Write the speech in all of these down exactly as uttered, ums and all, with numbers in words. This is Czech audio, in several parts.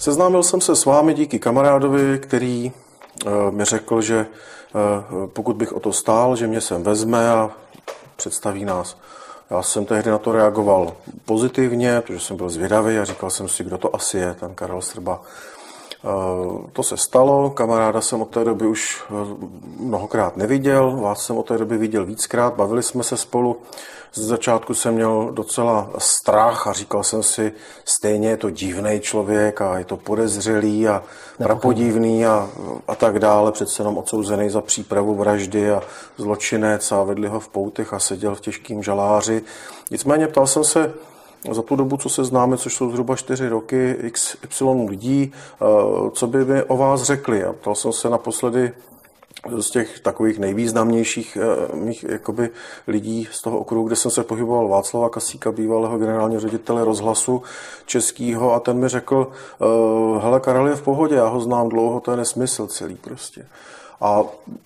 Seznámil jsem se s vámi díky kamarádovi, který mi řekl, že pokud bych o to stál, že mě sem vezme a představí nás. Já jsem tehdy na to reagoval pozitivně, protože jsem byl zvědavý a říkal jsem si, kdo to asi je, ten Karel Srba. To se stalo, kamaráda jsem od té doby už mnohokrát neviděl, vás jsem od té doby viděl víckrát, bavili jsme se spolu. Z začátku jsem měl docela strach a říkal jsem si, stejně je to divný člověk a je to podezřelý a prapodivný a, a tak dále, přece jenom odsouzený za přípravu vraždy a zločinec a vedli ho v poutech a seděl v těžkým žaláři. Nicméně ptal jsem se za tu dobu, co se známe, což jsou zhruba čtyři roky, iks ypsilon lidí, co by mi o vás řekli. A ptal jsem se naposledy z těch takových nejvýznamnějších mých jakoby, lidí z toho okruhu, kde jsem se pohyboval, Václava Kasíka, bývalého generálního ředitele Rozhlasu českého, a ten mi řekl, hele, Karel je v pohodě, já ho znám dlouho, to je nesmysl celý prostě. A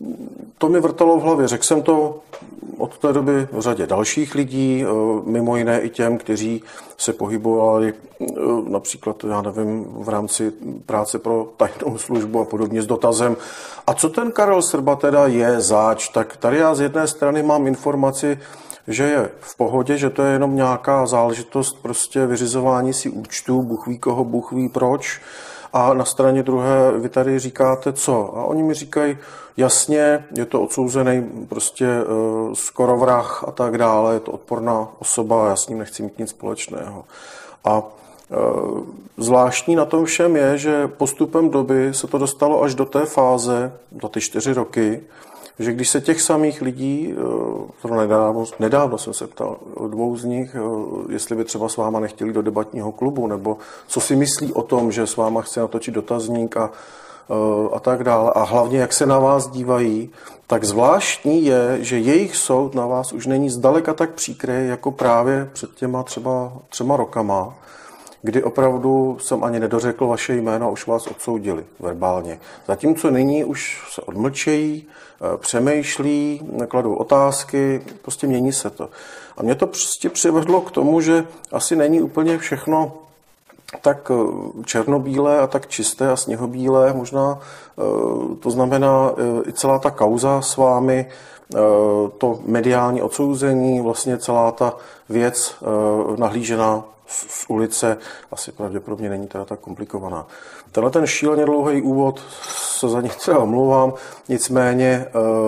to mi vrtalo v hlavě. Řekl jsem to od té doby v řadě dalších lidí, mimo jiné i těm, kteří se pohybovali například, já nevím, v rámci práce pro tajnou službu a podobně s dotazem. A co ten Karel Srba teda je zač? Tak tady já z jedné strany mám informaci, že je v pohodě, že to je jenom nějaká záležitost prostě vyřizování si účtů, Bůh ví koho, Bůh ví proč. A na straně druhé vy tady říkáte co? A oni mi říkají, jasně, je to odsouzený prostě uh, skoro vrah a tak dále, je to odporná osoba, já s ním nechci mít nic společného. A uh, zvláštní na tom všem je, že postupem doby se to dostalo až do té fáze, za ty čtyři roky, že když se těch samých lidí, uh, nedávno, nedávno jsem se ptal dvou z nich, uh, jestli by třeba s váma nechtěli do debatního klubu, nebo co si myslí o tom, že s váma chce natočit dotazník a, uh, a tak dále. A hlavně, jak se na vás dívají, tak zvláštní je, že jejich soud na vás už není zdaleka tak příkrý, jako právě před těma třeba třema rokama, kdy opravdu jsem ani nedořekl vaše jméno a už vás odsoudili verbálně. Zatímco nyní už se odmlčejí, přemýšlí, kladou otázky, prostě mění se to. A mě to prostě přivedlo k tomu, že asi není úplně všechno tak černobílé a tak čisté a sněhobílé. Možná to znamená i celá ta kauza s vámi, to mediální odsouzení, vlastně celá ta věc nahlížená z ulice asi pravděpodobně není teda tak komplikovaná. Tenhle ten šíleně dlouhý úvod, se za něj třeba omlouvám, nicméně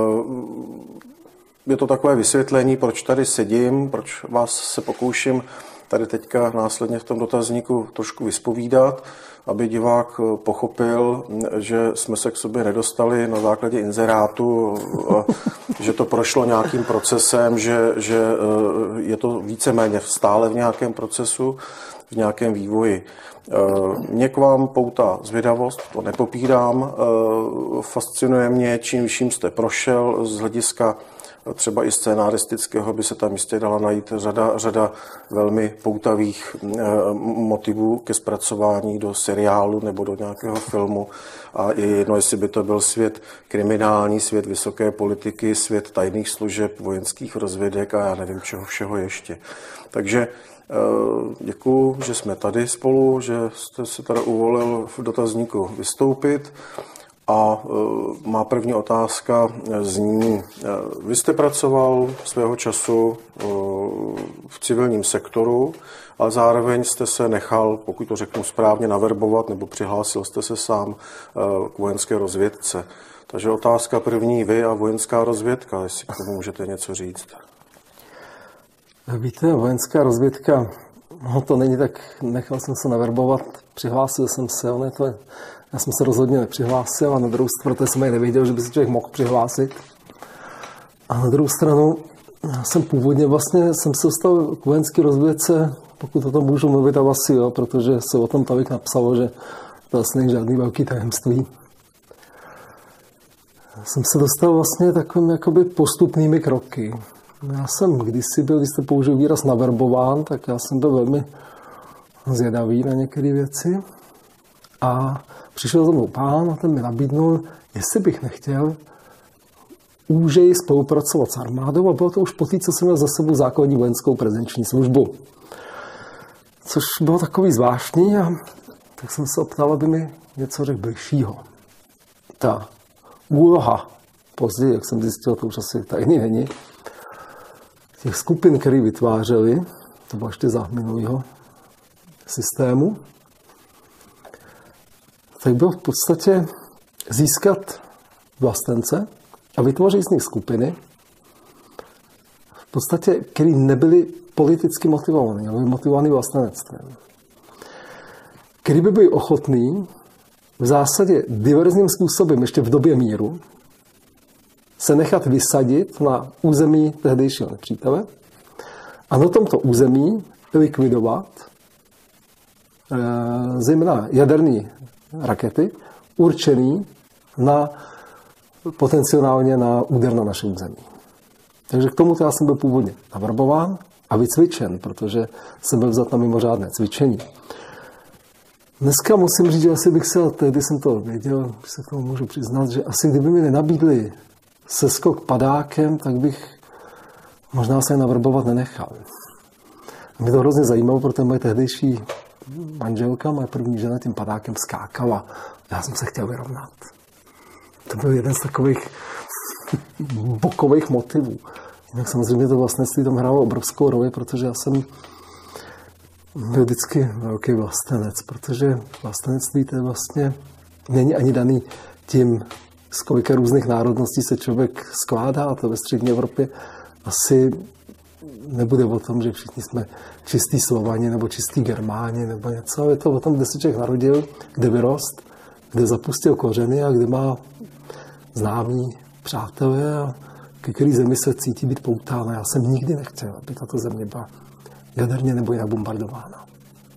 je to takové vysvětlení, proč tady sedím, proč vás se pokouším tady teďka následně v tom dotazníku trošku vyspovídat, aby divák pochopil, že jsme se k sobě nedostali na základě inzerátu, že to prošlo nějakým procesem, že, že je to víceméně stále v nějakém procesu, v nějakém vývoji. Mě k vám poutá zvědavost, to nepopírám, fascinuje mě, čím vyšším jste prošel z hlediska třeba i scénaristického by se tam jistě dala najít řada, řada velmi poutavých motivů ke zpracování do seriálu nebo do nějakého filmu. A je jedno, jestli by to byl svět kriminální, svět vysoké politiky, svět tajných služeb, vojenských rozvědek a já nevím čeho všeho ještě. Takže děkuju, že jsme tady spolu, že jste se tady uvolil v dotazníku vystoupit. A má první otázka zní, vy jste pracoval svého času v civilním sektoru, ale zároveň jste se nechal, pokud to řeknu správně, naverbovat, nebo přihlásil jste se sám k vojenské rozvědce. Takže otázka první, vy a vojenská rozvědka, jestli k tomu můžete něco říct. Víte, vojenská rozvědka, no to není tak, nechal jsem se naverbovat, přihlásil jsem se, ono je to... Já jsem se rozhodně nepřihlásil a na druhou stranu, protože jsem ani nevěděl, že by se člověk mohl přihlásit. A na druhou stranu já jsem původně vlastně jsem se dostal k vojenské rozvědce, pokud o tom můžu mluvit, a asi jo, protože se o tom Pavik napsalo, že to vlastně není žádný velký tajemství. Já jsem se dostal vlastně takovými jakoby postupnými kroky. Já jsem kdysi byl, když jste použil výraz naverbován, tak já jsem byl velmi zvědavý na některé věci. A přišel za mnou pán a ten mi nabídnul, jestli bych nechtěl úžeji spolupracovat s armádou, a bylo to už po té, co jsem měl za sebou základní vojenskou prezenční službu. Což bylo takový zvláštní, a tak jsem se optal, aby mi něco řekl bližšího. Ta úloha, později, jak jsem zjistil, to už asi tajný není, těch skupin, které vytvářely, to bylo ještě za minulého systému, tak bylo v podstatě získat vlastence a vytvořit z nich skupiny, v podstatě, které nebyly politicky motivované, ale motivované vlastenectvím. Který by byli ochotní v zásadě diverzním způsobem ještě v době míru se nechat vysadit na území tehdejšího nepřítele a na tomto území likvidovat e, zejména jaderné rakety určené na potenciálně na úder na naše území. Takže k tomu já jsem byl původně navrbován a vycvičen, protože jsem byl vzat na mimořádné cvičení. Dneska musím říct, že asi bych se, tehdy jsem to věděl, že se k tomu můžu přiznat, že asi kdyby mi nenabídli seskok padákem, tak bych možná se navrbovat nenechal. A mě to hrozně zajímalo, protože moje tehdejší manželka, moje první žena, tím padákem skákala. Já jsem se chtěl vyrovnat. To byl jeden z takových bokových motivů. Jinak samozřejmě to vlastnictví tam hrálo obrovskou roli, protože já jsem byl vždycky velký vlastenec, protože vlastenectví to je vlastně není ani daný tím, z kolika různých národností se člověk skládá, a to ve střední Evropě asi nebude o tom, že všichni jsme čistý Slovani nebo čistý Germáni nebo něco, ale je to o tom, kde se člověk narodil, kde vyrost, kde zapustil kořeny a kde má známí přátelé a ke který zemi se cítí být poutána. Já jsem nikdy nechtěl, aby tato země byla jaderně nebo jinak bombardována.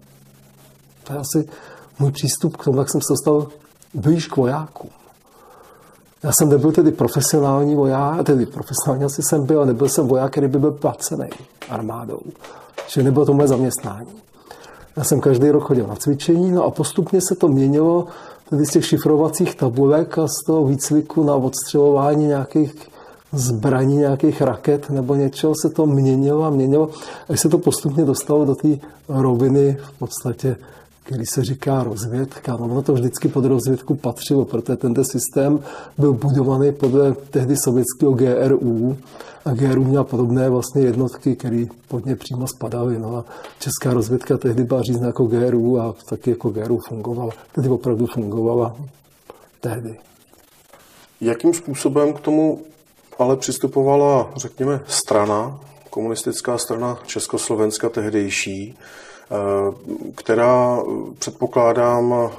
To je asi můj přístup k tomu, jak jsem se dostal blíž k vojákům. Já jsem nebyl tedy profesionální voják, tedy profesionální asi jsem byl, a nebyl jsem voják, který by byl placený armádou. Čili nebylo to moje zaměstnání. Já jsem každý rok chodil na cvičení, no a postupně se to měnilo tedy z těch šifrovacích tabulek a z toho výcviku na odstřelování nějakých zbraní, nějakých raket nebo něčeho se to měnilo a měnilo, až se to postupně dostalo do té roviny v podstatě, který se říká rozvědka. No, ono to vždycky pod rozvědku patřilo, protože tento systém byl budovaný podle tehdy sovětského G R U a G R U měla podobné vlastně jednotky, které pod ně přímo spadaly. No a česká rozvědka tehdy byla řízena jako G R U a taky jako G R U fungovala. Tedy opravdu fungovala tehdy. Jakým způsobem k tomu ale přistupovala, řekněme, strana, komunistická strana Československa tehdejší, která, předpokládám,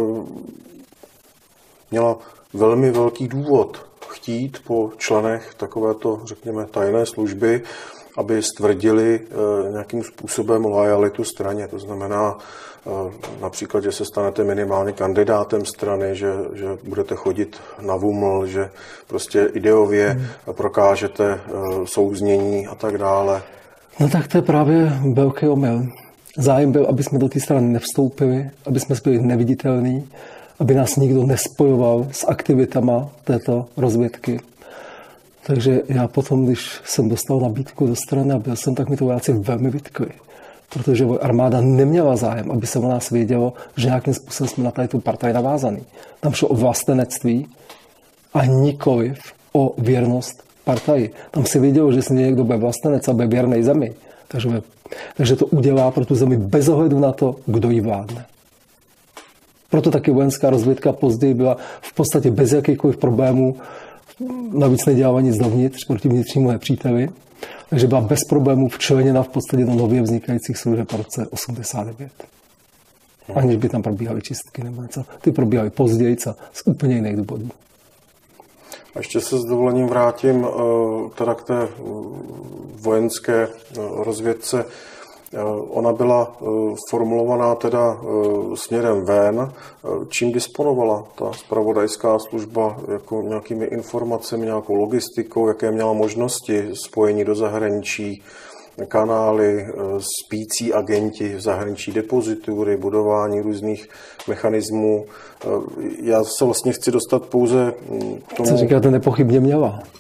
měla velmi velký důvod chtít po členech takovéto, řekněme, tajné služby, aby stvrdili nějakým způsobem lojalitu straně. To znamená například, že se stanete minimálně kandidátem strany, že, že budete chodit na VUML, že prostě ideově hmm. prokážete souznění a tak dále. No tak to je právě velký omyl. Zájem byl, aby jsme do té strany nevstoupili, aby jsme byli neviditelní, aby nás nikdo nespojoval s aktivitama této rozvědky. Takže já potom, když jsem dostal nabídku do strany a byl jsem, tak mi to vojáci velmi vytkli. Protože armáda neměla zájem, aby se o nás vědělo, že nějakým způsobem jsme na tady tu partaj navázaný. Tam šlo o vlastenectví a nikoliv o věrnost partaji. Tam se vědělo, že si někdo bude vlastenec a bude věrnej zemi. Takže, takže to udělá pro tu zemi bez ohledu na to, kdo ji vládne. Proto taky vojenská rozvědka později byla v podstatě bez jakýchkoliv problémů, navíc nedělala nic dovnitř proti vnitřnímu nepříteli, takže byla bez problémů včleněna v podstatě do nově vznikajících služeb v roce osmdesát devět. Aniž by tam probíhaly čistky nebo něco. Ty probíhaly později a z úplně jiných důvodů. A ještě se s dovolením vrátím teda k té vojenské rozvědce. Ona byla formulovaná teda směrem ven. Čím disponovala ta zpravodajská služba, jako nějakými informacemi, nějakou logistikou, jaké měla možnosti spojení do zahraničí, kanály, spící agenti v zahraničí, depozitury, budování různých mechanismů. Já se vlastně chci dostat pouze k tomu... Co říkáte, nepochybně měla.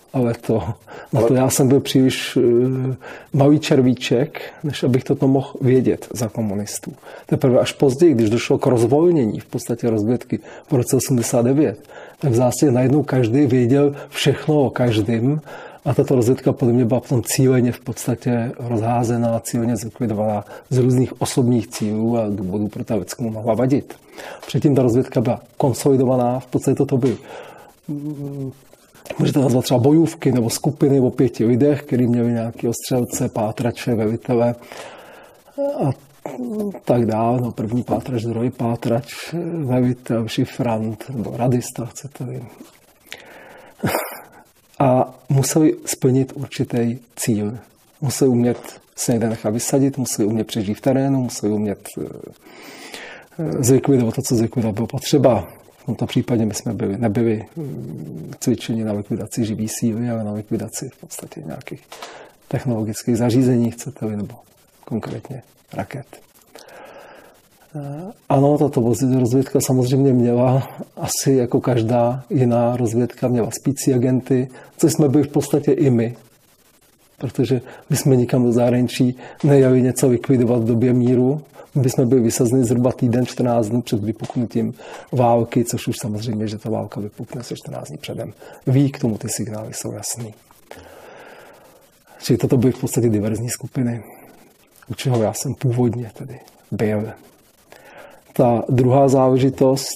ale to, na to já jsem byl příliš uh, malý červíček, než abych toto mohl vědět za komunistů. Teprve až později, když došlo k rozvolnění v podstatě rozvědky v roce osmdesát devět, tak v zásadě najednou každý věděl všechno o každém a tato rozvědka podle mě byla v tom cíleně v podstatě rozházená, cíleně zlikvidovaná z různých osobních cílů a důvodů, pro to Věckomu mohla vadit. Předtím ta rozvědka byla konsolidovaná, v podstatě toto byl můžete nazvat třeba bojůvky nebo skupiny o pěti lidech, kteří měli nějaké ostřelce, pátrače, velitele a tak dále. No, první pátrač, druhý pátrač, velitel, šifrant nebo radista, chcete-li. A museli splnit určitý cíl. Museli umět se někde nechat vysadit, museli umět přežít v terénu, museli umět zlikvidovat to, co zlikvidovat bylo potřeba. V tomto případě my jsme byli, nebyli cvičeni na likvidaci živý síly, ale na likvidaci v podstatě nějakých technologických zařízení, chcete-li, nebo konkrétně raket. Ano, tato rozvědka samozřejmě měla, asi jako každá jiná rozvědka, měla spící agenty, což jsme byli v podstatě i my, protože my jsme nikam do zahraničí nejeli něco likvidovat v době míru. My jsme byli vysazeni zhruba týden, čtrnáct dní před vypuknutím války, což už samozřejmě, že ta válka vypukne se čtrnáct dní předem. Ví, k tomu ty signály jsou jasný. Čili toto byly v podstatě diverzní skupiny, u čeho já jsem původně tedy byl. Ta druhá záležitost,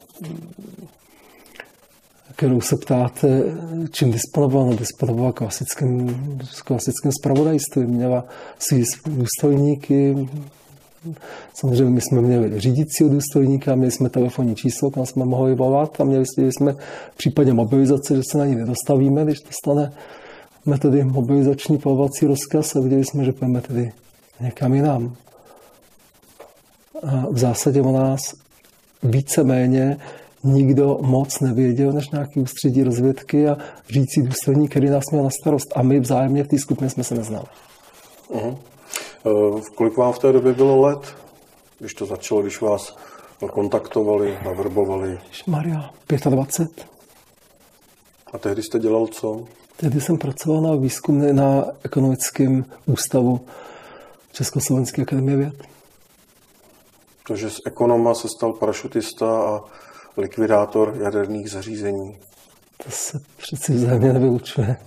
kterou se ptáte, čím disponovala, no disponovala klasickým, klasickým zpravodajstvím. Měla si důstojníky, samozřejmě my jsme měli řídícího důstojníka, měli jsme telefonní číslo, kam jsme mohli volat a měli jsme v případě mobilizace, že se na ní nedostavíme, když dostaneme tedy mobilizační polovací rozkaz a viděli jsme, že půjdeme tedy někam jinam. A v zásadě o nás víceméně nikdo moc nevěděl, než nějaký ústředí rozvědky a řídící důstojník, který nás měl na starost. A my vzájemně v té skupině jsme se neznali. Uh-huh. Uh, kolik vám v té době bylo let, když to začalo, když vás kontaktovali, navrbovali? Maria, dvacet pět. A tehdy jste dělal co? Tehdy jsem pracoval na výzkumné, na ekonomickém ústavu Československé akademie věd. Takže z ekonoma se stal parašutista a likvidátor jaderných zařízení. To se přeci vzájemně nevylučuje.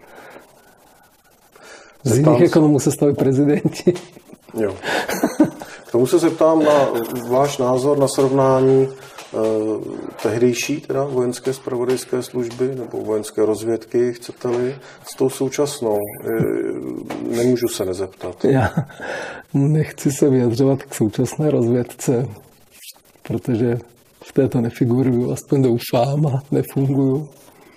Z jiných ekonomů se stali prezidenti. Jo. K tomu se zeptám na váš názor na srovnání eh, tehdejší teda vojenské zpravodajské služby nebo vojenské rozvědky, chcete-li, s tou současnou. E, nemůžu se nezeptat. Já nechci se vyjadřovat k současné rozvědce, protože v této nefiguruju, aspoň doufám, a nefunguju.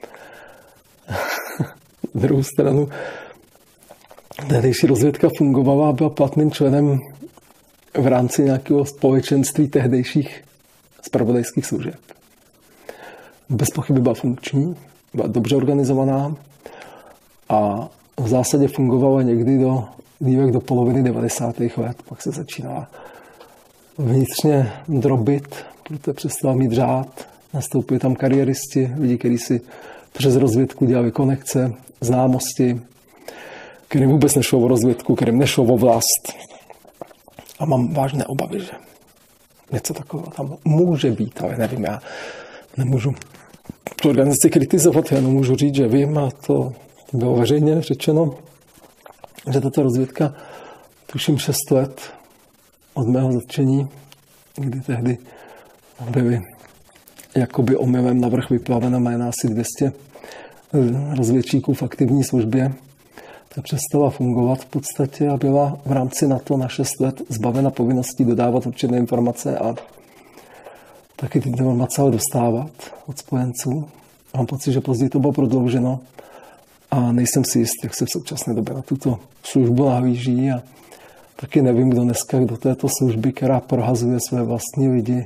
Na druhou stranu, tehdejší rozvědka fungovala a byla platným členem v rámci nějakého společenství tehdejších zpravodajských služeb. Bez pochyby byla funkční, byla dobře organizovaná a v zásadě fungovala někdy do, do poloviny devadesátých let, pak se začínala vnitřně drobit, protože přestala mít řád, nastoupili tam kariéristi, lidi, kteří si přes rozvědku dělali konekce, známosti, kterým vůbec nešlo o rozvědku, kterým nešlo o vlast. A mám vážné obavy, že něco takového tam může být, ale nevím, já nemůžu tu organizaci kritizovat, já nemůžu říct, že vím, a to bylo veřejně řečeno, že tato rozvědka, tuším šest let od mého zatčení, kdy tehdy byly jakoby omylem navrch vyplavena jména asi dvě stě rozvědčíků v aktivní službě, ta přestala fungovat v podstatě a byla v rámci NATO na šest let zbavena povinností dodávat určité informace a taky ty informace ale dostávat od spojenců. Mám pocit, že později to bylo prodlouženo a nejsem si jist, jak se v současné době na tuto službu nahlíží a taky nevím, kdo dneska do této služby, která prohazuje své vlastní lidi,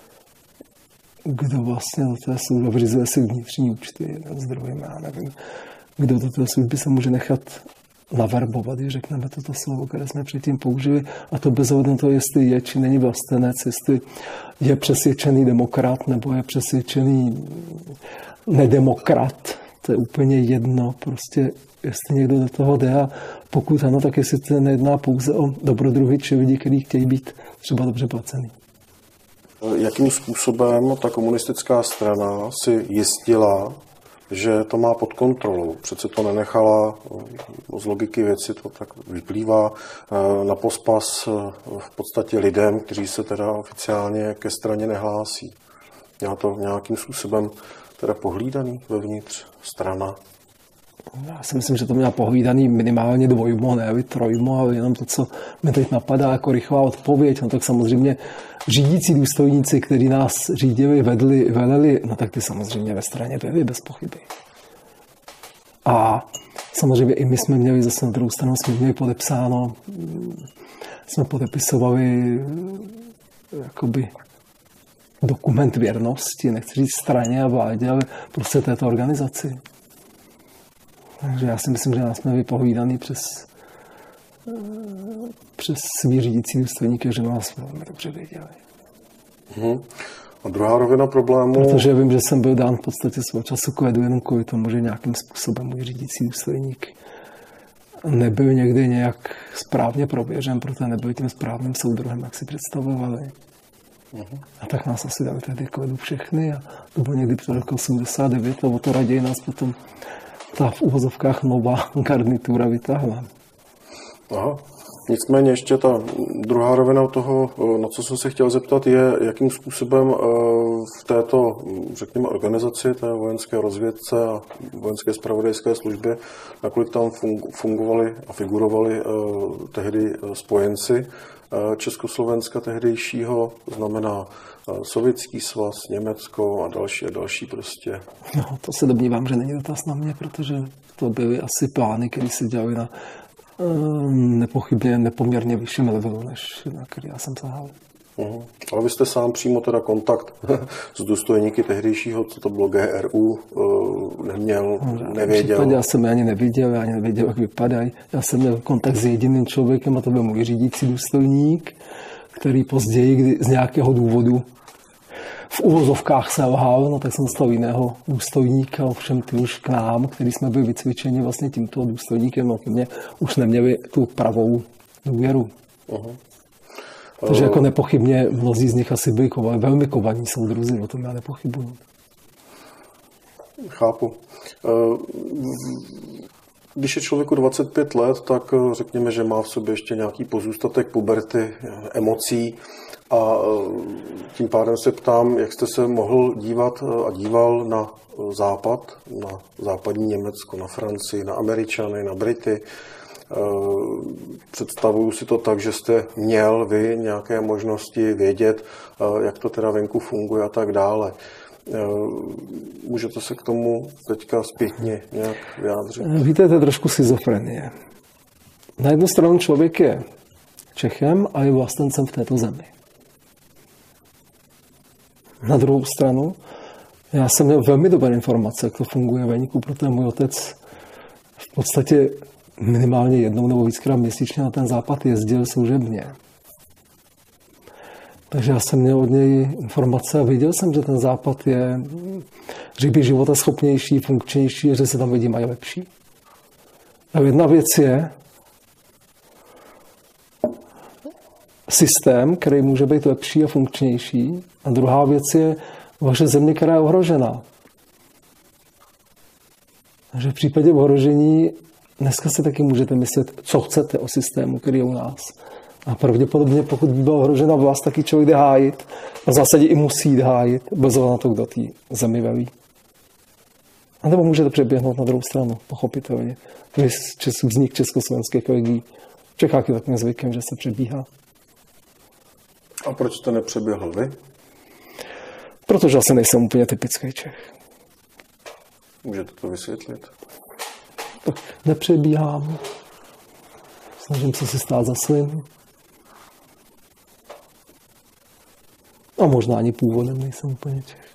kdo vlastně do té služby vřizuje si vnitřní účty jeden s druhým, já nevím, kdo do té služby se může nechat naverbovat, když řekneme toto slovo, které jsme předtím použili, a to bez ohledu na to, jestli je či není vlastenec, jestli je přesvědčený demokrat nebo je přesvědčený nedemokrat. To je úplně jedno, prostě jestli někdo do toho jde a pokud ano, tak jestli to nejedná pouze o dobrodruhy či lidi, kteří chtějí být třeba dobře placený. Jakým způsobem ta komunistická strana si jistila, že to má pod kontrolou? Přece to nenechala, z logiky věci to tak vyplývá, na pospas v podstatě lidem, kteří se teda oficiálně ke straně nehlásí. Měla to nějakým způsobem teda pohlídaný vevnitř strana? Já si myslím, že to měla pohlídaný minimálně dvojmo, ne trojmo, ale jenom to, co mi teď napadá jako rychlá odpověď. No tak samozřejmě řídící důstojníci, kteří nás řídili, vedli, veleli, no tak ty samozřejmě ve straně byli bez pochyby. A samozřejmě i my jsme měli zase na druhou stranu, jsme měli podepsáno, jsme podepisovali jakoby dokument věrnosti, nechci říct straně a vládě, ale prostě této organizaci. Takže já si myslím, že nás jsme vypovídaný přes, přes svý řídící důstojníky, že nás velmi dobře věděli. Hmm. A druhá rovina problému... Protože vím, že jsem byl dán v podstatě svého času k vedu jenom kvůli tomu, že nějakým způsobem můj řídící důstojník nebyl někdy nějak správně prověřen, protože nebyl tím správným soudruhem, jak si představovali. Uh-huh. A tak nás asi dali tedy k vedu všechny a to bylo někdy před roku osmdesát devět a o to raději nás potom ta v uvozovkách nová garnitura vytáhla. Aha. Nicméně ještě ta druhá rovina toho, na co jsem se chtěl zeptat, je, jakým způsobem v této, řekněme, organizaci, té vojenské rozvědce a vojenské zpravodajské službě, nakolik tam fungovali a figurovali tehdy spojenci Československa tehdejšího, znamená Sovětský svaz, Německo a další a další prostě. No, to se domnívám, že není dotaz na mě, protože to byly asi plány, které se dělaly na nepochybně nepoměrně vyšším levelu, než na který já jsem sahal. Uhum. Ale vy jste sám přímo teda kontakt s důstojníky tehdejšího, co to bylo G R U, neměl, nevěděl? Já jsem je ani neviděl, já ani nevěděl, jak vypadají. Já jsem měl kontakt s jediným člověkem a to byl můj řídící důstojník, který později, kdy z nějakého důvodu v uvozovkách selhal, no tak jsem dostal jiného důstojníka, ovšem ty už k nám, který jsme byli vycvičeni vlastně tímto důstojníkem, no ke mně už neměli tu pravou důvěru. Uh-huh. Takže jako nepochybně mnozí z nich asi byli kova, velmi kovaní soudruzi, o tom já nepochybuji. Chápu. Když je člověku dvacet pět let, tak řekněme, že má v sobě ještě nějaký pozůstatek puberty, emocí a tím pádem se ptám, jak jste se mohl dívat a díval na západ, na západní Německo, na Francii, na Američany, na Brity. Představuju si to tak, že jste měl vy nějaké možnosti vědět, jak to teda venku funguje a tak dále. Můžete se k tomu teďka zpětně nějak vyjádřit? Víte, to je trošku schizofrenie. Na jednu stranu člověk je Čechem a je vlastencem v této zemi. Na druhou stranu, já jsem měl velmi dobré informace, jak to funguje venku, protože můj otec v podstatě minimálně jednou nebo víckrát měsíčně na ten západ jezdil služebně. Takže já jsem měl od něj informace a viděl jsem, že ten západ je, řekl bych, životaschopnější, funkčnější a že se tam lidi mají lepší. A jedna věc je systém, který může být lepší a funkčnější. A druhá věc je vaše země, která je ohrožená. Takže v případě ohrožení dneska si taky můžete myslet, co chcete o systému, který je u nás. A pravděpodobně, pokud by byla ohrožena vlast, taky člověk jde hájit. A v zásadě i musí jít hájit, bez ohledu na to, kdo té zemi velí. A nebo můžete přeběhnout na druhou stranu, pochopitelně. Vznik československých legií. V Čechách je takovým zvykem, že se přebíhá. A proč jste nepřeběhl vy? Protože asi nejsem úplně typický Čech. Můžete to vysvětlit? Tak nepřebíhám. Snažím se si stát za svým. A možná ani původem nejsem úplně Čech.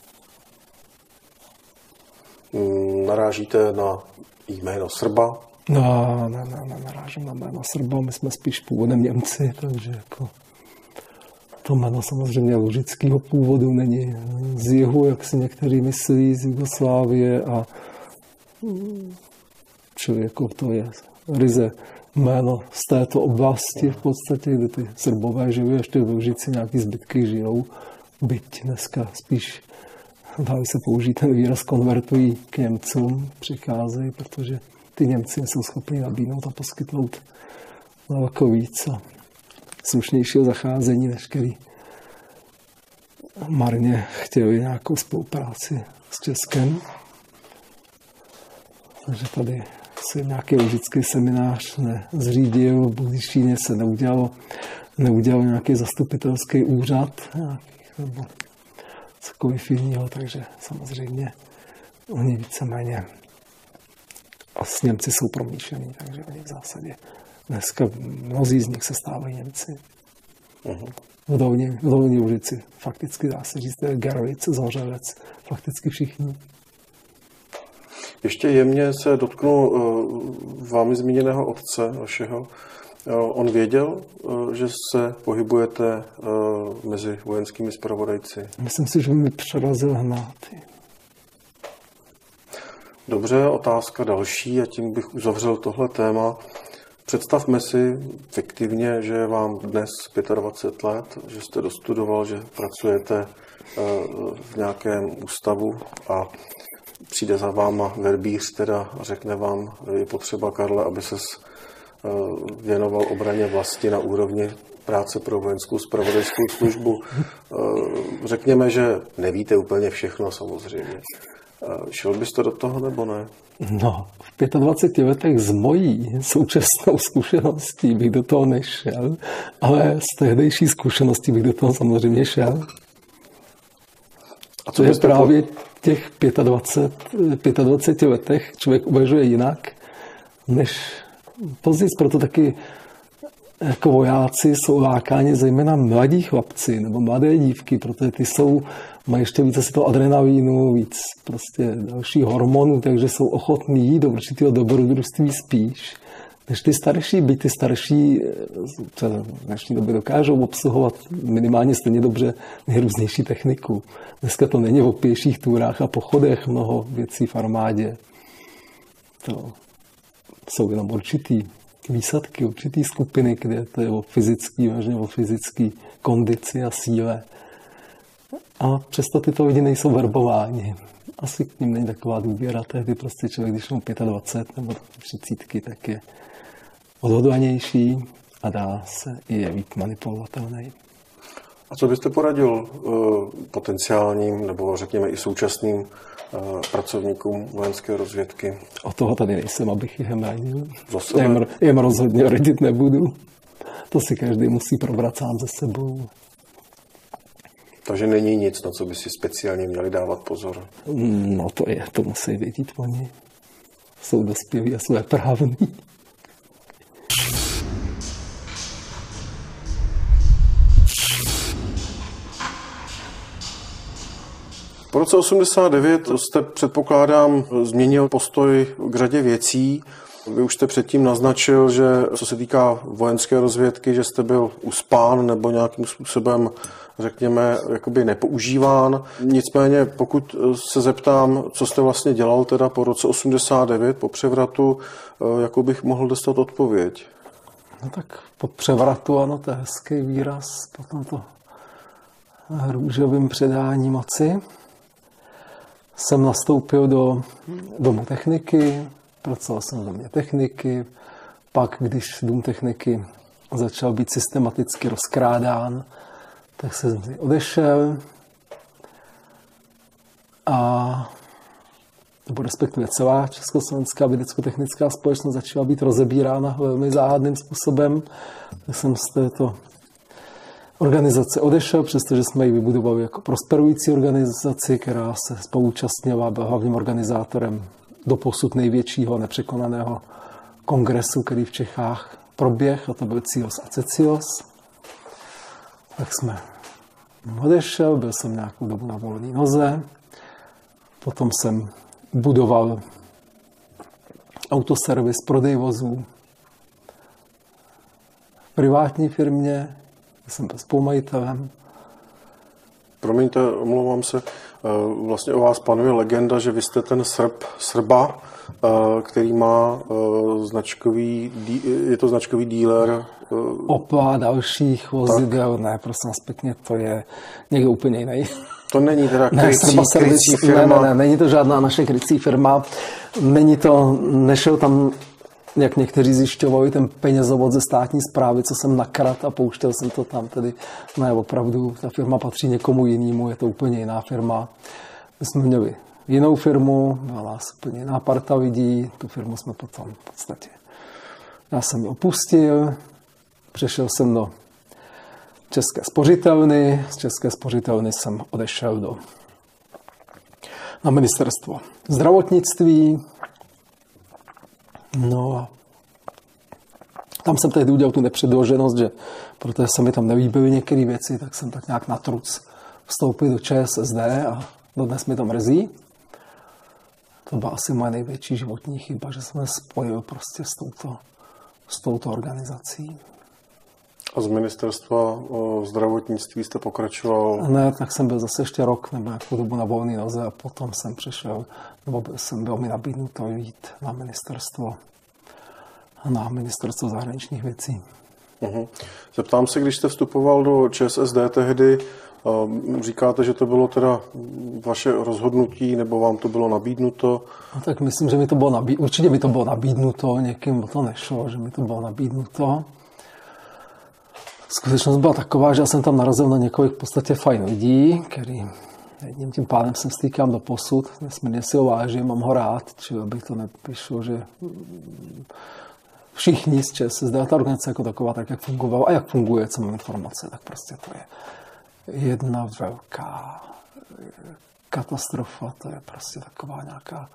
Narážíte na jméno Srba? No, ne, ne, ne, narážím na jméno Srba. My jsme spíš původem Němci, takže jako to jméno samozřejmě lužického původu není z jihu, jak si někteří myslí, z Jugoslávie a Čili jako to je ryze jméno z této oblasti v podstatě, kde ty Srbové žijou, ještě v Lužici nějaký zbytky žijou, byť dneska spíš dá se použít ten výraz konvertují k Němcům, přicházejí, protože ty Němci jsou schopni nabídnout a poskytnout daleko víc a slušnějšího zacházení, než který marně chtěli nějakou spolupráci s Českem. Takže tady se nějaký logický seminář nezřídil, v Budyšíně se neudělal, neudělal nějaký zastupitelský úřad nějaký, nebo cokoliv jiného, takže samozřejmě oni víceméně a s Němci jsou promíšení, takže oni v zásadě dneska mnozí z nich se stávají Němci. Uh-huh. V Dolní, v Dolní Lužici fakticky dá se říct, Gerlitz, Zořelec, fakticky všichni. Ještě jemně se dotknu uh, vámi zmíněného otce vašeho. Uh, on věděl, uh, že se pohybujete uh, mezi vojenskými zpravodajci? Myslím si, že mi přerazil hnát. Dobře, otázka další a tím bych uzavřel tohle téma. Představme si fiktivně, že je vám dnes dvacet pět let, že jste dostudoval, že pracujete v nějakém ústavu a přijde za váma verbíř teda a řekne vám, je potřeba, Karle, aby ses věnoval obraně vlasti na úrovni práce pro vojenskou zpravodajskou službu. Řekněme, že nevíte úplně všechno samozřejmě. Šel byste do toho, nebo ne? No, v dvaceti pěti letech z mojí současnou zkušeností bych do toho nešel, ale z tehdejší zkušenosti bych do toho samozřejmě šel. A co to je právě po... těch dvaceti pěti letech člověk uvažuje jinak, než později, proto taky jako vojáci jsou lákáni zejména mladí chlapci nebo mladé dívky, protože ty jsou, mají ještě víc asi toho adrenalínu, víc prostě další hormonů, takže jsou ochotní jít do určitého dobrodružství spíš, než ty starší, byť ty starší v dnešní době dokážou obsluhovat minimálně stejně dobře nejrůznější techniku. Dneska to není o pěších túrách a pochodech mnoho věcí v armádě. To jsou jenom určitý výsadky, určitý skupiny, kde to je o fyzický, vážně o fyzický kondici a síle. A přesto tyto lidi nejsou verbováni. Asi k ním není taková důvěra. Tehdy prostě člověk, když má dvacet pět nebo třicítky, tak je odhodlanější a dá se i je víc manipulovatelný. A co byste poradil uh, potenciálním nebo řekněme i současným uh, pracovníkům vojenské rozvědky? O toho tady nejsem, abych je radil. Jem, jem rozhodně radit nebudu. To si každý musí probrat sám ze sebou. Takže není nic, na co by si speciálně měli dávat pozor? No to je, to musí vědět oni. Jsou dospělí a svéprávní. Po roce osmdesát devět jste, předpokládám, změnil postoj k řadě věcí. Vy už jste předtím naznačil, že co se týká vojenské rozvědky, že jste byl uspán nebo nějakým způsobem, řekněme, jakoby nepoužíván. Nicméně, pokud se zeptám, co jste vlastně dělal teda po roce osmdesát devět, po převratu, jakou bych mohl dostat odpověď? No tak po převratu, ano, to je hezký výraz, po tomto růžovým předání moci jsem nastoupil do domu techniky, pracoval jsem v domě techniky, pak, když dům techniky začal být systematicky rozkrádán, tak jsem z něj odešel a nebo respektive celá Československá vědecko-technická společnost začala být rozebírána velmi záhadným způsobem. Tak jsem z této organizace odešel, přestože jsme ji vybudovali jako prosperující organizaci, která se spoluúčastnila, byl hlavním organizátorem doposud největšího nepřekonaného kongresu, který v Čechách proběh, a to byl CIOS a CECIOS. Tak jsme odešel, byl jsem nějakou dobu na volné noze, potom jsem budoval autoservis, prodej vozů v privátní firmě, jsem byl spolumajitelem. Promiňte, omlouvám se, Vlastně o vás panuje legenda, že vy jste ten Srb, Srba, který má značkový, je to značkový díler. Opla a dalších vozidel, ne, prosím vás pěkně, to je někdo úplně jiný. To není teda ne, krycí, krycí firma? Ne, ne, ne, není to žádná naše krycí firma, není to, nešel tam, jak někteří zjišťovali, ten penězovod ze státní správy, co jsem nakradl a pouštěl jsem to tam, tedy ne, opravdu, ta firma patří někomu jinému, je to úplně jiná firma. My jsme měli jinou firmu, byla nás úplně jiná parta lidí, tu firmu jsme potom v podstatě, já jsem ji opustil, přešel jsem do České spořitelny, z České spořitelny jsem odešel do, na ministerstvo zdravotnictví, no a tam jsem tehdy udělal tu nepředloženost, že protože se mi tam nelíbily některé věci, tak jsem tak nějak na truc vstoupil do ČSSD a dodnes mi to mrzí. To byla asi moje největší životní chyba, že jsem se spojil prostě s touto, s touto organizací. A z ministerstva zdravotnictví jste pokračoval? Ne, tak jsem byl zase ještě rok nebo nějakou dobu na volné noze a potom jsem přešel, nebo byl, jsem byl mi nabídnuto jít na ministerstvo, na ministerstvo zahraničních věcí. Uhum. Zeptám se, když jste vstupoval do ČSSD tehdy, říkáte, že to bylo teda vaše rozhodnutí, nebo vám to bylo nabídnuto? No, tak myslím, že mi to bylo nabídnuto, určitě mi to bylo nabídnuto, někým o to nešlo, že mi to bylo nabídnuto. Skutečnost byla taková, že já jsem tam narazil na několik v podstatě fajn lidí, který jedním tím pádem jsem stýkám do posud, nesmírně si ho vážím, mám ho rád, čili abych to nepíšel, že všichni z ČSSD, ta organizace jako taková, tak jak fungovala a jak funguje, co mám informace, tak prostě to je jedna velká katastrofa, to je prostě taková nějaká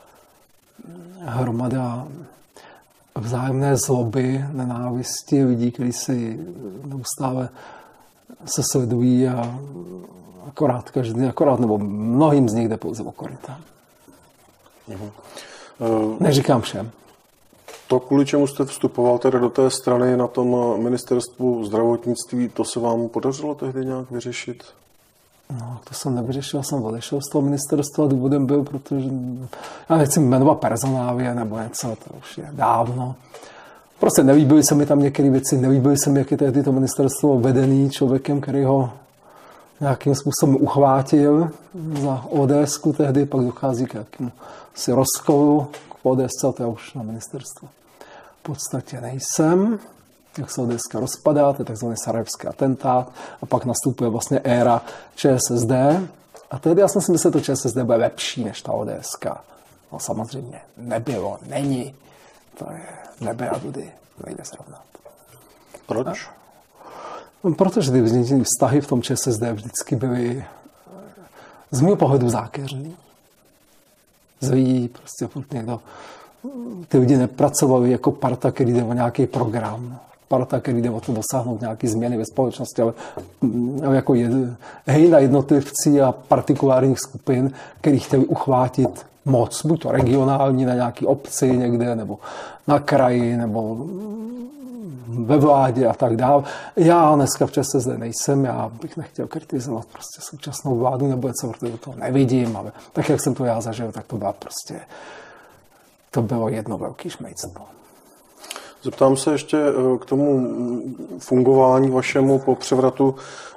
hromada vzájemné zloby, nenávisti lidí, kteří si neustále se sledují a akorát každý, akorát, nebo mnohým z nich jde pouze o koryta. Mhm. Neříkám všem. To, kvůli čemu jste vstupoval teda do té strany na tom ministerstvu zdravotnictví, to se vám podařilo tehdy nějak vyřešit? No, to jsem nevyřešil, jsem odešel z toho ministerstva, důvodem byl, protože já nechci jmenovat personálně nebo něco, to už je dávno. Prostě nelíbily se mi tam některé věci, nelíbily se mi, jak je tehdy to ministerstvo vedený člověkem, který ho nějakým způsobem uchvátil za ODSku tehdy, pak dochází k jakému si rozkolu k ODSce, a to já už na ministerstvu v podstatě nejsem. Jak se ODSka rozpadá, to je takzvaný sarajevský atentát a pak nastupuje vlastně éra ČSSD. A tehdy já jsem si myslel, že to ČSSD bude lepší než ta ODSka. No samozřejmě nebylo, není. To je nebe a dudy, nejde srovnat. Proč? A, no, protože ty vztahy v tom ČSSD vždycky byly z mého pohledu zákeřný. Zlí, prostě furt někdo. Ty lidi nepracovali jako parta, který jde o nějaký program. Parta, který jde o to dosáhnout nějaké změny ve společnosti, ale, ale jako jed, hejna jednotlivcí a partikulárních skupin, který chtěli uchvátit moc, buď to regionální na nějaký obci někde, nebo na kraji, nebo ve vládě a tak dále. Já dneska v ČSSD nejsem, já bych nechtěl kritizovat prostě současnou vládu, nebo něco, protože to nevidím, ale tak, jak jsem to já zažil, tak to byla prostě, to bylo jedno velký šmejctvo. Zeptám se ještě k tomu fungování vašemu po převratu.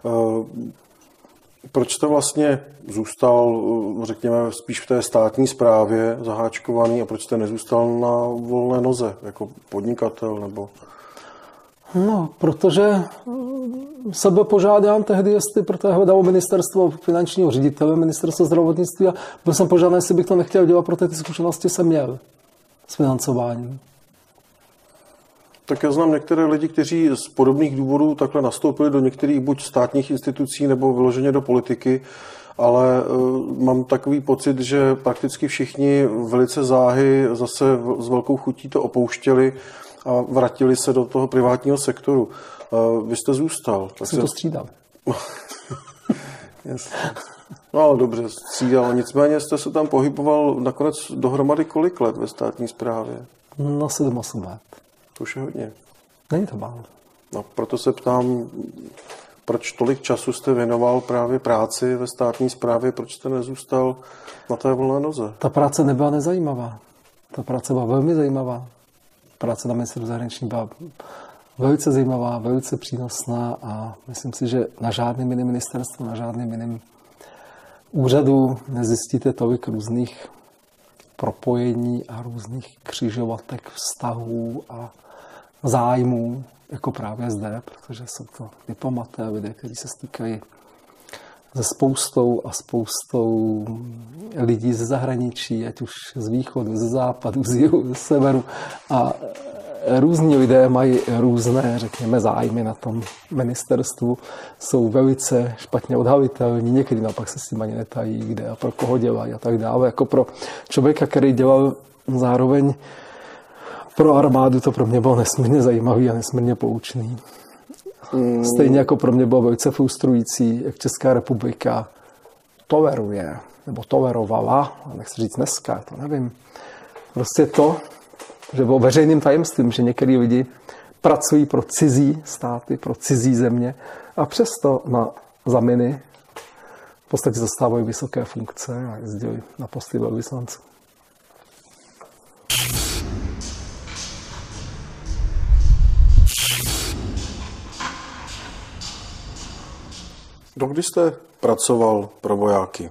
Proč jste vlastně zůstal, řekněme, spíš v té státní správě zaháčkovaný a proč jste nezůstal na volné noze jako podnikatel? Nebo... No, protože se byl požádán tehdy, jestli, protože hledalo ministerstvo finančního ředitele, ministerstvo zdravotnictví a byl jsem požádán, jestli bych to nechtěl dělat, protože ty zkušenosti jsem měl s financováním. Tak já znám některé lidi, kteří z podobných důvodů takhle nastoupili do některých buď státních institucí nebo vyloženě do politiky, ale uh, mám takový pocit, že prakticky všichni velice záhy zase s velkou chutí to opouštěli a vrátili se do toho privátního sektoru. Uh, vy jste zůstal. Tak jsem to střídal. No ale dobře, střídal. Nicméně jste se tam pohyboval nakonec dohromady kolik let ve státní správě? No sedm osm let. To už je hodně. Není to málo. No, proto se ptám, proč tolik času jste věnoval právě práci ve státní správě, proč jste nezůstal na té volné noze? Ta práce nebyla nezajímavá. Ta práce byla velmi zajímavá. Práce na ministerstvu zahraničí byla velice zajímavá, velice přínosná a myslím si, že na žádném jiném ministerstvu, na žádném jiném úřadu nezjistíte tolik různých propojení a různých křižovatek vztahů a zájmů, jako právě zde, protože jsou to diplomaté a lidé, kteří se stýkají se spoustou a spoustou lidí ze zahraničí, ať už z východu, ze západu, z jihu, z severu. A různí lidé mají různé, řekněme, zájmy na tom ministerstvu. Jsou velice špatně odhalitelní, někdy naopak se s tím ani netají, kde a pro koho dělají a tak dále. Jako pro člověka, který dělal zároveň pro armádu, to pro mě bylo nesmírně zajímavý a nesmírně poučný. Stejně jako pro mě bylo velice frustrující, jak Česká republika toleruje, nebo tolerovala, nechci říct dneska, to nevím. Prostě to, že bylo veřejným tajemstvím, že některý lidi pracují pro cizí státy, pro cizí země a přesto na zaminy v podstatě zastávají vysoké funkce a jezdili na posty velvyslanců. Dokdy jste pracoval pro vojáky?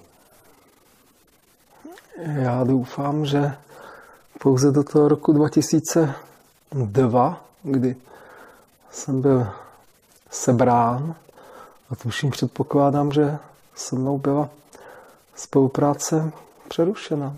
Já doufám, že pouze do toho roku dva tisíce dva, kdy jsem byl sebrán a tuším předpokládám, že se mnou byla spolupráce přerušena.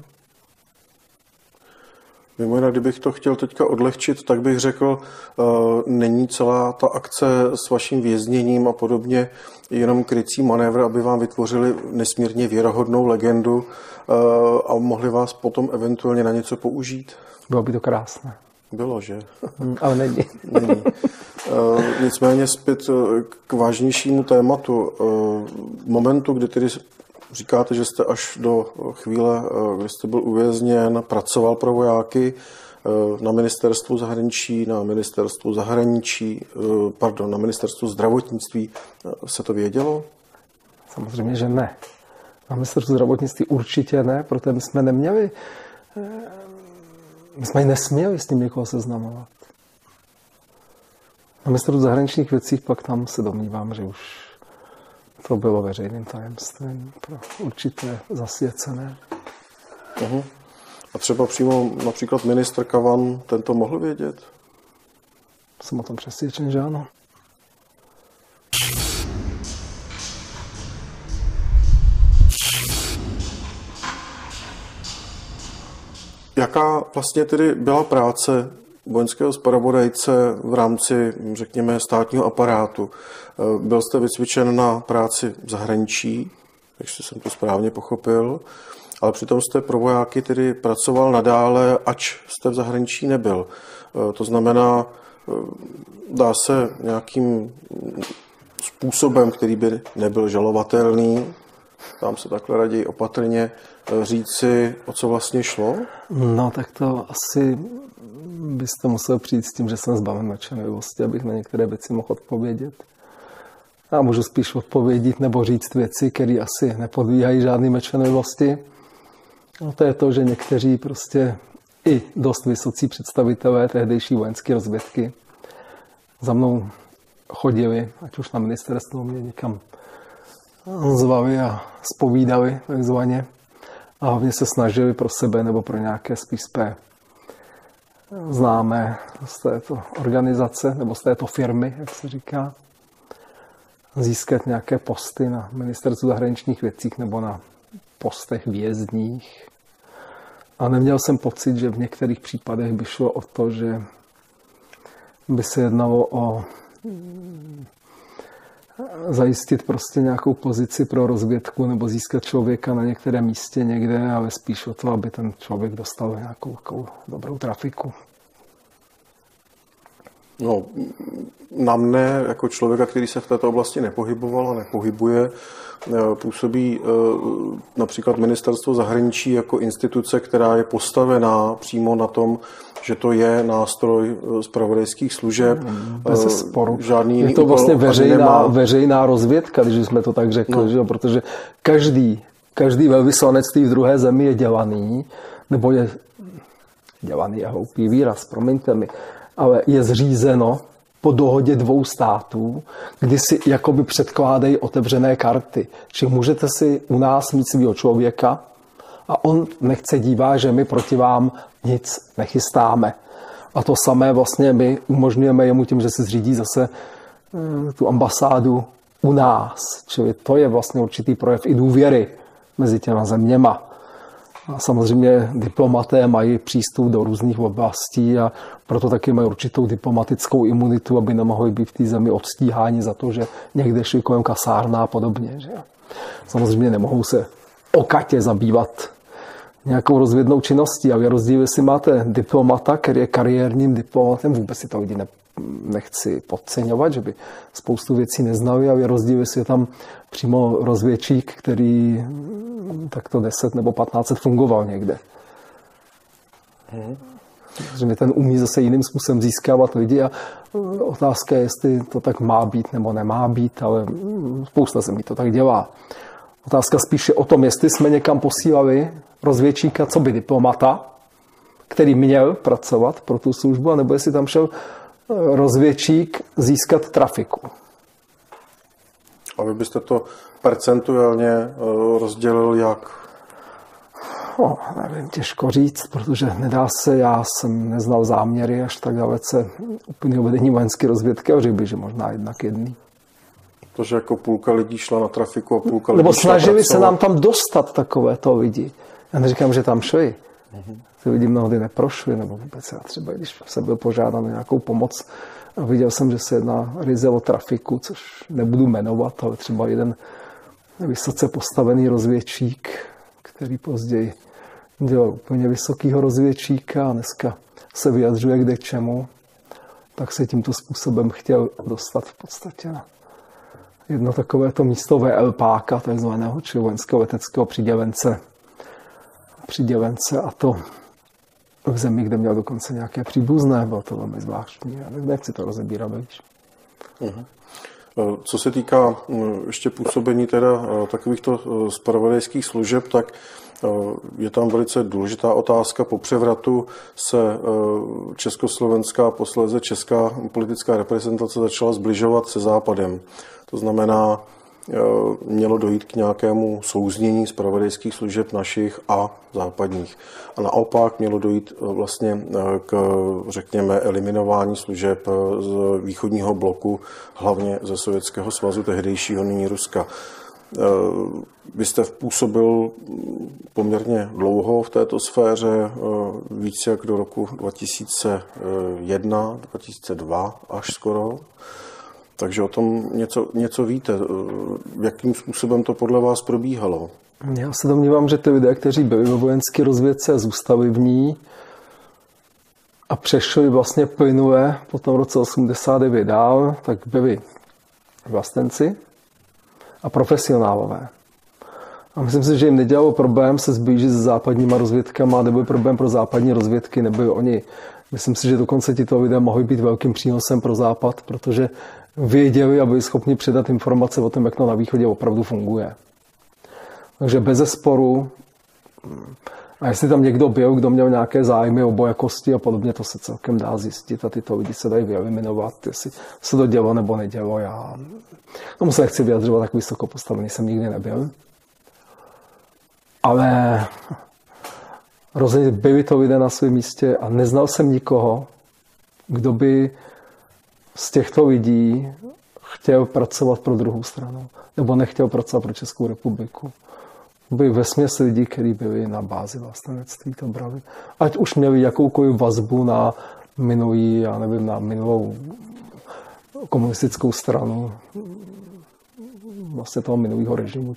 Mimo jinak, kdybych to chtěl teďka odlehčit, tak bych řekl, uh, není celá ta akce s vaším vězněním a podobně jenom krycí manévr, aby vám vytvořili nesmírně věrohodnou legendu uh, a mohli vás potom eventuálně na něco použít? Bylo by to krásné. Bylo, že? Ale není. není. Uh, nicméně zpět k vážnějšímu tématu. Uh, momentu, kdy tedy říkáte, že jste až do chvíle, kdy jste byl uvězněn, pracoval pro vojáky na ministerstvu zahraničí, na ministerstvu zahraničí, pardon, na ministerstvu zdravotnictví. Se to vědělo? Samozřejmě, že ne. Na ministerstvu zdravotnictví určitě ne, protože my jsme neměli, my jsme nesměli s tím někoho seznamovat. Na ministerstvu zahraničních věcí pak tam se domnívám, že už to bylo veřejným tajemstvím pro určité zasvěcené. Uhum. A třeba přímo například ministr Kavan, ten to mohl vědět? Jsem o tom přesvědčen, že ano. Jaká vlastně tedy byla práce vojenského zpravodajce v rámci, řekněme, státního aparátu? Byl jste vycvičen na práci v zahraničí, takže jsem to správně pochopil, ale přitom jste pro vojáky tedy pracoval nadále, ač jste v zahraničí nebyl. To znamená, dá se nějakým způsobem, který by nebyl žalovatelný, tam se takhle raději opatrně, říci, o co vlastně šlo? No, tak to asi byste musel přijít s tím, že jsem zbaven mlčenlivosti, abych na některé věci mohl odpovědět. Já můžu spíš odpovědět nebo říct věci, které asi nepodvíhají žádné mlčenlivosti. No, to je to, že někteří prostě i dost vysocí představitelé tehdejší vojenské rozvědky za mnou chodili, ať už na ministerstvo mě někam zvali a zpovídali takzvaně. A hlavně se snažili pro sebe nebo pro nějaké spíš své známé z této organizace nebo z této firmy, jak se říká, získat nějaké posty na ministerstvu zahraničních věcí nebo na postech vězních. A neměl jsem pocit, že v některých případech by šlo o to, že by se jednalo o zajistit prostě nějakou pozici pro rozvědku nebo získat člověka na některém místě někde, ale spíš o to, aby ten člověk dostal nějakou dobrou trafiku. No, na mne, jako člověka, který se v této oblasti nepohyboval a nepohybuje, působí například Ministerstvo zahraničí jako instituce, která je postavená přímo na tom, že to je nástroj zpravodajských služeb. Bez sporu. Žádný je to vlastně veřejná, veřejná rozvědka, když jsme to tak řekli, no. Že? Protože každý, každý velvyslanectví v druhé zemi je dělaný, nebo je dělaný je hloupý výraz, promiňte mi, ale je zřízeno po dohodě dvou států, kdy si jakoby předkládají otevřené karty. Čili můžete si u nás mít svýho člověka a on nechce dívá, že my proti vám nic nechystáme. A to samé vlastně my umožňujeme jemu tím, že si zřídí zase tu ambasádu u nás. Čili to je vlastně určitý projev i důvěry mezi těma zeměma. A samozřejmě diplomaté mají přístup do různých oblastí a proto taky mají určitou diplomatickou imunitu, aby nemohli být v té zemi odstíháni za to, že někde šli kolem kasárna a podobně. Že? Samozřejmě nemohou se okatě zabývat nějakou rozvědnou činností, ale rozdíl, jestli máte diplomata, který je kariérním diplomatem, vůbec si to lidi ne, nechci podceňovat, že by spoustu věcí neznali, ale rozdíl, jestli je tam přímo rozvědčík, který takto deset nebo patnáct let fungoval někde. Hmm. Že mi ten umí zase jiným způsobem získávat lidi a otázka je, jestli to tak má být nebo nemá být, ale spousta zemí to tak dělá. Otázka spíše o tom, jestli jsme někam posílali rozvědčíka, co by diplomata, který měl pracovat pro tu službu, anebo jestli tam šel rozvědčík získat trafiku. A vy byste to percentuálně rozdělil jak? No, nevím, těžko říct, protože nedá se, já jsem neznal záměry až tak dalece úplného vedení vojenské rozvědky a řekl bych, že možná jednak jedný. Protože jako půlka lidí šla na trafiku a půlka lidí Nebo šla snažili pracovat. se nám tam dostat takovéto lidi. Já neříkám, že tam šli. Uh-huh. Ty lidi mnohdy neprošli, nebo vůbec já třeba, když jsem byl požádán o nějakou pomoc a viděl jsem, že se jedná ryze o trafiku, což nebudu jmenovat, ale třeba jeden vysoce postavený rozvědčík, který později dělal úplně vysokýho rozvědčíka a dneska se vyjadřuje kde k čemu, tak se tímto způsobem chtěl dostat v podstatě na jedno takovéto místo VLPáka, takzvaného, či vojenského leteckého přidělence. přidělence a to v zemi, kde měl dokonce nějaké příbuzné, bylo to velmi zvláštní. Já nechci to rozebírat, víš. Uh-huh. Co se týká ještě působení teda takovýchto zpravodajských služeb, tak je tam velice důležitá otázka. Po převratu se československá, posléze česká politická reprezentace začala zbližovat se Západem. To znamená, mělo dojít k nějakému souznění zpravodajských služeb našich a západních. A naopak mělo dojít vlastně k, řekněme, eliminování služeb z východního bloku, hlavně ze Sovětského svazu, tehdejšího, nyní Ruska. Vy jste působil poměrně dlouho v této sféře, víc jak do roku dva tisíce jedna, dva tisíce dva až skoro. Takže o tom něco, něco víte. Jakým způsobem to podle vás probíhalo? Já se domnívám, že ty lidé, kteří byli ve vojenské rozvědce, zůstali v ní a přešli vlastně plynule po tom roce osmdesát devět dál, tak byli vlastenci a profesionálové. A myslím si, že jim nedělalo problém se zblížit s západníma rozvědkama, nebyl problém pro západní rozvědky, nebyli oni. Myslím si, že dokonce tito lidé mohli být velkým přínosem pro Západ, protože věděli a byli schopni předat informace o tom, jak to na východě opravdu funguje. Takže bezesporu, a jestli tam někdo byl, kdo měl nějaké zájmy, obojakosti a podobně, to se celkem dá zjistit a tyto lidi se dají vyeliminovat, jestli se to dělo nebo nedělo. Já tomu se nechci vyjadřovat, tak vysoko postavený jsem nikdy nebyl. Ale rozhodně byli to lidé na svém místě a neznal jsem nikoho, kdo by z těchto lidí chtěl pracovat pro druhou stranu nebo nechtěl pracovat pro Českou republiku. Byli vesměs lidí, kteří byli na bázi vlastenectví, to brali. Ať už měli jakoukoliv vazbu na minulý, já nevím, na minulou komunistickou stranu vlastně toho minulého režimu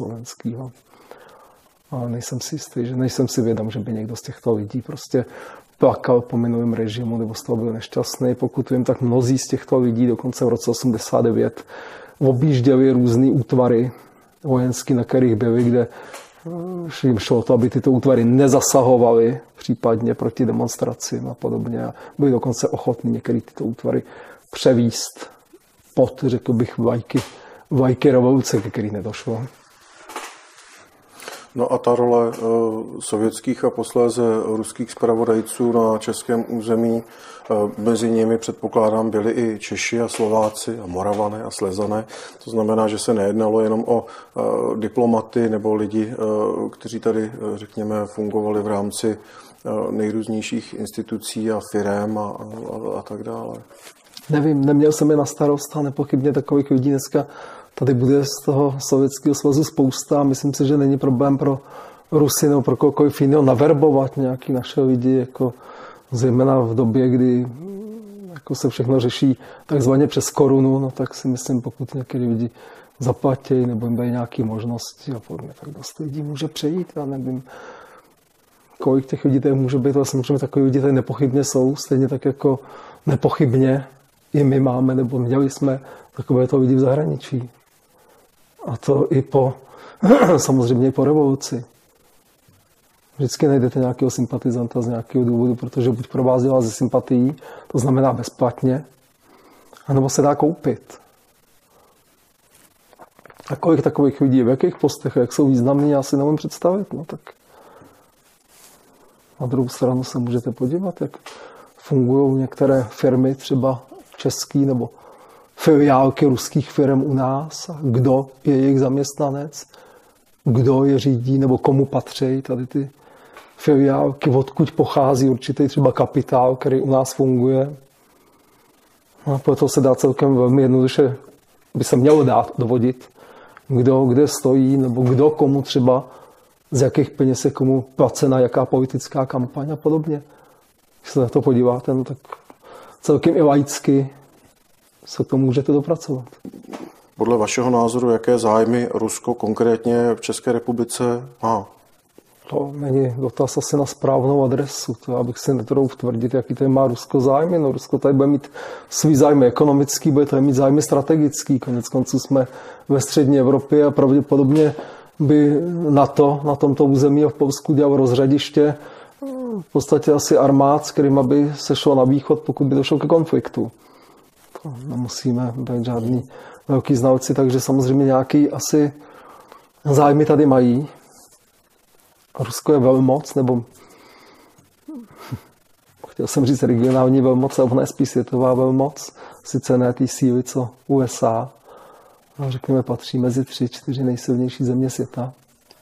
československého. Ale nejsem si jistý, že nejsem si vědom, že by někdo z těchto lidí prostě plakal po minulém režimu nebo z toho byl nešťastný. Pokud vím, tak mnozí z těchto lidí dokonce v roce osmdesát devět objížděli různý útvary vojenský, na kterých byli, kde jim šlo to, aby tyto útvary nezasahovaly případně proti demonstracím a podobně. A byli dokonce ochotní některé tyto útvary převíst pod, řekl bych, vlajky, vlajky revoluce, ke který nedošlo. No a ta role sovětských a posléze ruských zpravodajců na českém území, mezi nimi předpokládám byli i Češi a Slováci a Moravané a Slezané. To znamená, že se nejednalo jenom o diplomaty nebo lidi, kteří tady, řekněme, fungovali v rámci nejrůznějších institucí a firem a, a, a tak dále. Nevím, neměl jsem je na starost a nepochybně takových lidí dneska tady bude z toho Sovětského svazu spousta. Myslím si, že není problém pro Rusy nebo pro kohokoliv jiného naverbovat nějaký naše lidi, jako zejména v době, kdy jako se všechno řeší takzvaně přes korunu, no tak si myslím, pokud nějaké lidi zaplatí nebo jim dají nějaké možnosti a podobně, tak dost lidí může přejít. Já nevím, kolik těch lidí tady může být, ale samozřejmě takový lidi tady nepochybně jsou, stejně tak jako nepochybně i my máme, nebo měli jsme takovéto lidi v zahraničí. A to i po, samozřejmě i po revoluci. Vždycky najdete nějakého sympatizanta z nějakého důvodu, protože buď pro vás dělá ze sympatií, to znamená bezplatně, anebo se dá koupit. A kolik takových lidí, v jakých postech, jak jsou významní, já si nemůžu představit. No tak na druhou stranu se můžete podívat, jak fungují některé firmy, třeba český nebo filiálky ruských firm u nás, kdo je jejich zaměstnanec, kdo je řídí nebo komu patří tady ty filiálky, odkud pochází určitý třeba kapitál, který u nás funguje. A proto se dá celkem velmi jednoduše, by se mělo dát dovodit, kdo kde stojí, nebo kdo komu třeba, z jakých peněz je komu placena, jaká politická kampaň a podobně. Když se na to podíváte, no tak celkem i laicky se k tomu můžete dopracovat. Podle vašeho názoru, jaké zájmy Rusko konkrétně v České republice má? To není dotaz asi na správnou adresu. To abych si netrouf tvrdit, jaký tady má Rusko zájmy. No, Rusko tady bude mít svý zájmy ekonomický, bude tady mít zájmy strategický. Konec konců jsme ve střední Evropě a pravděpodobně by NATO na tomto území a v Polsku dělal rozřadiště v podstatě asi armád, s kterým by se šlo na východ, pokud by došlo ke konfliktu. To nemusíme být žádný velký znalci, takže samozřejmě nějaký asi zájmy tady mají. Rusko je velmoc, nebo chtěl jsem říct regionální velmoc, ale ona je spíš světová velmoc, sice ne té síly, co U S A, ale řekněme patří mezi tři, čtyři nejsilnější země světa.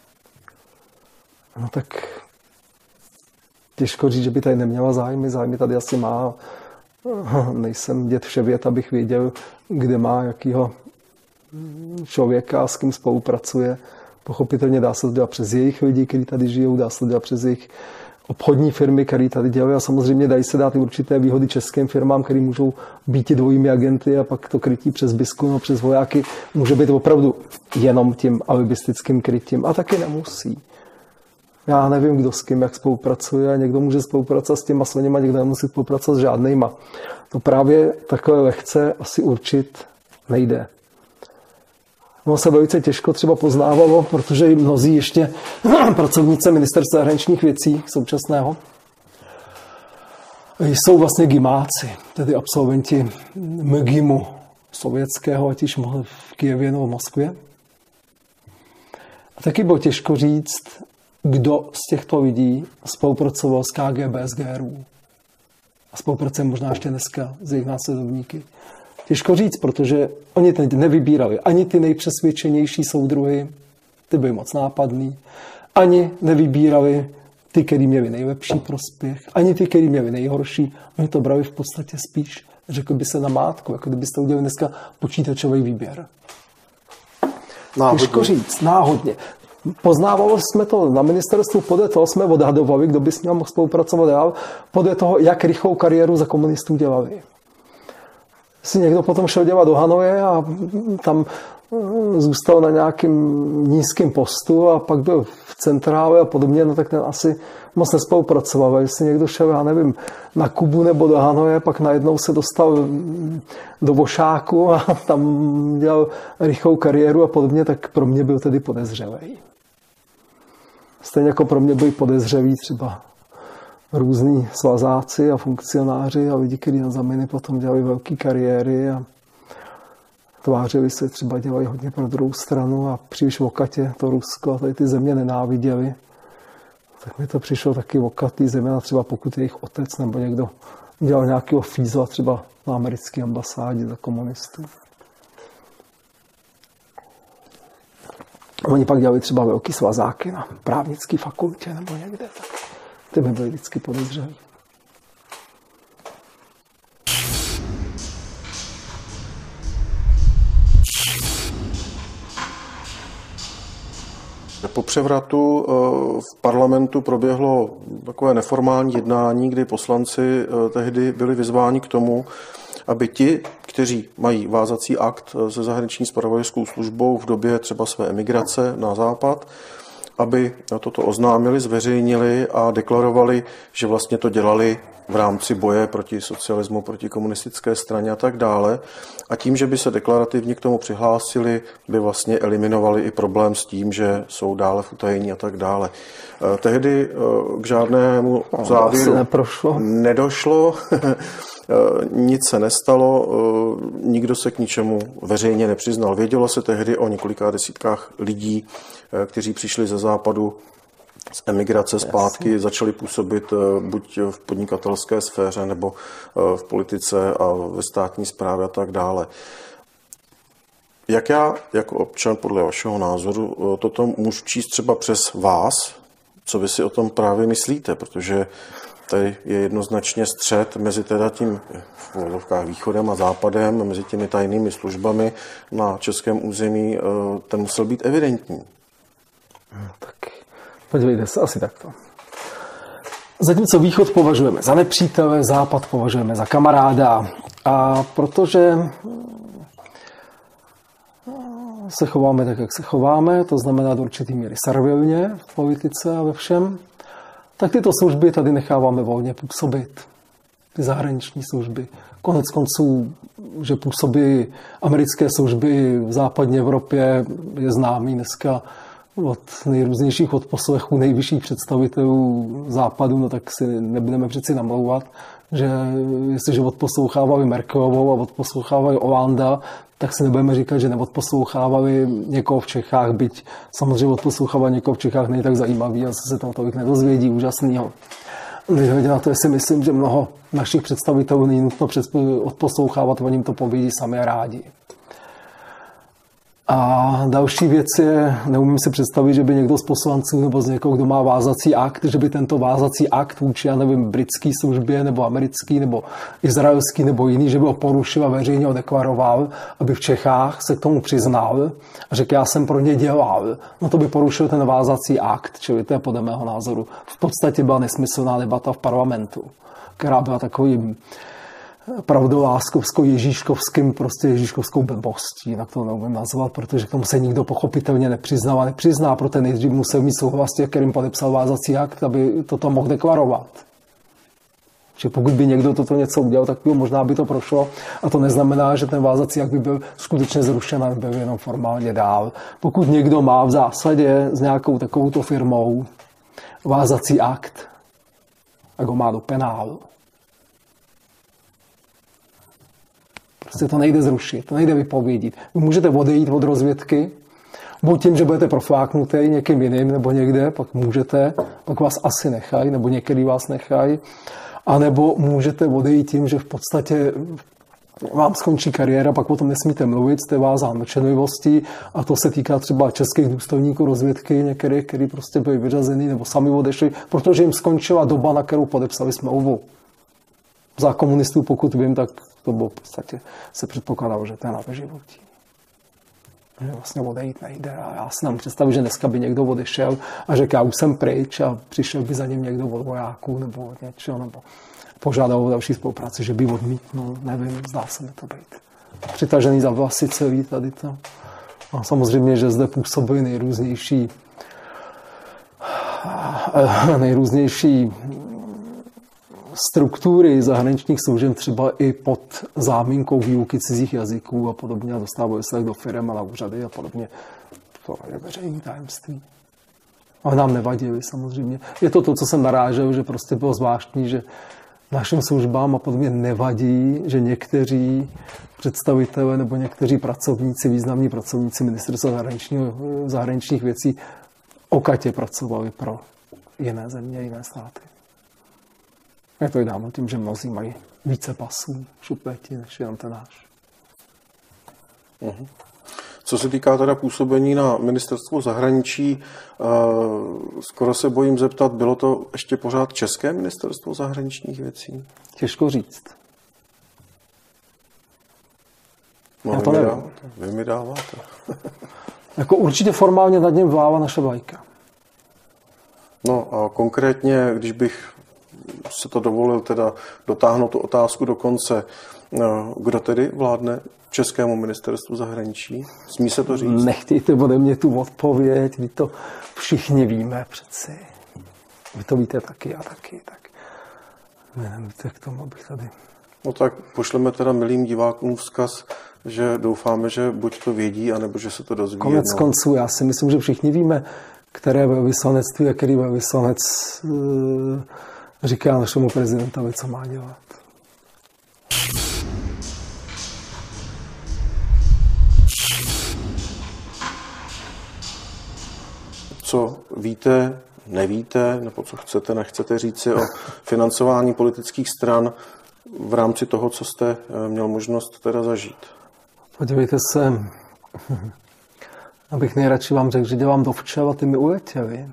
No tak těžko říct, že by tady neměla zájmy, zájmy tady asi má. Nejsem děd vševět, abych věděl, kde má jakýho člověka, s kým spolupracuje. Pochopitelně dá se to dělat přes jejich lidi, kteří tady žijou, dá se to dělat přes jejich obchodní firmy, které tady dělají a samozřejmě dají se dát i určité výhody českým firmám, které můžou být i dvojimi agenty a pak to krytí přes bisku, no přes vojáky může být opravdu jenom tím alibistickým krytím a taky nemusí. Já nevím, kdo s kým jak spolupracuje a někdo může spolupracovat s těma sloněma, někdo nemusí spolupracovat s žádnejma. To právě takové lehce asi určit nejde. No se velice těžko třeba poznávalo, protože i mnozí ještě pracovníci ministerstva zahraničních věcí současného jsou vlastně gymáci, tedy absolventi MGIMu sovětského, ať již v Kyjevě nebo v Moskvě. A taky bylo těžko říct, kdo z těchto lidí spolupracoval s K G B, s G R U. A spolupracuje možná ještě dneska s jejich následovníky. Těžko říct, protože oni nevybírali ani ty nejpřesvědčenější soudruhy, ty byly moc nápadný, ani nevybírali ty, kteří měli nejlepší prospěch, ani ty, kteří měli nejhorší. Oni to brali v podstatě spíš, řekl by se, na mátku, jako kdybyste udělali dneska počítačový výběr. Náhodně. Těžko říct, náhodně. Poznávali jsme to na ministerstvu, podle toho jsme odhadovali, kdo by s ním mohl spolupracovat dál, podle toho, jak rychlou kariéru za komunistů dělali. Si někdo potom šel dělat do Hanoje a tam zůstal na nějakém nízkém postu a pak byl v centrále a podobně, no tak ten asi moc nespolupracoval. Jestli někdo šel, já nevím, na Kubu nebo do Hanoje, pak najednou se dostal do Vošáku a tam dělal rychlou kariéru a podobně, tak pro mě byl tedy podezřelý. Stejně jako pro mě byli podezřelí třeba různí svazáci a funkcionáři a lidi, kteří na zaminy potom dělali velké kariéry a tvářili se, třeba dělají hodně pro druhou stranu a příliš okatě to Rusko a tady ty země nenáviděli. Tak mi to přišlo taky okatý země, třeba pokud jejich otec nebo někdo dělal nějakého fízla třeba na americké ambasádě za komunistů. Oni pak dělali třeba velký svazáky na právnické fakultě nebo někde, tak ty by byly vždycky podezřelí. Po převratu v parlamentu proběhlo takové neformální jednání, kdy poslanci tehdy byli vyzváni k tomu, aby ti, kteří mají vázací akt se zahraniční zpravodajskou službou v době třeba své emigrace na západ, aby toto oznámili, zveřejnili a deklarovali, že vlastně to dělali v rámci boje proti socialismu, proti komunistické straně a tak dále. A tím, že by se deklarativně k tomu přihlásili, by vlastně eliminovali i problém s tím, že jsou dále v utajení a tak dále. Tehdy k žádnému závěru nedošlo, nic se nestalo, nikdo se k ničemu veřejně nepřiznal. Vědělo se tehdy o několika desítkách lidí, kteří přišli ze západu z emigrace zpátky, Jasně. začali působit buď v podnikatelské sféře, nebo v politice a ve státní správě a tak dále. Jak já jako občan podle vašeho názoru toto můžu číst třeba přes vás? Co vy si o tom právě myslíte? Protože tady je jednoznačně střet mezi teda tím v úvodovkách východem a západem, mezi těmi tajnými službami na českém území, ten musel být evidentní. Tak podívejte se, asi takto. Zatímco východ považujeme za nepřítele, západ považujeme za kamaráda. A protože se chováme tak, jak se chováme, to znamená do určitý míry servilně v politice a ve všem, tak tyto služby tady necháváme volně působit. Ty zahraniční služby. Konec konců, že působí americké služby v západní Evropě, je známý dneska od nejrůznějších odposlechů nejvyšších představitelů západu, no tak si nebudeme přeci namlouvat, že jestliže odposlouchávali Merkelovou a odposlouchávali Holanda, tak si nebudeme říkat, že neodposlouchávali někoho v Čechách, byť samozřejmě odposlouchávali někoho v Čechách není tak zajímavý a se tam tolik nedozvědí úžasného. Nehledě na to, si myslím, že mnoho našich představitelů není nutno odposlouchávat, oni jim to povědí sami a rádi. A další věc je, neumím si představit, že by někdo z poslanců nebo z někoho, kdo má vázací akt, že by tento vázací akt vůči, já nevím, britský službě nebo americký nebo izraelský nebo jiný, že by ho porušil a veřejně ho deklaroval, aby v Čechách se k tomu přiznal a řekl, já jsem pro ně dělal. No to by porušil ten vázací akt, čili to je podle mého názoru. V podstatě byla nesmyslná debata v parlamentu, která byla takovým pravdoláskovsko-ježíškovským, prostě ježíškovskou blbostí, jinak to neumím nazvat, protože k tomu se nikdo pochopitelně nepřiznal a nepřizná, proto nejdřív musel mít souhlas těch, kterým podepsal vázací akt, aby toto mohl deklarovat. Že pokud by někdo toto něco udělal, tak by možná by to prošlo a to neznamená, že ten vázací akt by byl skutečně zrušen a byl jenom formálně dál. Pokud někdo má v zásadě s nějakou takovouto firmou vázací akt, tak ho má do penálu. Prostě to nejde zrušit, to nejde vypovědět. Vy můžete odejít od rozvědky, buď tím, že budete profláknutý někým jiným nebo někde, pak můžete, pak vás asi nechají, nebo některý vás nechají, anebo můžete odejít tím, že v podstatě vám skončí kariéra, pak o tom nesmíte mluvit, jste vázán mlčenlivostí a to se týká třeba českých důstojníků rozvědky, některých, kteří prostě byli vyřazený nebo sami odešli, protože jim skončila doba, na kterou podepsali smlouvu. Za komunistů, pokud vím, tak to bylo v podstatě, se předpokládalo, že to je na doživotí. Že vlastně odejít nejde. A já si nám představit, že dneska by někdo odešel a řekl, já už jsem pryč a přišel by za ním někdo od vojáků nebo od něčeho, nebo požádal o další spolupráci, že by odmítnul, nevím, zdá se mi to být. Přitažený za vlasy celý tady to. A samozřejmě, že zde působí nejrůznější nejrůznější struktury zahraničních služeb, třeba i pod záminkou výuky cizích jazyků a podobně, a dostávají se do firem a na úřady a podobně. To je veřejné tajemství. Ale nám nevadili samozřejmě. Je to to, co jsem narážel, že prostě bylo zvláštní, že našim službám a podobně nevadí, že někteří představitelé nebo někteří pracovníci, významní pracovníci ministerstva zahraničních věcí okatě pracovali pro jiné země, jiné státy. Je to i dáno tím, že mnozí mají více pasů, šupleti, než jenom ten náš. Uh-huh. Co se týká teda působení na ministerstvu zahraničí, skoro se bojím zeptat, bylo to ještě pořád české ministerstvo zahraničních věcí? Těžko říct. No, Já to vy, mi dáváte, vy mi dáváte. Jako určitě formálně nad něm vlála naše vlajka. No a konkrétně, když bych se to dovolil teda dotáhnout tu otázku do konce, kdo tedy vládne českému ministerstvu zahraničí? Smí se to říct? Nechtějte ode mě tu odpověď, vy to všichni víme přeci. Vy to víte taky a taky, tak nevíte k tomu, abych tady... No tak pošleme teda milým divákům vzkaz, že doufáme, že buď to vědí, anebo že se to dozví. Konec jednou. konců, já si myslím, že všichni víme, které velvyslanectví a který velvyslanec uh, říká našemu prezidentovi, co má dělat. Co víte, nevíte, nebo co chcete, nechcete říci o financování politických stran v rámci toho, co jste měl možnost teda zažít? Podívejte se, abych nejradši vám řekl, že dělám do včela, ty mi uletěli.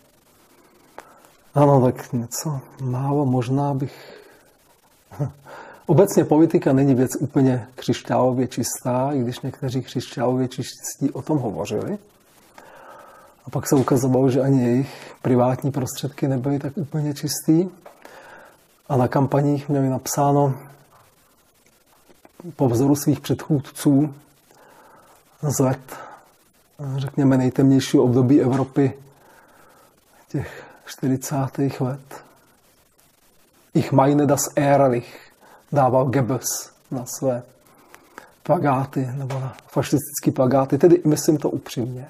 Ano, tak něco málo, možná bych... Obecně politika není věc úplně křišťálově čistá, i když někteří křišťálově čistí o tom hovořili. A pak se ukazovalo, že ani jejich privátní prostředky nebyly tak úplně čistý. A na kampaních měli napsáno po vzoru svých předchůdců z let, řekněme, nejtemnějšího období Evropy těch čtyřicátých let. Ich meine das Ehrlich dával Goebbels na své plakáty, nebo na fašistické plakáty. Tedy myslím to upřímně.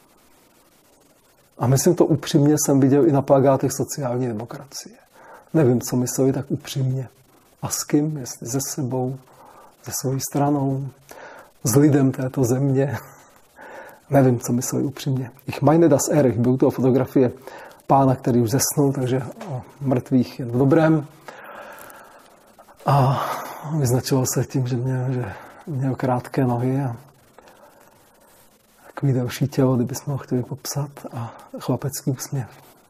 A myslím to upřímně jsem viděl i na plakátech sociální demokracie. Nevím, co mysleli tak upřímně. A s kým? Jestli se sebou, se svou stranou, s lidem této země. Nevím, co mysleli upřímně. Ich meine das Ehrlich. Byl to fotografie pána, který už zesnul, takže o mrtvých jen v dobrém. A vyznačoval se tím, že měl, že měl krátké nohy a takový další tělo, kdybychom ho chtěli popsat, a chlapecký úsměv.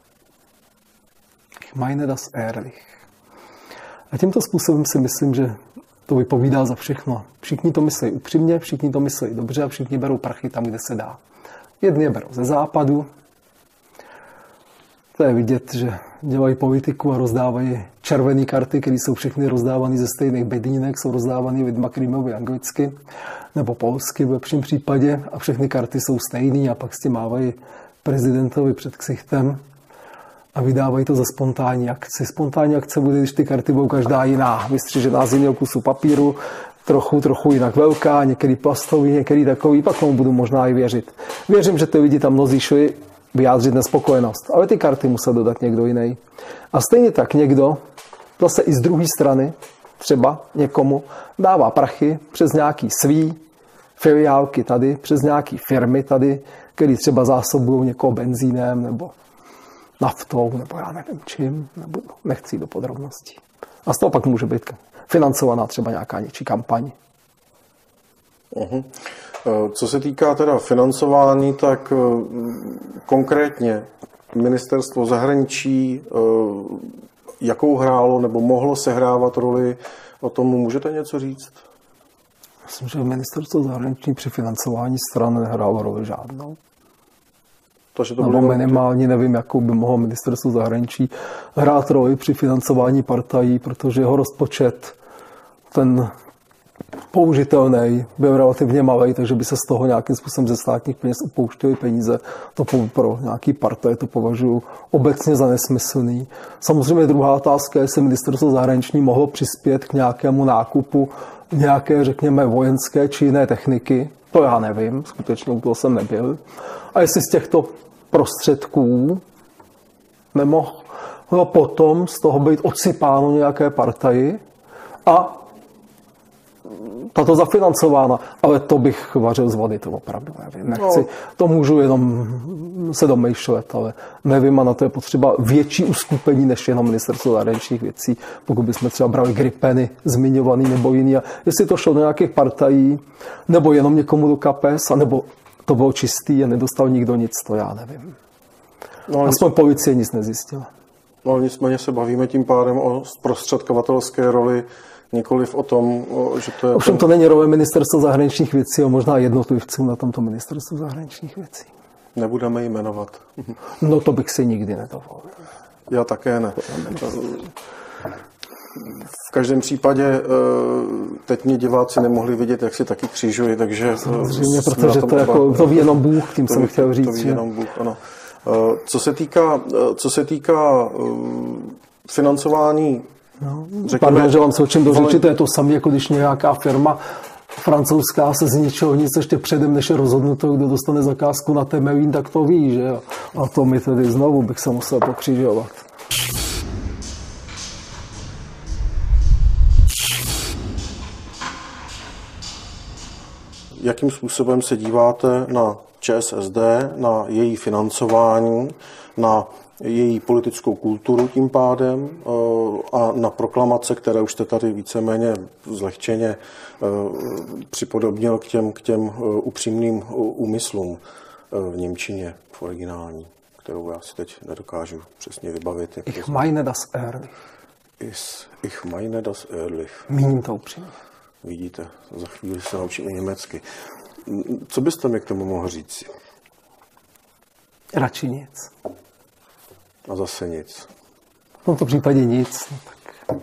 Ich meine das Ehrlich. A tímto způsobem si myslím, že to vypovídá za všechno. Všichni to myslí upřímně, všichni to myslí dobře a všichni berou prachy tam, kde se dá. Jedni je berou ze západu. To je vidět, že dělají politiku a rozdávají červené karty, které jsou všechny rozdávané ze stejných bedínek, jsou rozdávané lidma, který mluví anglicky nebo polsky v lepším případě, a všechny karty jsou stejné a pak s tím mávají prezidentovi před ksichtem a vydávají to za spontánní akci. Spontánní akce bude, když ty karty budou každá jiná, vystřižená z jiného kusu papíru, trochu, trochu jinak velká, některý plastový, některý takový, pak tomu budu možná i věřit. Věřím, že ty lidi tam mnozí šli vyjádřit nespokojenost, ale ty karty musel dodat někdo jiný. A stejně tak někdo, zase i z druhé strany, třeba někomu, dává prachy přes nějaký svý filiálky tady, přes nějaký firmy tady, který třeba zásobují někoho benzínem nebo naftou, nebo já nevím čím, nebo nechci jít do podrobností. A z toho pak může být financovaná třeba nějaká něčí kampaň. Uh-huh. Co se týká teda financování, tak konkrétně ministerstvo zahraničí, jakou hrálo nebo mohlo sehrávat roli, o tom můžete něco říct? Myslím, že ministerstvo zahraničí při financování stran nehrálo roli žádnou. To, to nebo minimálně nevím, jakou by mohlo ministerstvo zahraničí hrát roli při financování partají, protože jeho rozpočet ten použitelný, byl relativně malý, takže by se z toho nějakým způsobem ze státních peněz upouštěly peníze. To pro nějaký partaj to považuji obecně za nesmyslný. Samozřejmě druhá otázka, jestli ministerstvo zahraniční mohlo přispět k nějakému nákupu nějaké, řekněme, vojenské či jiné techniky. To já nevím, skutečně u toho jsem nebyl. A jestli z těchto prostředků nemohl potom z toho být odsypáno nějaké partaji a tato zafinancována, ale to bych vařil z vody, to opravdu nevím. Nechci, no. To můžu jenom se domýšlet, ale nevím, a na to je potřeba větší uskupení než jenom ministerstvo zahraničních věcí, pokud bychom třeba brali gripeny zmiňovaný nebo jiný. A jestli to šlo do nějakých partají, nebo jenom někomu do kapes, nebo to bylo čistý a nedostal nikdo nic, to já nevím. No, aspoň policie nic nezjistila. No, nicméně se bavíme tím pádem o zprostředkovatelské roli, nikoliv o tom, že to je... Ovšem ten... to není role ministerstva zahraničních věcí, a možná jednotlivců na tomto ministerstvu zahraničních věcí. Nebudeme jmenovat. No to bych si nikdy nedovolil. Já také ne. V každém případě teď mě diváci nemohli vidět, jak si taky křižuji, takže... Samozřejmě, protože to, jako, to ví jenom Bůh, tím to jsem ví, chtěl říct. To ví jenom Bůh, ano. Co se týká, co se týká financování... No, pardon, že vám se o čem dořečit, to je to samé, jako když nějaká firma francouzská se z ničeho nic ještě předem, než je rozhodnuto, kdo dostane zakázku na Temelín, tak to ví, že jo. A to mi tedy znovu bych se musel pokřižovat. Jakým způsobem se díváte na ČSSD, na její financování, na její politickou kulturu tím pádem a na proklamace, které už jste tady víceméně zlehčeně připodobnil k těm, k těm upřímným úmyslům v němčině, v originální, kterou já si teď nedokážu přesně vybavit. Jak ich meine das ehrlich. Is, ich meine das ehrlich. Míním to upřímně. Vidíte, za chvíli se naučím i německy. Co byste mi k tomu mohl říct? Radši nic. A zase nic. V tomto případě nic. No tak.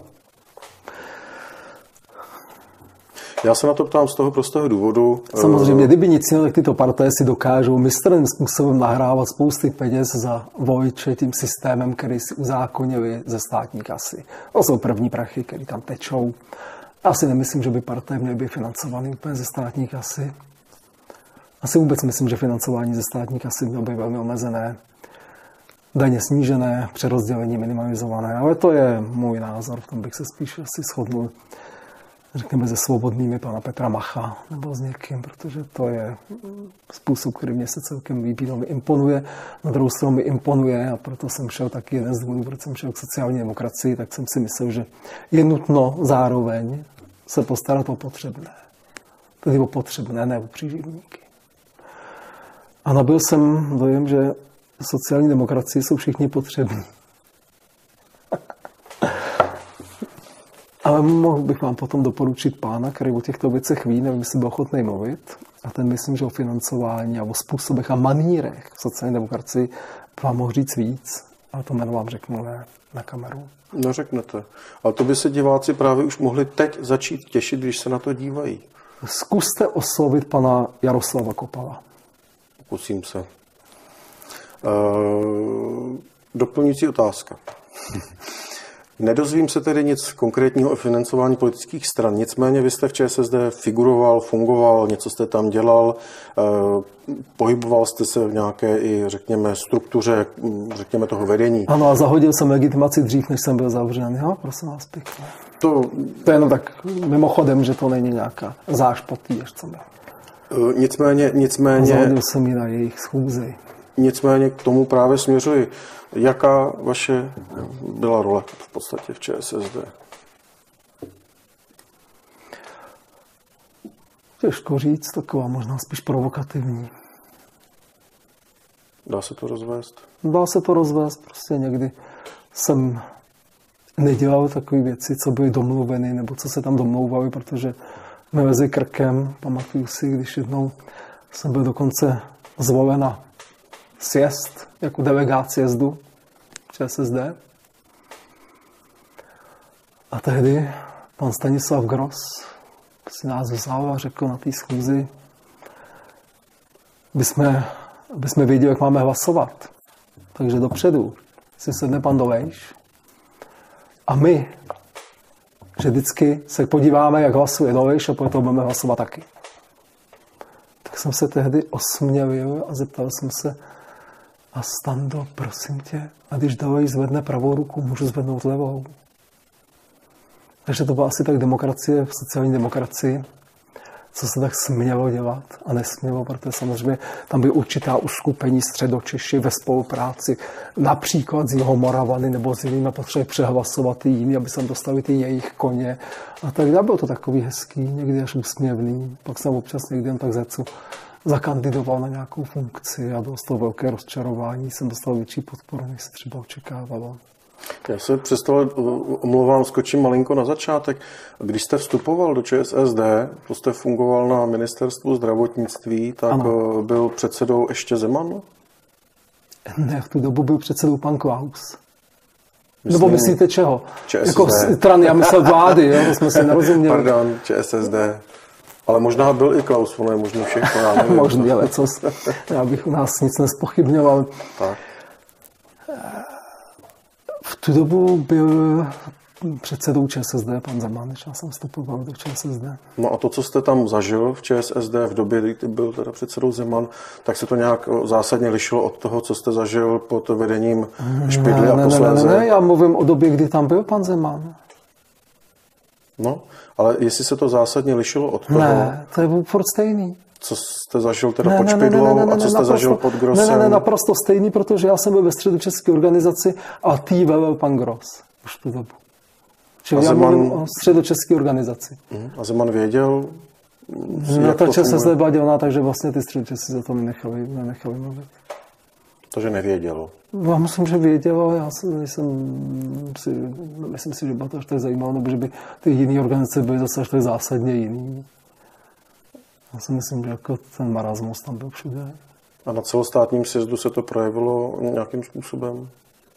Já se na to ptám z toho prostého důvodu. Samozřejmě, kdyby nic jiného, tak tyto partaje si dokážou mistrným způsobem nahrávat spousty peněz za voliče tím systémem, který si uzákonili ze státní kasy. To jsou první prachy, které tam tečou. Já si nemyslím, že by partaje měly být financovaný úplně ze státní kasy. Asi vůbec myslím, že financování ze státní kasy mělo být velmi omezené. Daně snížené, přerozdělení minimalizované, ale to je můj názor, v tom bych se spíš asi shodnul, řekněme, se svobodnými pana Petra Macha nebo s někým, protože to je způsob, který mě se celkem líbí, no mi imponuje, na druhou stranu mi imponuje a proto jsem šel taky jeden z důvodů, proč jsem šel k sociální demokracii, tak jsem si myslel, že je nutno zároveň se postarat o potřebné. Tedy o potřebné, ne o příživníky. A nabyl jsem dojem, že sociální demokracii jsou všichni potřební. Ale mohl bych vám potom doporučit pána, který o těchto věcech ví, nevím, jestli byl ochotný mluvit. A ten myslím, že o financování a o způsobech a manírech sociální demokracii vám mohl říct víc. Ale to jméno vám řeknu ne na kameru. No řeknete. Ale to by se diváci právě už mohli teď začít těšit, když se na to dívají. Zkuste oslovit pana Jaroslava Kopala. Pokusím se. Uh, doplňující otázka. Nedozvím se tedy nic konkrétního o financování politických stran, nicméně vy jste v ČSSD figuroval, fungoval, něco jste tam dělal, uh, pohyboval jste se v nějaké i, řekněme, struktuře, řekněme, toho vedení. Ano, a zahodil jsem legitimaci dřív, než jsem byl zavřen, jo, prosím vás pěkně. To, to je jenom tak mimochodem, že to není nějaká zášpatý, až co byl. Uh, nicméně, nicméně... Zahodil jsem ji na jejich schůzi. Nicméně k tomu právě směřuji. Jaká vaše byla role v podstatě v ČSSD? Těžko říct, taková možná spíš provokativní. Dá se to rozvést? Dá se to rozvést, prostě někdy jsem nedělal takové věci, co byly domluveny, nebo co se tam domlouvali, protože mi mezi krkem, pamatuju si, když jednou jsem byl dokonce zvolena sjezd, jako delegát sjezdu ČSSD. A tehdy pan Stanislav Gross si nás vzal a řekl na té schůzi, aby jsme, aby jsme věděli, jak máme hlasovat. Takže dopředu si sedne pan Dolejš a my, že vždycky se podíváme, jak hlasuje Dolejš a potom budeme hlasovat taky. Tak jsem se tehdy osmělil a zeptal jsem se, a Stando, prosím tě, a když Dolejš zvedne pravou ruku, můžu zvednout levou. Takže to byla asi tak demokracie v sociální demokracii, co se tak smělo dělat a nesmělo, protože samozřejmě tam by určitá uskupení Středočeši ve spolupráci, například z Jihomoravany nebo s jinými potřebuje přehlasovat ty jiný, aby se tam dostali ty jejich koně. A tak dále. Bylo to takový hezký, někdy až úsměvný. Pak jsem občas někdy jen tak zecu zakandidoval na nějakou funkci a dostal velké rozčarování. Jsem dostal větší podporu, než se třeba očekávalo. Já se přesto omlouvám, skočím malinko na začátek. Když jste vstupoval do ČSSD, to jste fungoval na ministerstvu zdravotnictví, tak ano. Byl předsedou ještě Zeman? Ne, v tu dobu byl předsedou pan Klaus. Myslím, nebo myslíte čeho? ČSSD. Jako strany, já myslel vlády, jo, to jsme si nerozuměli. Pardon, ČSSD. Ale možná byl i Klaus, ono je možný všechno. Možný, ale co, já bych u nás nic nespochybňoval. Tak. V tu dobu byl předsedou ČSSD pan Zeman, než já jsem vstupoval do ČSSD. No a to, co jste tam zažil v ČSSD v době, kdy byl teda předsedou Zeman, tak se to nějak zásadně lišilo od toho, co jste zažil pod vedením Špidly ne, a ne, posléze? Ne, ne, ne, já mluvím o době, kdy tam byl pan Zeman. No, ale jestli se to zásadně lišilo od toho... Ne, to je byl furt stejný. Co jste zažil teda ne, pod ne, Špidlou ne, ne, ne, a co jste naprosto, zažil pod Grossem? Ne, ne, ne, naprosto stejný, protože já jsem byl ve středočeské organizaci a tý velel pan Gross už tu dobu. Čili já Zeman... mluvím o středočeské organizaci. A Zeman věděl, No, ta ČSSD byla dělaná, takže vlastně ty středočesky za to nenechali, nenechali mluvit. Takže nevěděl. Já myslím, že věděl, ale já jsem si, myslím si, že bylo to až tak zajímavé, nebo že by ty jiné organizace byly zase až tak zásadně jiný. Já si myslím, že jako ten marasmus tam byl všude. A na celostátním sjezdu se to projevilo nějakým způsobem?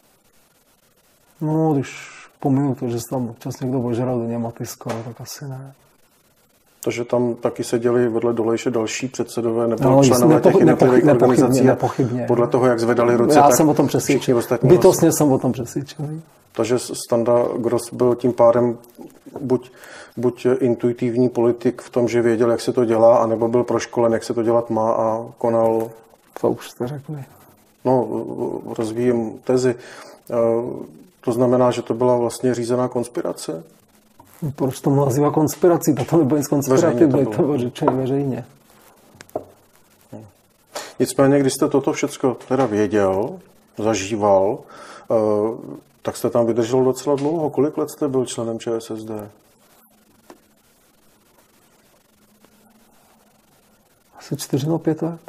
No, když pominu to, že se tam občas někdo ožral do němaty skoro, tak asi ne. Takže tam taky seděli vedle Dolejše další předsedové nebo no, členové nepo, těch jednotlivých nepochybně, organizací. Nepochybně. Podle toho, jak zvedali ruce, já tak jsem o tom přesvědčen. Bytostně jsem o tom přesvědčený. Takže Standa Gross byl tím pádem buď, buď intuitivní politik v tom, že věděl, jak se to dělá, anebo byl proškolen, jak se to dělat má a konal... To už jste řekli. No, rozvíjím tezi. To znamená, že to byla vlastně řízená konspirace? Proč to nazývá konspirací? To nebylo nic konspirativní, to bylo řečené veřejně. Nicméně, když jste toto všechno teda věděl, zažíval, tak jste tam vydržel docela dlouho. Kolik let jste byl členem ČSSD? Asi čtyři nebo pět let.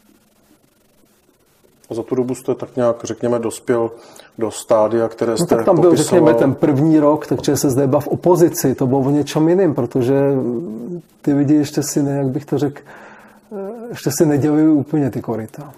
A za tu dobu jste tak nějak, řekněme, dospěl do stádia, které jste no, tak tam popisoval. byl, řekněme, ten první rok, tak ČSSD byla v opozici. To bylo o něčem jiným, protože ty lidi ještě si, ne, jak bych to řekl, ještě si nedělili úplně ty koryta.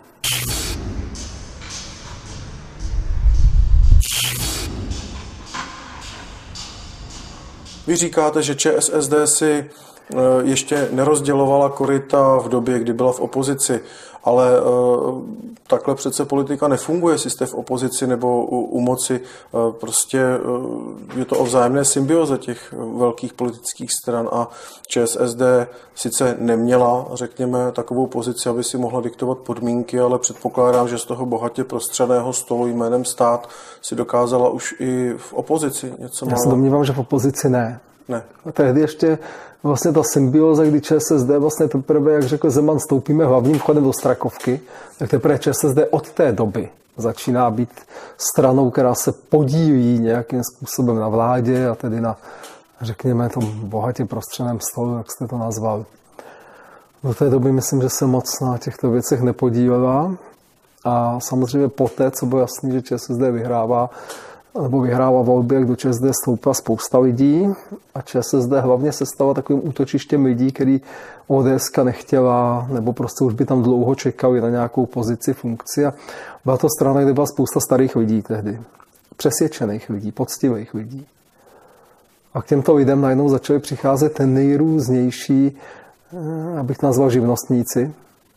Vy říkáte, že ČSSD si ještě nerozdělovala koryta v době, kdy byla v opozici, ale takhle přece politika nefunguje, jestli jste v opozici nebo u, u moci. Prostě je to o vzájemné symbioze těch velkých politických stran a ČSSD sice neměla, řekněme, takovou pozici, aby si mohla diktovat podmínky, ale předpokládám, že z toho bohatě prostřeného stolu jménem stát si dokázala už i v opozici něco málo. Já se domnívám, že v opozici ne. Ne. A tehdy ještě vlastně ta symbioza, kdy ČSSD vlastně teprve, jak řekl Zeman, stoupíme hlavním vchodem do Strakovky, tak teprve ČSSD od té doby začíná být stranou, která se podílí nějakým způsobem na vládě a tedy na, řekněme, tom bohatě prostřeném stolu, jak jste to nazval. Do té doby myslím, že se moc na těchto věcech nepodílela a samozřejmě poté, co bylo jasný, že ČSSD vyhrává, nebo vyhrává volby, jak do ČSSD stoupila spousta lidí a ČSSD hlavně se stala takovým útočištěm lidí, který ODSka nechtěla, nebo prostě už by tam dlouho čekali na nějakou pozici, funkci a byla to strana, kde byla spousta starých lidí tehdy, přesvědčených lidí, poctivých lidí. A k těmto lidem najednou začaly přicházet ten nejrůznější, abych nazval živnostníci,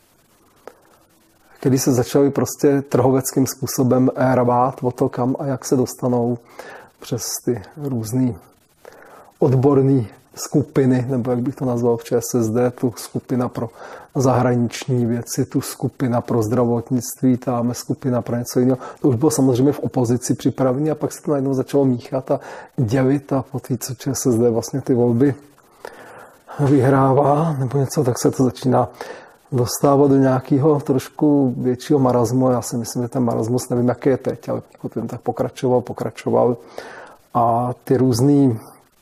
kdy se začali prostě trhoveckým způsobem rvát o to, kam a jak se dostanou přes ty různé odborné skupiny, nebo jak bych to nazval v ČSSD, tu skupina pro zahraniční věci, tu skupina pro zdravotnictví, tam skupina pro něco jiného. To už bylo samozřejmě v opozici připravené a pak se to najednou začalo míchat a dělit a po té, co ČSSD vlastně ty volby vyhrává, nebo něco, tak se to začíná dostávat do nějakého trošku většího marazmu. Já si myslím, že ten marazmus, nevím, jaký je teď, ale pokud ten tak pokračoval, pokračoval a ty různý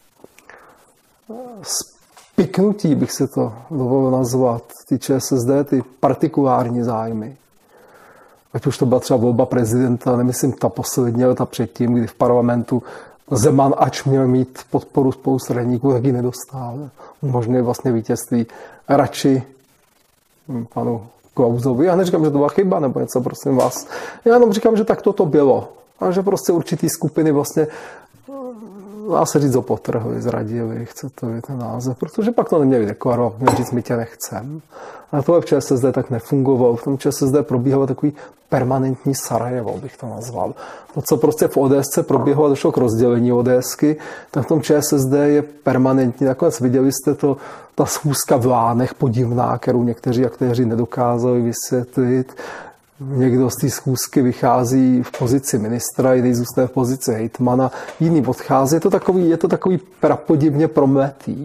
spiknutí, bych se to dovolil nazvat, ty ČSSD, ty partikulární zájmy. Ať už to byla třeba volba prezidenta, nemyslím ta poslední, ale ta předtím, kdy v parlamentu Zeman, ač měl mít podporu spolustraníků, tak ji nedostal. Možné vlastně vítězství radši panu Klausovi. Já neříkám, že to byla chyba nebo něco, prosím vás. Já jenom říkám, že tak to bylo. A že prostě určitý skupiny vlastně dá se říct, opotrhli, zradili, chcete ten název, protože pak to neměli deklarovat, měli říct, my tě nechcem. A to v ČSSD tak nefungovalo. V tom ČSSD probíhalo takový permanentní Sarajevo, bych to nazval. To, co prostě v ODSce probíhalo, došlo k rozdělení ODSky, tak v tom ČSSD je permanentní. Nakonec viděli jste to, ta schůzka v Lánech podivná, kterou někteří aktéři nedokázali vysvětlit. Někdo z té schůzky vychází v pozici ministra, jiný zůstane v pozici hejtmana, jiný odchází. Je to takový, je to takový prapodivně promletý.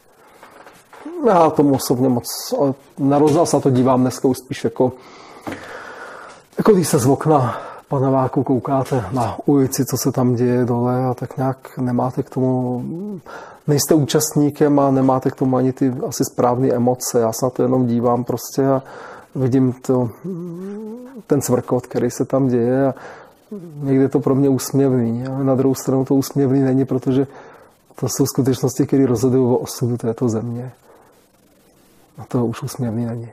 Já tomu osobně moc, na rozhlas na to dívám dneska už spíš jako, jako když se z okna paneláku koukáte na ulici, co se tam děje dole a tak nějak nemáte k tomu, nejste účastníkem a nemáte k tomu ani ty asi správné emoce. Já se na to jenom dívám prostě a vidím to, ten cvrkot, který se tam děje a někdy je to pro mě úsměvný. Ale na druhou stranu to úsměvný není, protože to jsou skutečnosti, které rozhodují o osudu této země. A to už úsměvný není.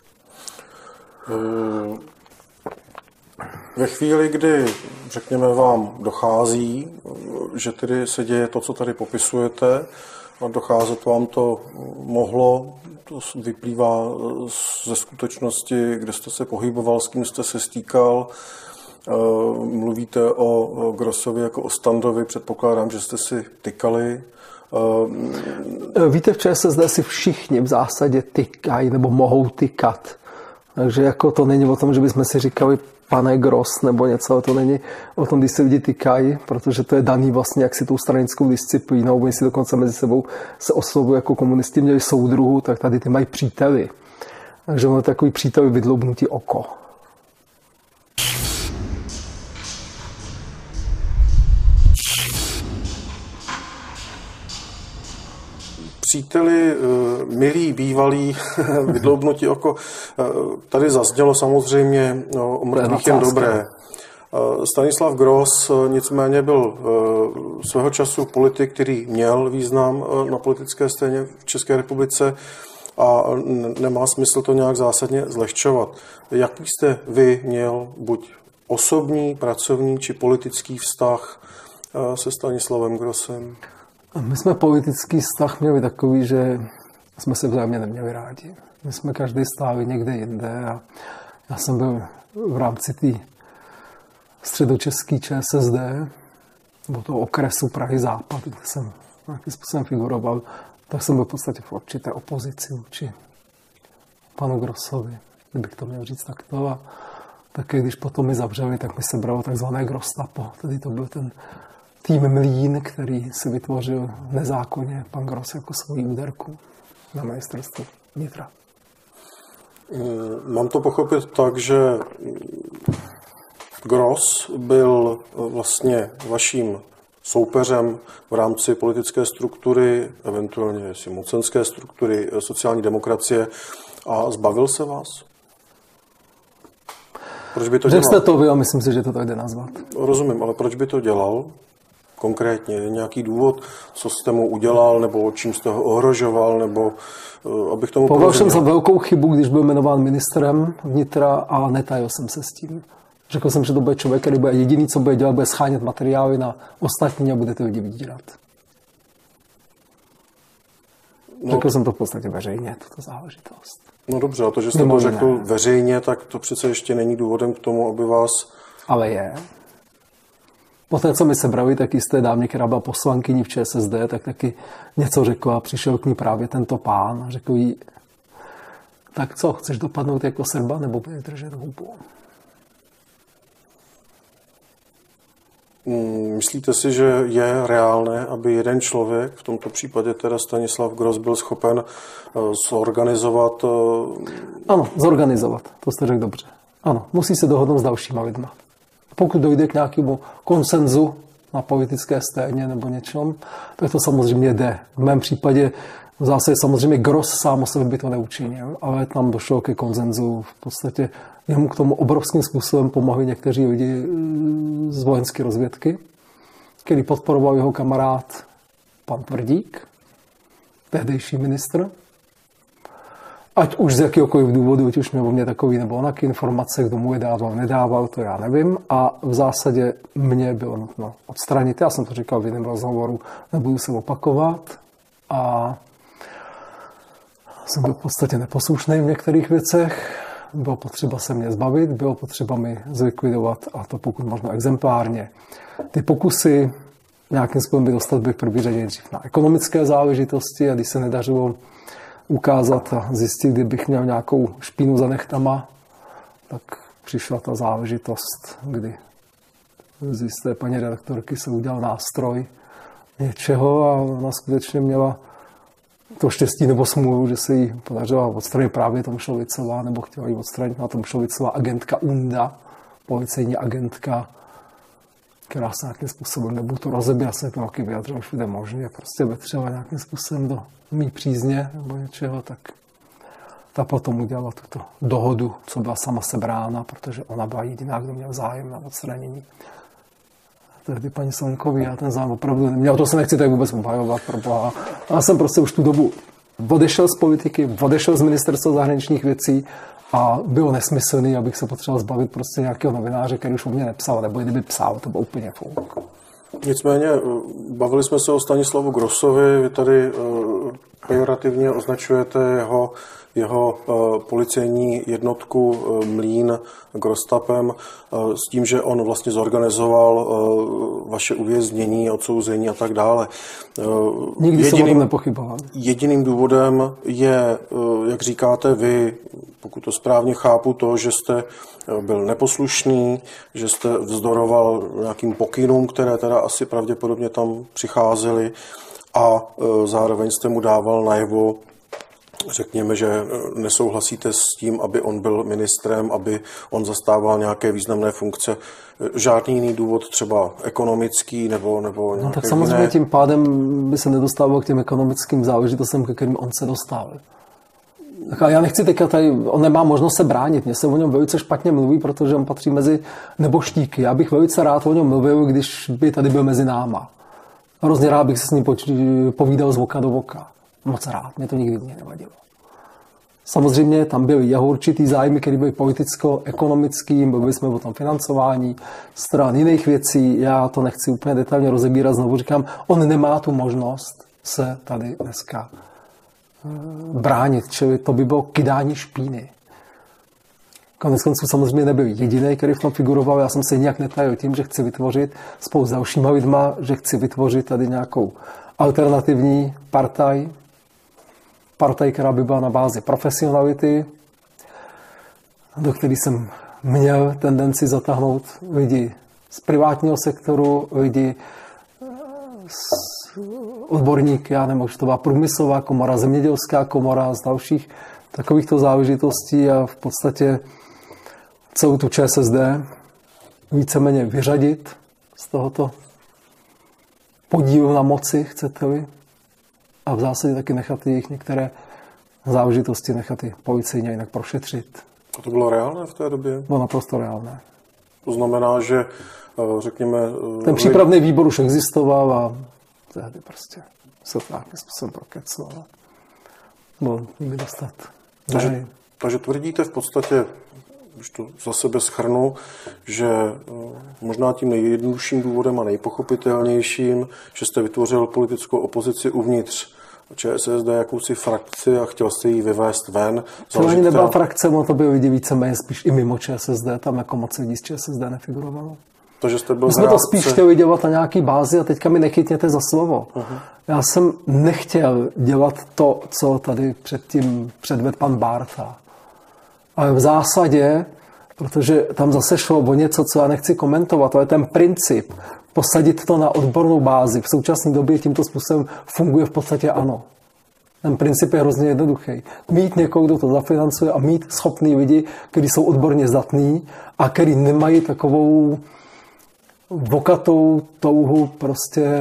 Ve chvíli, kdy, řekněme, vám dochází, že tedy se děje to, co tady popisujete, a docházet vám to mohlo, to vyplývá ze skutečnosti, kde jste se pohyboval, s kým jste se stýkal. Mluvíte o Grossovi jako o Standovi, předpokládám, že jste si tykali. Víte, v ČSSD si všichni v zásadě tykají nebo mohou tykat. Takže jako to není o tom, že bychom si říkali pane Gross nebo něco, ale to není o tom, když se lidi tykají, protože to je daný vlastně jak si tou stranickou disciplínou, oni si dokonce mezi sebou se oslovují jako komunisti, měli soudruhu, tak tady ty mají příteli. Takže ono je takový přítel vydloubnutí oko. Příteli, milí, bývalí, vydloubnutí oko, tady zaznělo samozřejmě o mrtvých jen dobré. Stanislav Gross nicméně byl svého času politik, který měl význam na politické scéně v České republice a nemá smysl to nějak zásadně zlehčovat. Jaký jste vy měl buď osobní, pracovní či politický vztah se Stanislavem Grossem? My jsme politický vztah měli takový, že jsme se vzájemně neměli rádi. My jsme každý stáli někde jinde a já jsem byl v rámci té středočeský ČSSD, nebo toho okresu Prahy Západ, kde jsem nějakým způsobem figuroval, tak jsem byl v podstatě v určité opozici vůči panu Grossovi, kdybych to měl říct takto. A také když potom mi zavřeli, tak mi sebralo takzvané Grosstapo. Tedy to byl ten tým Mlín, který si vytvořil nezákonně pan Gross jako svoji úderku na ministerstvu vnitra. Mám to pochopit tak, že Gross byl vlastně vaším soupeřem v rámci politické struktury, eventuálně jestli mocenské struktury sociální demokracie a zbavil se vás? Proč by to dělal? Řekl jste to vy a myslím si, že to tak jde nazvat. Rozumím, ale proč by to dělal? Konkrétně je nějaký důvod, co jste mu udělal, nebo čím jste ho ohrožoval, nebo abych tomu Považoval jsem za velkou chybu, když byl jmenován ministrem vnitra a netajil jsem se s tím. Řekl jsem, že to bude člověk, který bude jediný, co bude dělat, bude schánět materiály na ostatní a bude ty lidi vydírat. No, řekl jsem to v podstatě veřejně, tuto záležitost. No dobře, a to, že jste to řekl ne. veřejně, tak to přece ještě není důvodem k tomu, aby vás... Ale je. Poté, co mi sebrali, tak jisté dámě, která byla poslankyní v ČSSD, tak taky něco řekla a přišel k ní právě tento pán a řekl jí, tak co, chceš dopadnout jako Srba, nebo budeš držet hubu? Myslíte si, že je reálné, aby jeden člověk, v tomto případě teda Stanislav Gross, byl schopen zorganizovat... Ano, zorganizovat, to jste řekl dobře. Ano, musí se dohodnout s dalšíma lidma. Pokud dojde k nějakému konsenzu na politické scéně nebo něčem, tak to samozřejmě jde. V mém případě v zásadě samozřejmě Gross sám o sobě by to neučinil, ale tam došlo ke konsenzu. V podstatě jemu k tomu obrovským způsobem pomohli někteří lidi z vojenské rozvědky, který podporoval jeho kamarád pan Tvrdík, tehdejší ministr. Ať už z jakéhokoliv důvodu, ať už měl o mě takový nebo onaky informace, kdo mu je dával, nedával, to já nevím. A v zásadě mě bylo nutno odstranit. Já jsem to říkal v jiném rozhovoru, nebudu se opakovat. A jsem byl v podstatě neposlušný v některých věcech. Bylo potřeba se mě zbavit, bylo potřeba mi zlikvidovat, a to pokud možno exemplárně. Ty pokusy nějakým způsobem by dostat bych první řadě dřív na ekonomické záležitosti, a když se nedařilo ukázat a zjistit, kdybych měl nějakou špínu za nechtama, tak přišla ta záležitost, kdy z jisté paní redaktorky se udělal nástroj něčeho a ona skutečně měla to štěstí nebo smůlu, že se jí podařila odstranit právě Tomšovicová, nebo chtěla jí odstranit na Tomšovicová agentka Unda, policejní agentka, která se nějakým způsobem, nebudu to rozebírat, se to taky vyjadřila všude možně, prostě vetřela nějakým způsobem do mý přízně nebo něčeho, tak ta potom udělala tuto dohodu, co byla sama sebrána, protože ona byla jediná, kdo měl zájem na odstranění tehdy paní Slnkový. Já ten zájem opravdu neměl, to se nechci tak vůbec obhajovat, pro boha. Já jsem prostě už tu dobu odešel z politiky, odešel z ministerstva zahraničních věcí a bylo nesmyslný, abych se potřeboval zbavit prostě nějakého novináře, který už o mě nepsal, nebo kdyby psal, to bylo úplně fouk. Nicméně, bavili jsme se o Stanislavu Grossovi, vy tady pejorativně označujete jeho, jeho policejní jednotku Mlín Grostapem s tím, že on vlastně zorganizoval vaše uvěznění, odsouzení a tak dále. Nikdy jsem o tom nepochyboval. Jediným důvodem je, jak říkáte vy, pokud to správně chápu, to, že jste byl neposlušný, že jste vzdoroval nějakým pokynům, které teda asi pravděpodobně tam přicházely, a zároveň jste mu dával najevo, řekněme, že nesouhlasíte s tím, aby on byl ministrem, aby on zastával nějaké významné funkce. Žádný jiný důvod, třeba ekonomický nebo, nebo nějaké no, tak samozřejmě jiné. Tím pádem by se nedostával k těm ekonomickým záležitostem, ke kterým on se dostal. Tak já nechci teďka tady, on nemá možnost se bránit. Mně se o něm velice špatně mluví, protože on patří mezi neboštíky. Já bych velice rád o něm mluvil, když by tady byl mezi náma. Hrozně rád bych se s ním povídal z oka do oka. Moc rád, mě to nikdy mě nevadilo. Samozřejmě tam byly jeho určitý zájmy, které byly politicko-ekonomický, mluvili jsme o tom financování stran jiných věcí. Já to nechci úplně detailně rozebírat, znovu říkám, on nemá tu možnost se tady dneska bránit, čili to by bylo kydání špíny. Konec konců samozřejmě nebyl jediný, který v tom figuroval. Já jsem se nijak netajil tím, že chci vytvořit spolu s dalšíma lidma, že chci vytvořit tady nějakou alternativní partaj, partaj, která by byla na bázi profesionality, do které jsem měl tendenci zatáhnout lidi z privátního sektoru, lidi z odborníky, já nevím, to byla průmyslová komora, zemědělská komora, z dalších takovýchto záležitostí, a v podstatě celou tu ČSSD víceméně vyřadit z tohoto podílu na moci, chcete-li, a v zásadě taky nechat jejich některé záležitosti nechat i policejně jinak prošetřit. A to bylo reálné v té době? Bylo naprosto reálné. To znamená, že řekněme... Ten přípravný výbor už existoval a tehdy prostě se to nějakým způsobem prokeclo. Bylo mi dostat. Takže, takže tvrdíte v podstatě, když to za sebe shrnu, že možná tím nejjednodušším důvodem a nejpochopitelnějším, že jste vytvořil politickou opozici uvnitř ČSSD jakousi frakci a chtěl jste ji vyvést ven. To ani nebyla teda... frakce, ono to bylo lidi víceméně spíš i mimo ČSSD, tam jako moc lidí z ČSSD nefigurovalo. To, že jste byl My jsme to spíš chtěli dělat na nějaký bázi a teďka mi nechytněte za slovo. Uh-huh. Já jsem nechtěl dělat to, co tady předtím předvedl pan Bárta. Ale v zásadě, protože tam zase šlo o něco, co já nechci komentovat, ale ten princip, posadit to na odbornou bázi, v současné době tímto způsobem funguje v podstatě ano. Ten princip je hrozně jednoduchý. Mít někoho, kdo to zafinancuje a mít schopný lidi, kteří jsou odborně zdatní a kteří nemají takovou vokatou touhu prostě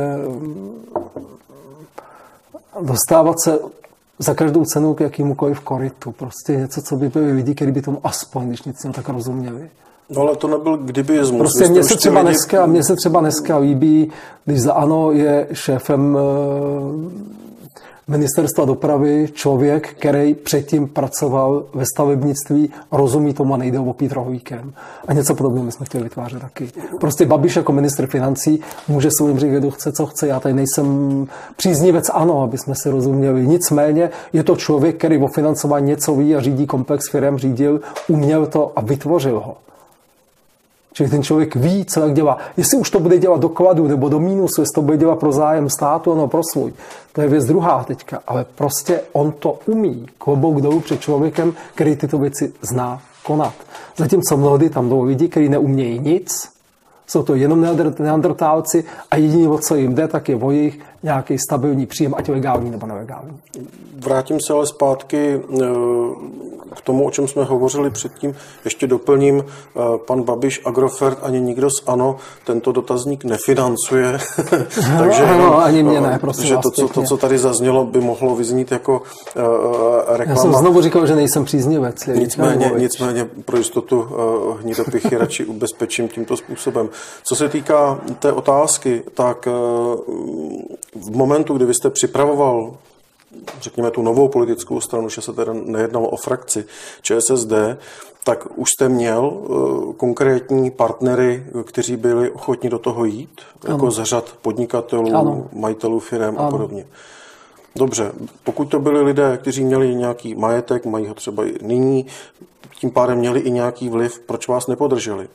dostávat se za každou cenu k jakýmukoliv korytu. Prostě něco, co by byli lidi, kteří by tomu aspoň, když nic jiného, tak rozuměli. No ale to nebyl kdybyismus. Prostě mně se, třeba lidi... dneska, mně se třeba dneska líbí, když za ANO je šéfem ministerstva dopravy člověk, který předtím pracoval ve stavebnictví, rozumí tomu a nejde opít rohlíkem. A něco podobného jsme chtěli vytvářet taky. Prostě Babiš jako ministr financí může svým říct, kdo chce, co chce. Já tady nejsem příznivec ANO, aby jsme si rozuměli. Nicméně je to člověk, který o financování něco ví a řídí komplex firem, řídil, uměl to a vytvořil ho. Čili ten člověk ví, co jak dělá. Jestli už to bude dělat do kladu nebo do mínusu, jestli to bude dělat pro zájem státu, ano, pro svůj. To je věc druhá teďka. Ale prostě on to umí. Klobouk dolů před člověkem, který tyto věci zná konat. Zatímco mnohdy tam jdou lidi, kteří neumějí nic, jsou to jenom neandertálci a jediný, o co jim jde, tak je o jejich nějaký stabilní příjem, ať legální nebo nelegální. Vrátím se ale zpátky k tomu, o čem jsme hovořili předtím. Ještě doplním, pan Babiš, Agrofert, ani nikdo z ANO tento dotazník nefinancuje. Takže no, no, ani mě ne, prosím že vás, to, co, to, co tady zaznělo, by mohlo vyznít jako uh, reklama. Já jsem znovu říkal, že nejsem příznivec. Nicméně, nicméně pro jistotu uh, hnidopichy radši ubezpečím tímto způsobem. Co se týká té otázky, tak uh, v momentu, kdy vy jste připravoval, řekněme, tu novou politickou stranu, že se teda nejednalo o frakci ČSSD, tak už jste měl uh, konkrétní partnery, kteří byli ochotní do toho jít, ano. Jako z řad podnikatelů, ano. Majitelů firem a podobně. Dobře, pokud to byli lidé, kteří měli nějaký majetek, mají ho třeba i nyní, tím pádem měli i nějaký vliv, proč vás nepodrželi?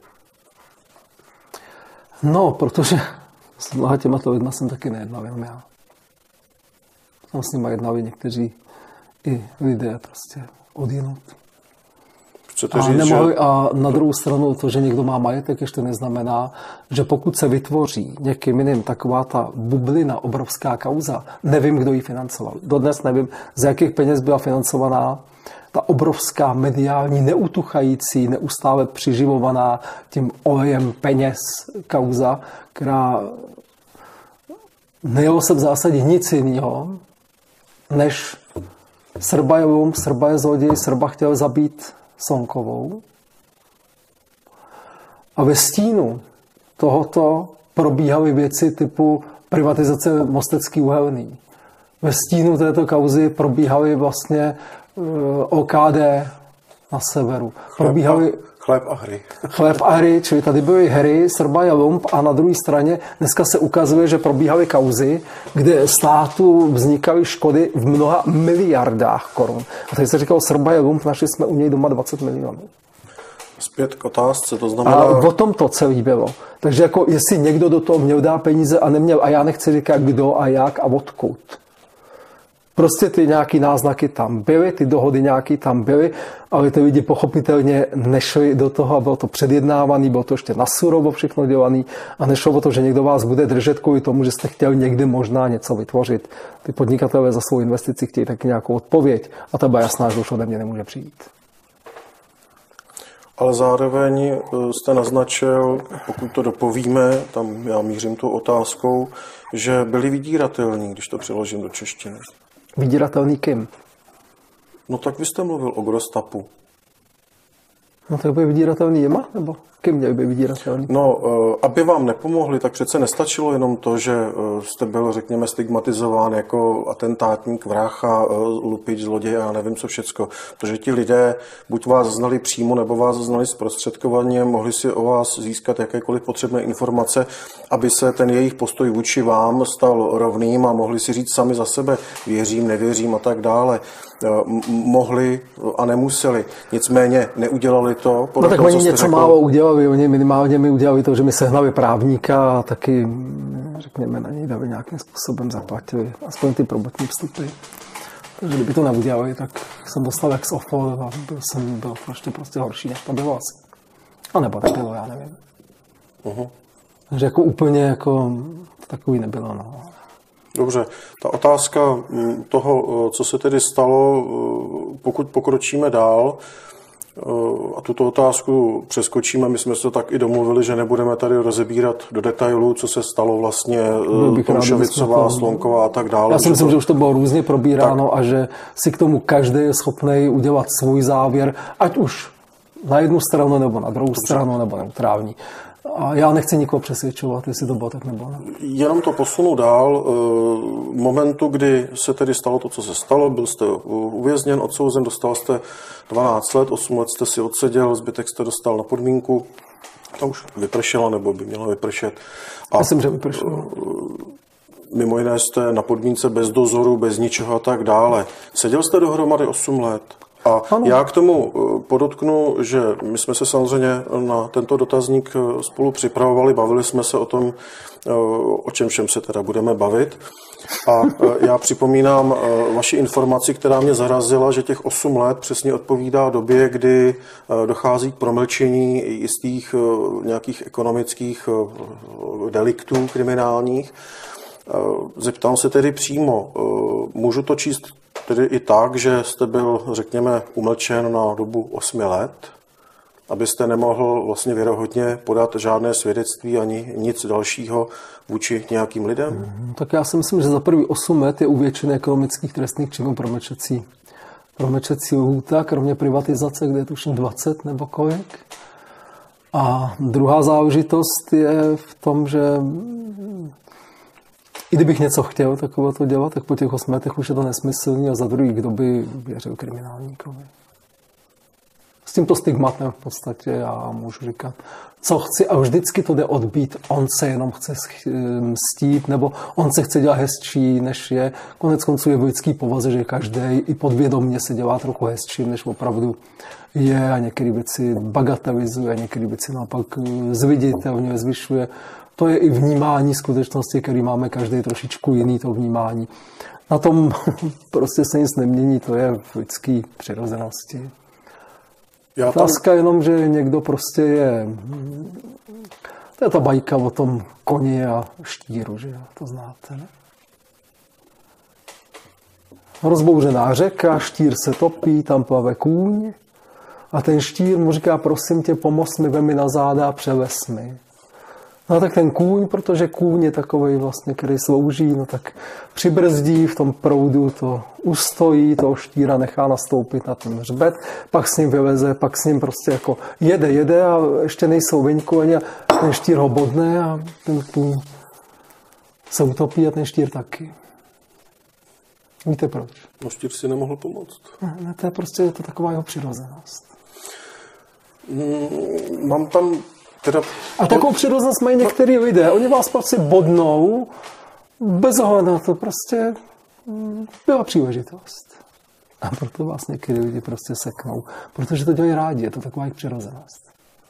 No, protože s mnoha těmato lidma jsem taky nejednal jenom já. Tam s nima jednali někteří i lidé prostě odjinut. Chcete A, říct, nemohli, že... a na druhou stranu to, že někdo má majetek, ještě neznamená, že pokud se vytvoří někým jiným taková ta bublina, obrovská kauza, nevím, kdo ji financoval. Dodnes nevím, z jakých peněz byla financovaná ta obrovská mediální, neutuchající, neustále přiživovaná tím olejem peněz kauza, která nejelo se v zásadě nic jiného, než Srba je lům, Srba je zloděj, Srba chtěl zabít Sonkovou. A ve stínu tohoto probíhaly věci typu privatizace Mostecký uhelný. Ve stínu této kauzy probíhaly vlastně O K D na severu. Probíhaly Chléb a hry. Chléb a hry, čili tady byly hry, Srba je lump a na druhé straně dneska se ukazuje, že probíhaly kauzy, kde státu vznikaly škody v mnoha miliardách korun. A tady se říkalo, Srba je lump, našli jsme u něj doma dvacet milionů. Zpět k otázce, to znamená... A o tom to celý bylo. Takže jako jestli někdo do toho měl dát peníze a neměl, a já nechci říkat kdo a jak a odkud. Prostě ty nějaký náznaky tam byly, ty dohody nějaký tam byly, ale ty lidi pochopitelně nešli do toho a bylo to předjednávaný, bylo to ještě nasurovo všechno dělaný a nešlo o to, že někdo vás bude držet kvůli tomu, že jste chtěl někdy možná něco vytvořit. Ty podnikatelé za svou investici chtějí taky nějakou odpověď a ta byla jasná, že už ode mě nemůže přijít. Ale zároveň jste naznačil, pokud to dopovíme, tam já mířím tou otázkou, že byli vydíratelní, když to přeložím do češtiny. Vydíratelný kým? No tak vy jste mluvil o Grostapu. No tak byl vydíratelný jima, nebo? taky měly být vydíratelné. No, aby vám nepomohli, tak přece nestačilo jenom to, že jste byl, řekněme, stigmatizován jako atentátník, vrah a lupič, zloděj a nevím co všecko. Protože ti lidé buď vás znali přímo, nebo vás znali zprostředkovaně, mohli si o vás získat jakékoliv potřebné informace, aby se ten jejich postoj vůči vám stal rovným a mohli si říct sami za sebe, věřím, nevěřím a tak dále. Mohli a nemuseli. Nicméně neudělali to. No tak oni něco řekl... málo udělali. Oni minimálně mi udělali to, že mi sehnali právníka a taky, řekněme, na něj dali nějakým způsobem zaplatili. Aspoň ty probotní vstupy. Takže kdyby to neudělali, tak jsem dostal ex ofo a byl jsem byl prostě, prostě horší, než to bylo asi. A nebo tak bylo, já nevím. Uh-huh. Takže jako úplně jako takový nebylo, no. Dobře, ta otázka toho, co se tedy stalo, pokud pokročíme dál a tuto otázku přeskočíme, my jsme se tak i domluvili, že nebudeme tady rozebírat do detailů, co se stalo vlastně Tomšovicová, Slonková a tak dále. Já si myslím, že už to bylo různě probíráno tak. A že si k tomu každý je schopný udělat svůj závěr, ať už na jednu stranu, nebo na druhou Dobře. stranu, nebo neutrální. A já nechci nikoho přesvědčovat, jestli to bylo tak nebo ne. Jenom to posunu dál. Momentu, kdy se tedy stalo to, co se stalo, byl jste uvězněn, odsouzen, dostal jste dvanáct let, osm let jste si odseděl, zbytek jste dostal na podmínku. To už vypršelo, nebo by mělo vypršet. A myslím, že vypršelo. Mimo jiné jste na podmínce bez dozoru, bez ničeho a tak dále. Seděl jste dohromady osm let. A ano. Já k tomu podotknu, že my jsme se samozřejmě na tento dotazník spolu připravovali, bavili jsme se o tom, o čem všem se teda budeme bavit. A já připomínám vaši informaci, která mě zarazila, že těch osm let přesně odpovídá době, kdy dochází k promlčení jistých nějakých ekonomických deliktů kriminálních. Zeptám se tedy přímo, můžu to číst tedy i tak, že jste byl, řekněme, umlčen na dobu osmi let, abyste nemohl vlastně věrohodně podat žádné svědectví ani nic dalšího vůči nějakým lidem? Hmm, tak já si myslím, že za první osm let je u většiny ekonomických trestných činů promlčecí, promlčecí lhůta, kromě privatizace, kde je tuším dvacet nebo kolik. A druhá záležitost je v tom, že i kdybych něco chtěl takové to dělat, tak po těch osmi letech už je to nesmyslný a za druhý, kdo by věřil kriminálníkovi. S tímto stigmatem v podstatě já můžu říkat, co chci a vždycky to jde odbít, on se jenom chce mstít, nebo on se chce dělat hezčí, než je. Konec konců je v lidský povaze, že každý i podvědomě se dělá trochu hezčím, než opravdu je a některé věci bagatelizuje a některé věci naopak zviditelně zvyšuje. To je i vnímání skutečnosti, který máme každý trošičku jiný, to vnímání. Na tom prostě se nic nemění, to je v lidské přirozenosti. Já tam... Otázka jenom, že někdo prostě je... To je ta bajka o tom koni a štíru, že to znáte, ne? Rozbouřená řeka, štír se topí, tam plave kůň a ten štír mu říká, prosím tě, pomoz mi, vem mi na záda a převez mi. No tak ten kůň, protože kůň je takovej vlastně, který slouží, no tak přibrzdí v tom proudu, to ustojí, toho štíra nechá nastoupit na ten hřbet, pak s ním vyleze, pak s ním prostě jako jede, jede a ještě nejsou veňku ani a ten štír ho bodne a ten kůň se utopí a ten štír taky. Víte proč? No štír si nemohl pomoct. Ne, to je prostě to taková jeho přirozenost. Mm, mám tam Teda... A takovou přirozenost mají některý lidé. Oni vás prostě bodnou bez ohledu na to. Prostě byla příležitost. A proto vás některý lidi prostě seknou. Protože to dělají rádi. Je to taková jejich přirozenost.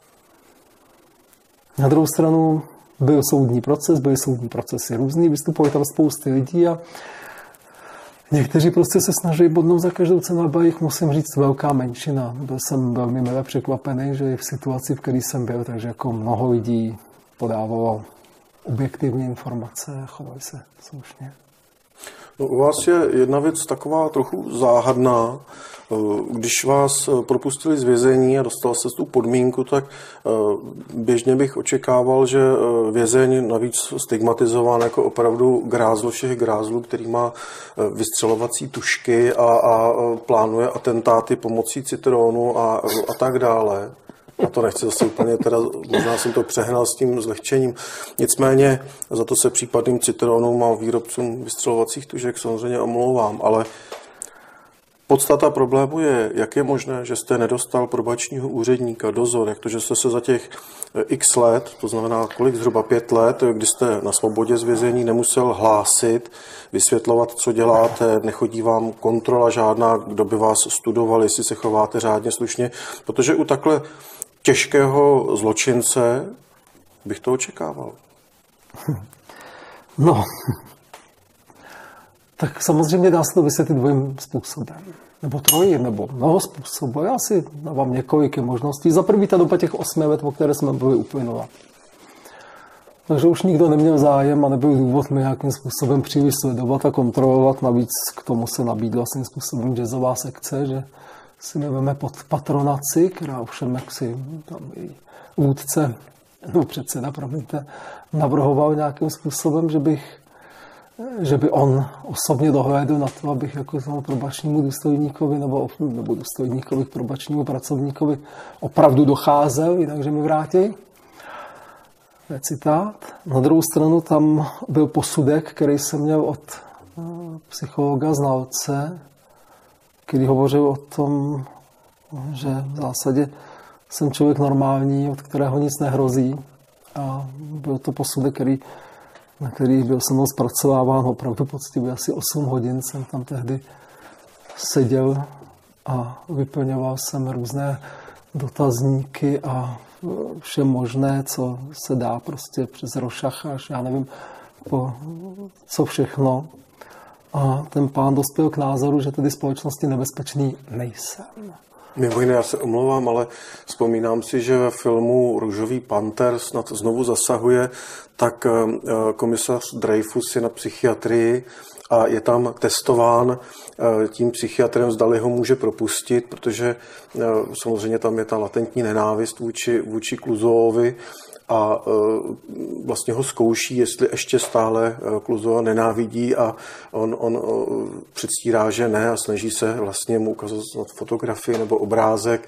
Na druhou stranu byl soudní proces, byly soudní procesy různý, vystupovali tam spousty lidí a někteří prostě se snaží bodnout za každou cenu, ale jich musím říct velká menšina. Byl jsem velmi milé překvapený, že v situaci, v které jsem byl, takže jako mnoho lidí podávalo objektivní informace a chovali se slušně. No, u vás je jedna věc taková trochu záhadná. Když vás propustili z vězení a dostal se tu podmínku, tak běžně bych očekával, že vězeň navíc stigmatizován jako opravdu grázl všech grázlů, který má vystřelovací tušky a, a plánuje atentáty pomocí citronu a, a tak dále. A to nechci zase úplně, teda, možná jsem to přehnal s tím zlehčením. Nicméně za to se případným citronům a výrobcům vystřelovacích tužek samozřejmě omlouvám, ale podstata problému je, jak je možné, že jste nedostal probačního úředníka, dozor, jak to, že jste se za těch x let, to znamená kolik, zhruba pět let, kdy jste na svobodě z vězení, nemusel hlásit, vysvětlovat, co děláte, nechodí vám kontrola žádná, kdo by vás studoval, jestli se chováte řádně, slušně, protože u takhle těžkého zločince bych to očekával. No, tak samozřejmě dá se to vysvětlit dvojím způsobem. Nebo trojím, nebo mnoho způsobů. Já si dávám několik možností. Za první ta doba těch osmi let, o které jsme byli, uplynula. Takže už nikdo neměl zájem a nebyl důvod mi nějakým způsobem příliš sledovat a kontrolovat. Navíc k tomu se nabídla svým způsobem jazzová sekce, že si neveme pod patronaci, která ovšem jaksi tam i vůdce, no předseda, promiňte, navrhoval nějakým způsobem, že bych že by on osobně dohlédl na to, abych jako tomu probačnímu důstojníkovi nebo, nebo důstojníkovi k probačnímu pracovníkovi opravdu docházel, jinak že mi vrátí. To je citát. Na druhou stranu tam byl posudek, který jsem měl od psychologa znalce, který hovořil o tom, že v zásadě jsem člověk normální, od kterého nic nehrozí. A byl to posudek, který na který byl se mnou zpracováván opravdu poctivě. Asi osm hodin jsem tam tehdy seděl a vyplňoval jsem různé dotazníky a vše možné, co se dá prostě přes rošach až já nevím, po co všechno. A ten pán dospěl k názoru, že tedy společnosti nebezpečný nejsem. Mimo jiné, já se omlouvám, ale vzpomínám si, že ve filmu Růžový panter snad znovu zasahuje, tak komisař Dreyfus je na psychiatrii a je tam testován tím psychiatrem, zdali ho může propustit, protože samozřejmě tam je ta latentní nenávist vůči, vůči Clouseauovi a vlastně ho zkouší, jestli ještě stále Clouseau nenávidí a on, on předstírá, že ne a snaží se vlastně mu ukazovat fotografii nebo obrázek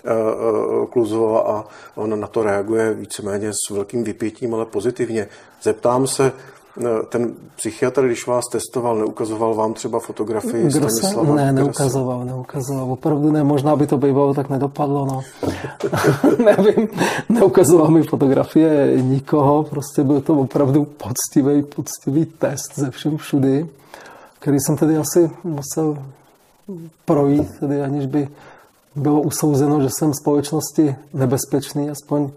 Clouseau a on na to reaguje víceméně s velkým vypětím, ale pozitivně. Zeptám se, ten psychiatr, když vás testoval, neukazoval vám třeba fotografii Stanislava? Ne, neukazoval, neukazoval. Opravdu ne, možná by to bývalo, tak nedopadlo, no. Nevím, neukazoval mi fotografie nikoho, prostě byl to opravdu poctivý, poctivý test ze všem všudy, který jsem tedy asi musel projít, tedy aniž by bylo usouzeno, že jsem společnosti nebezpečný, aspoň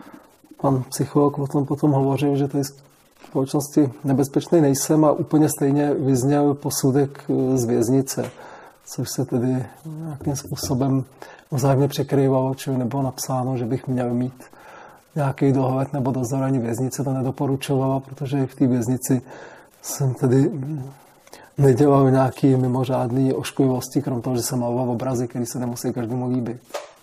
pan psycholog o tom potom hovořil, že to je společnosti nebezpečný nejsem a úplně stejně vyzněl posudek z věznice, což se tedy nějakým způsobem vzájemně překrývalo, čili nebylo napsáno, že bych měl mít nějaký dohled nebo dozor, ani věznice to nedoporučovala, protože v té věznici jsem tedy nedělal nějaký mimořádný ošklivosti, krom toho, že jsem maloval obrazy, které se nemusí každému líbit.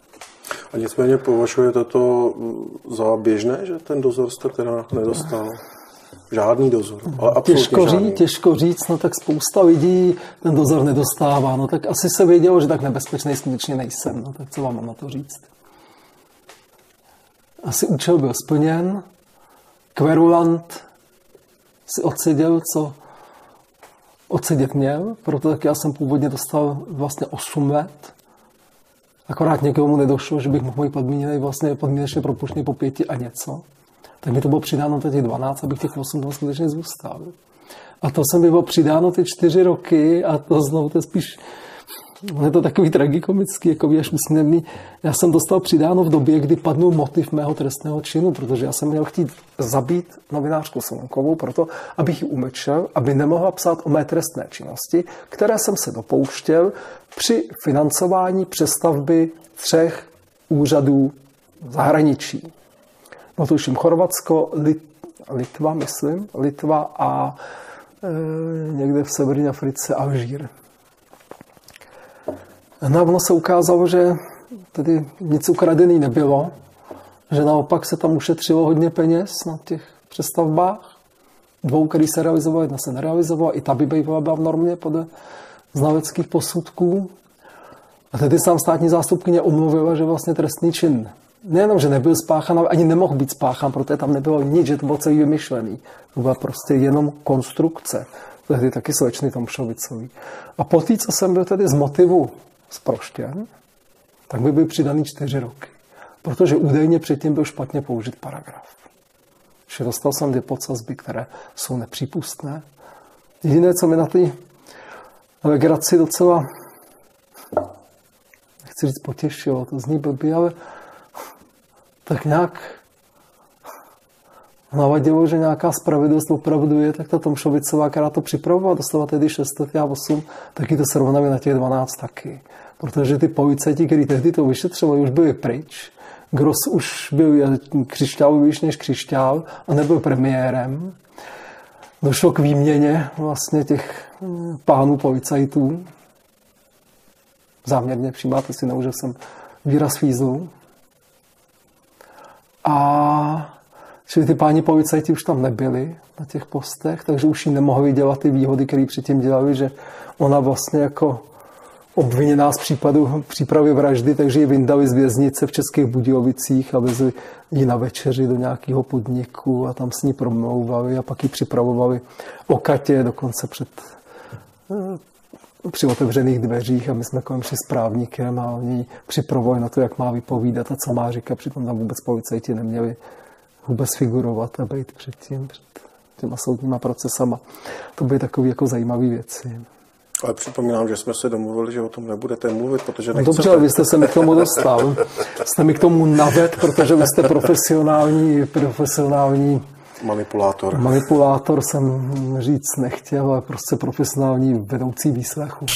A nicméně považujete to za běžné, že ten dozor jste teda nedostal? Žádný dozor, ale absolutně těžko žádný. Říct, těžko říct, no tak spousta lidí ten dozor nedostává, no tak asi se vědělo, že tak nebezpečný skutečně nejsem, no tak co vám mám na to říct? Asi účel byl splněn, kverulant si odseděl, co odsedět měl, proto tak já jsem původně dostal vlastně osm let, akorát někomu nedošlo, že bych mohl být podmíněný vlastně podmínečně propuštěný po pěti a něco. Tak mi to bylo přidáno těch dvanáct, abych těch osm let skutečně zůstal. A to se mi bylo přidáno ty čtyři roky a to znovu to je spíš, je to takový tragikomický, jako až úsměvný. Já jsem dostal přidáno v době, kdy padnul motiv mého trestného činu, protože já jsem měl chtít zabít novinářku Slonkovou proto, abych ji umlčel, aby nemohla psát o mé trestné činnosti, které jsem se dopouštěl při financování přestavby třech úřadů v zahraničí. No tuším Chorvatsko, Lit, Litva, myslím, Litva a e, někde v severní Africe Alžír. No a ono se ukázalo, že tedy nic ukradený nebylo, že naopak se tam ušetřilo hodně peněz na těch přestavbách. Dvou, který se realizovaly, jedna se nerealizovala, i ta by byla v normě podle znaleckých posudků. A tedy sám státní zástupkyně omluvila, že vlastně trestný čin nejenom, že nebyl spáchán, ale ani nemohl být spáchán, protože tam nebylo nic, že to bylo celý vymyšlený. To byla prostě jenom konstrukce. Tehdy taky slečny Tomšovicový. A po té, co jsem byl tedy z motivu zproštěn, tak by byl přidaný čtyři roky. Protože údajně předtím byl špatně použit paragraf. Že dostal jsem dvě podsazby, které jsou nepřípustné. Jediné, co mi na té legraci docela, nechci říct potěšilo, to zní blbý, ale tak nějak navadilo, že nějaká spravedlnost opravdu je, tak ta Tomšovicová, která to připravovala, dostala tedy šest let, já osm, taky to srovnali na těch dvanáct taky. Protože ty policajti, kteří tehdy to vyšetřovali, už byli pryč. Gross už byl křišťálovější než křišťál a nebyl premiérem. Došlo k výměně vlastně těch pánů policajtů. Záměrně všímáte si, neužil jsem výraz fízlu. A čili ty páni policajti už tam nebyli na těch postech, takže už jí nemohli dělat ty výhody, které předtím dělali, že ona vlastně jako obviněná z případu přípravy vraždy, takže ji vyndali z věznice v Českých Budějovicích a vezli ji na večeři do nějakého podniku a tam s ní promlouvali a pak ji připravovali o Katě, dokonce před, při otevřených dveřích a my jsme kolem šli s právníkem a oni ji připravovali na to, jak má vypovídat a co má říkat, přitom tam vůbec policajti neměli vůbec figurovat a být před tím, před těma soudníma procesama. To byly takové jako zajímavé věci. Ale připomínám, že jsme se domluvili, že o tom nebudete mluvit, protože nechcete. Dobře, ale vy jste se mi k tomu dostal. Jste mi k tomu naved, protože vy jste profesionální, profesionální manipulátor. Manipulátor jsem říct nechtěl, ale prostě profesionální vedoucí výslechu.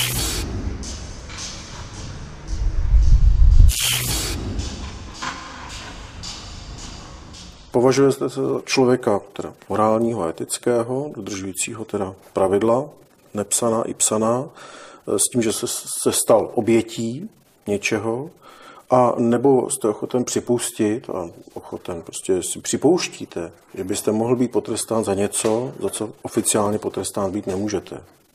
Považujete se za člověka teda morálního a etického, dodržujícího teda pravidla, nepsaná i psaná, s tím, že se, se stal obětí něčeho, a nebo jste ochoten připustit a ochoten prostě si připouštíte, že byste mohl být potrestán za něco, za co oficiálně potrestán být nemůžete.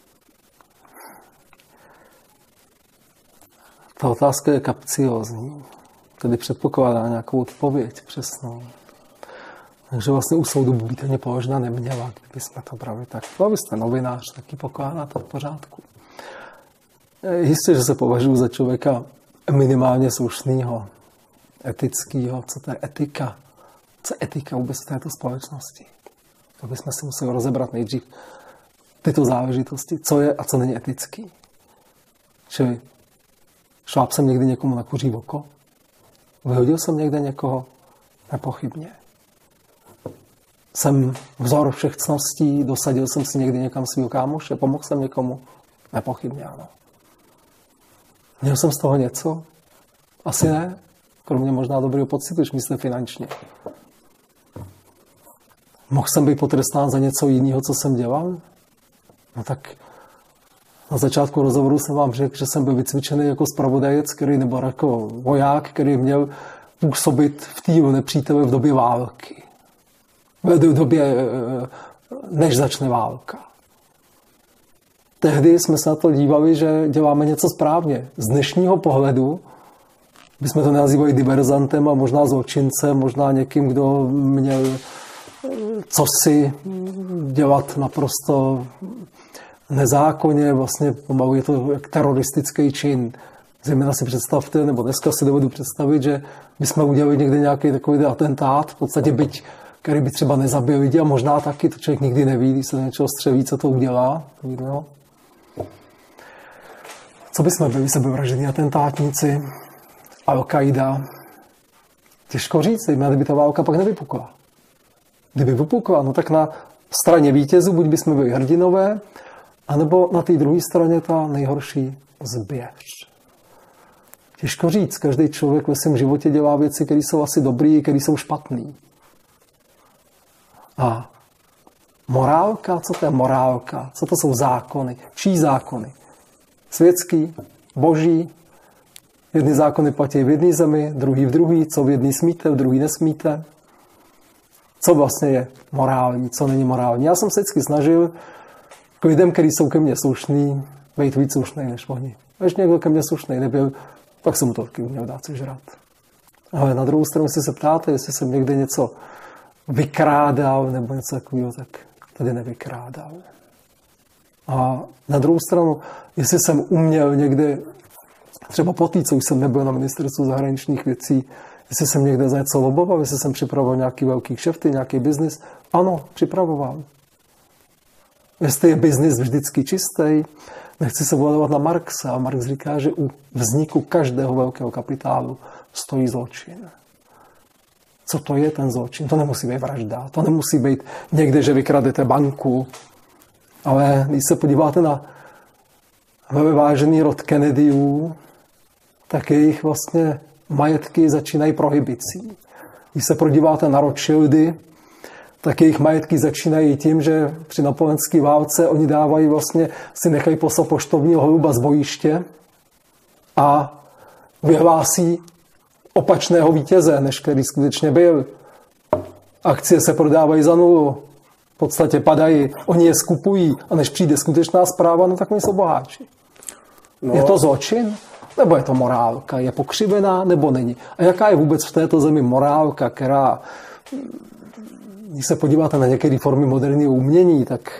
Ta otázka je kapciózní, tedy předpokládá nějakou odpověď přesnou. Takže vlastně u soudu by to položena neměla, kdyby jsme to brali tak. No, vy jste novinář, taky pokládáte v pořádku. Jistě, že se považuji za člověka minimálně slušného, etického. Co to je etika? Co je etika vůbec v této společnosti? To bychom si museli rozebrat nejdřív tyto záležitosti. Co je a co není etický? Čili šláp jsem někdy někomu na kuří oko? Vyhodil jsem někde někoho? Nepochybně. Jsem vzor všech cností, dosadil jsem si někdy někam svýho kámoše, pomohl jsem někomu? Nepochybně ano. Měl jsem z toho něco? Asi ne. Kromě možná dobrého pocitu, když myslím finančně. Mohl jsem být potrestán za něco jiného, co jsem dělal? No tak na začátku rozhovoru jsem vám řekl, že jsem byl vycvičený jako zpravodajec, který, nebo jako voják, který měl působit v týlu nepřítele v době války. V době, než začne válka. Tehdy jsme se na to dívali, že děláme něco správně. Z dnešního pohledu bychom to nazývali diverzantem a možná zločincem, možná někým, kdo měl cosi dělat naprosto nezákonně. Vlastně pomalu je to jak teroristický čin. Zejména si představte, nebo dneska si dovedu představit, že bychom udělali někde nějaký takový atentát, v podstatě byť, který by třeba nezabil lidi a možná taky, to člověk nikdy neví, když se do něčeho střelí, co to udělá. To co bychom byli sebevražední atentátníci, Al-Qaida? Těžko říct, kdyby ta válka pak nevypukla. Kdyby vypukla, no tak na straně vítězů buď bychom byli hrdinové, anebo na té druhé straně ta nejhorší zběř. Těžko říct, každý člověk ve svém životě dělá věci, které jsou asi dobrý, které jsou špatný. A morálka, co to je morálka? Co to jsou zákony? Čí zákony? Světský, boží. Jedny zákony platí v jedné zemi, druhý v druhý. Co v jedný smíte, v druhý nesmíte. Co vlastně je morální, co není morální. Já jsem se vždycky snažil k lidem, kteří jsou ke mně slušný, být víc slušný než oni. A když někdo ke mně slušný nebyl, tak jsem mu to taky uměl dát sežrat. Ale na druhou stranu, jestli se ptáte, jestli jsem někde něco vykrádal nebo něco takového, tak tady nevykrádal. A na druhou stranu, jestli jsem uměl někde, třeba po té, co už jsem nebyl na ministerstvu zahraničních věcí, jestli jsem někde za něco loboval, jestli jsem připravoval nějaký velký kšefty, nějaký biznis, ano, připravoval. Jestli je biznis vždycky čistý, nechci se volovat na Marxe, a Marx říká, že u vzniku každého velkého kapitálu stojí zločin. Co to je ten zločin? To nemusí být vražda, to nemusí být někde, že vykradete banku, ale když se podíváte na vážený rod Kennedyů, tak jejich vlastně majetky začínají prohibicí. Když se podíváte na Rothschildy, tak jejich majetky začínají tím, že při napoleonské válce oni dávají vlastně, si nechají poslat poštovního holuba z bojiště a vyhlásí opačného vítěze, než který skutečně byl. Akcie se prodávají za nulu, v podstatě padají, oni je skupují a než přijde skutečná zpráva, no tak oni jsou boháči. No. Je to zločin? Nebo je to morálka? Je pokřivená nebo není? A jaká je vůbec v této zemi morálka, která, když se podíváte na některé formy moderního umění, tak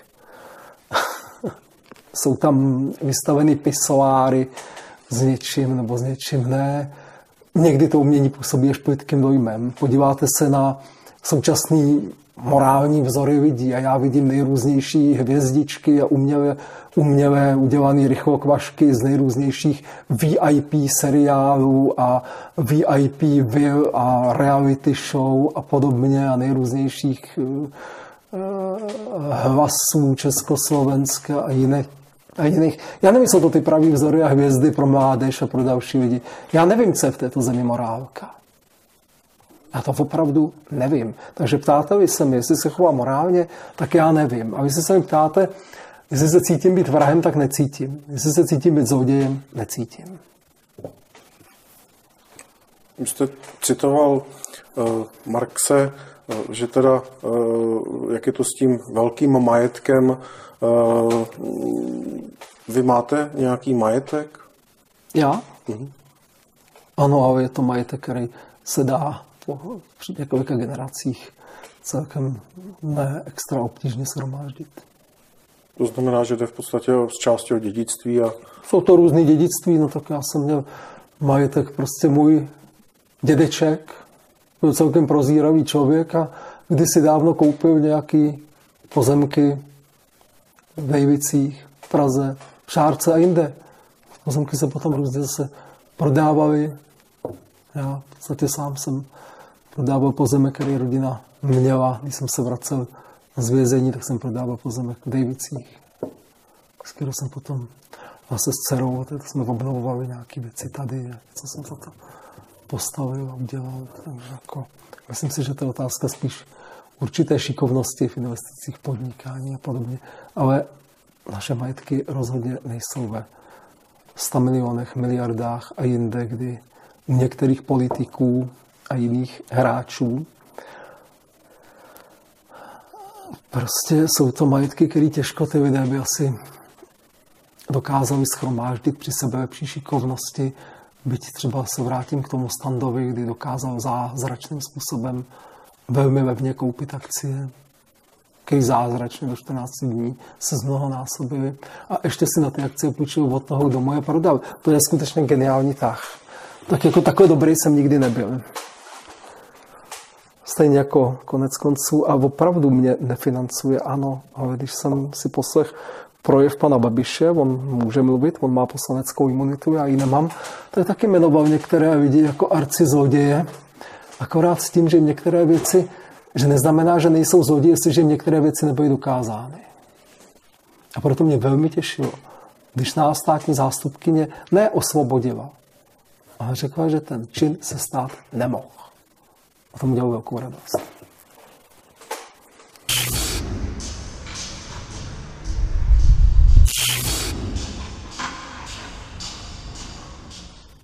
jsou tam vystaveny pisoáry s něčím nebo s něčím ne. Někdy to umění působí až politickým dojmem. Podíváte se na současný morální vzory lidí a já vidím nejrůznější hvězdičky a uměle, uměle udělané rychlokvašky z nejrůznějších V I P seriálů a V I P vil a reality show a podobně a nejrůznějších uh, hlasů Československa a jiných. A jiných. Já nevím, jsou to ty pravý vzory a hvězdy pro mládež a pro další lidi. Já nevím, co je v této zemi morálka. Já to opravdu nevím. Takže ptáte-li se mi, jestli se chová morálně, tak já nevím. A jestli se mi ptáte, jestli se cítím být vrahem, tak necítím. Jestli se cítím být zlodějem, necítím. Vy jste citoval uh, Marxe, uh, že teda, uh, jak je to s tím velkým majetkem, uh, vy máte nějaký majetek? Já? Mhm. Ano, ale je to majetek, který se dá po několika generacích celkem ne extra obtížně shromáždit. To znamená, že jde v podstatě z části o dědictví a... Jsou to různý dědictví, no tak já jsem měl majetek, prostě můj dědeček, byl celkem prozíravý člověk a kdysi dávno koupil nějaký pozemky v Dejvicích, v Praze, v Šárce a jinde. Pozemky se potom různě zase prodávaly. Já v podstatě sám jsem prodával pozemek, který rodina měla. Když jsem se vracel z vězení, tak jsem prodával pozemek v Dejvicích, s kterou jsem potom zase s dcerou, tak jsme obnovovali nějaké věci tady, co jsem za to postavil a udělal. Takže jako, myslím si, že to je otázka spíš určité šikovnosti v investicích, podnikání a podobně. Ale naše majetky rozhodně nejsou ve sta milionech, miliardách a jinde, kdy u některých politiků a jiných hráčů prostě jsou to majetky, které těžko ty lidé by asi dokázali shromáždit při sebelepší šikovnosti, byť třeba se vrátím k tomu Standovi, kdy dokázal zázračným způsobem velmi levně koupit akcie, který zázračně do čtrnácti dní se zmnohonásobily a ještě si na ty akcie půjčil od toho, kdo mu je prodal. To je skutečně geniální tah. Tak jako takhle dobrý jsem nikdy nebyl. Stejně jako konec konců a opravdu mě nefinancuje, ano, ale když jsem si poslech projev pana Babiše, on může mluvit, on má poslaneckou imunitu, já ji nemám, tak taky jmenoval některé lidi jako arcizloděje, akorát s tím, že některé věci, že neznamená, že nejsou zloději, jestliže některé věci nebyly dokázány. A proto mě velmi těšilo, když nás státní zástupkyně neosvobodila, ale řekla, že ten čin se stát nemohl. A to mu dělalo velkou radost.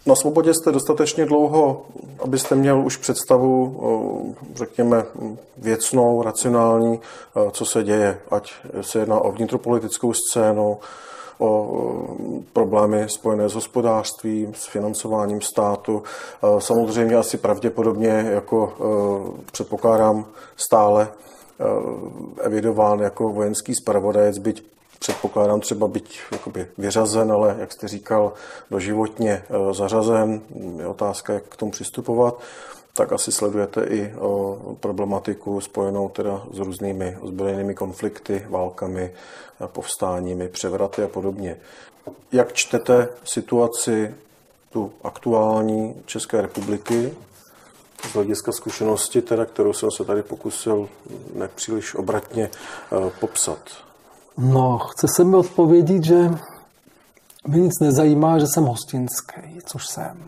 Na svobodě jste dostatečně dlouho, abyste měl už představu, řekněme, věcnou, racionální, co se děje, ať se jedná o vnitropolitickou scénu, o problémy spojené s hospodářstvím, s financováním státu. Samozřejmě asi pravděpodobně, jako předpokládám, stále evidován jako vojenský zpravodajec, byť předpokládám třeba být jakoby vyřazen, ale jak jste říkal, doživotně zařazen. Je otázka, jak k tomu přistupovat. Tak asi sledujete i problematiku spojenou teda s různými ozbrojenými konflikty, válkami, povstáními, převraty a podobně. Jak čtete situaci tu aktuální České republiky z hlediska zkušenosti, teda, kterou jsem se tady pokusil nepříliš obratně popsat? No, chce se mi odpovědět, že mě nic nezajímá, že jsem hostinský, což jsem.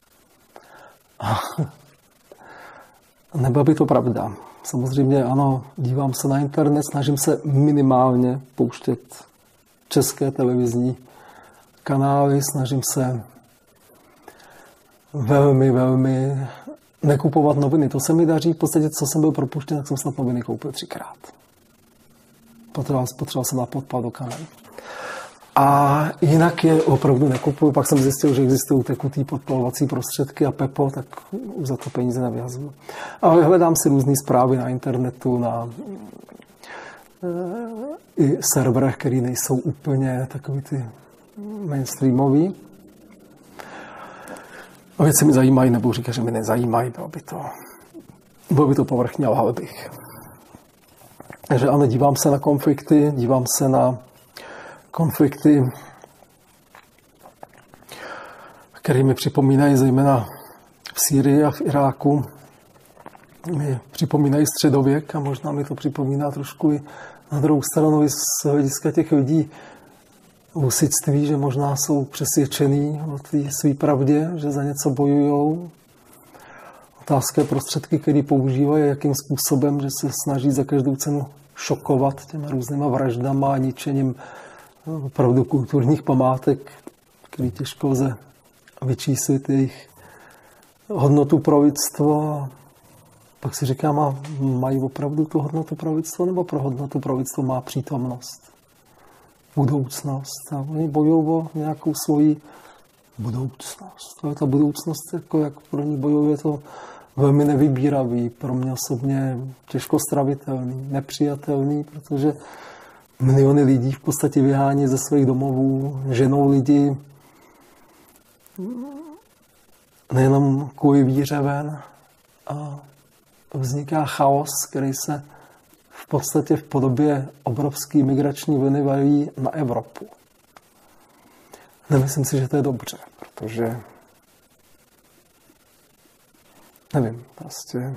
Nebyla by to pravda. Samozřejmě ano, dívám se na internet, snažím se minimálně pouštět české televizní kanály, snažím se velmi, velmi nekupovat noviny. To se mi daří, v podstatě, co jsem byl propuštěn, tak jsem snad noviny koupil třikrát. Potřeboval, potřeboval jsem na podpad do kanál. A jinak je opravdu nekupuju. Pak jsem zjistil, že existují tekutý podpalovací prostředky a Pepo, tak už za to peníze nevyhazuju. Ale hledám si různé zprávy na internetu, na i serverech, které nejsou úplně takový ty mainstreamový. A věci mi zajímají, nebo říká, že mi nezajímají, bylo by to, bylo by to povrchně, ale bych. Takže ano, dívám se na konflikty, dívám se na konflikty, které mi připomínají zejména v Sýrii a v Iráku. Mi připomínají středověk a možná mi to připomíná trošku i na druhou stranu z hlediska těch lidí husitství, že možná jsou přesvědčený o té své pravdě, že za něco bojujou. Otázka je prostředky, které používají, jakým způsobem, že se snaží za každou cenu šokovat těma různýma vraždama a ničením opravdu kulturních památek, který těžko lze vyčíslit jejich hodnotu pro lidstvo. Pak si říkám, a mají opravdu tu hodnotu pro lidstvo, nebo pro hodnotu pro lidstvo má přítomnost, budoucnost. A oni bojují o nějakou svoji budoucnost. A ta budoucnost, jako jak pro ní bojují, je to velmi nevybíravý, pro mě osobně těžko stravitelný, nepřijatelný, protože miliony lidí v podstatě vyhání ze svých domovů, ženou lidi nejenom kvůli víře ven, a vzniká chaos, který se v podstatě v podobě obrovské migrační vlny valí na Evropu. Nemyslím si, že to je dobře, protože nevím, prostě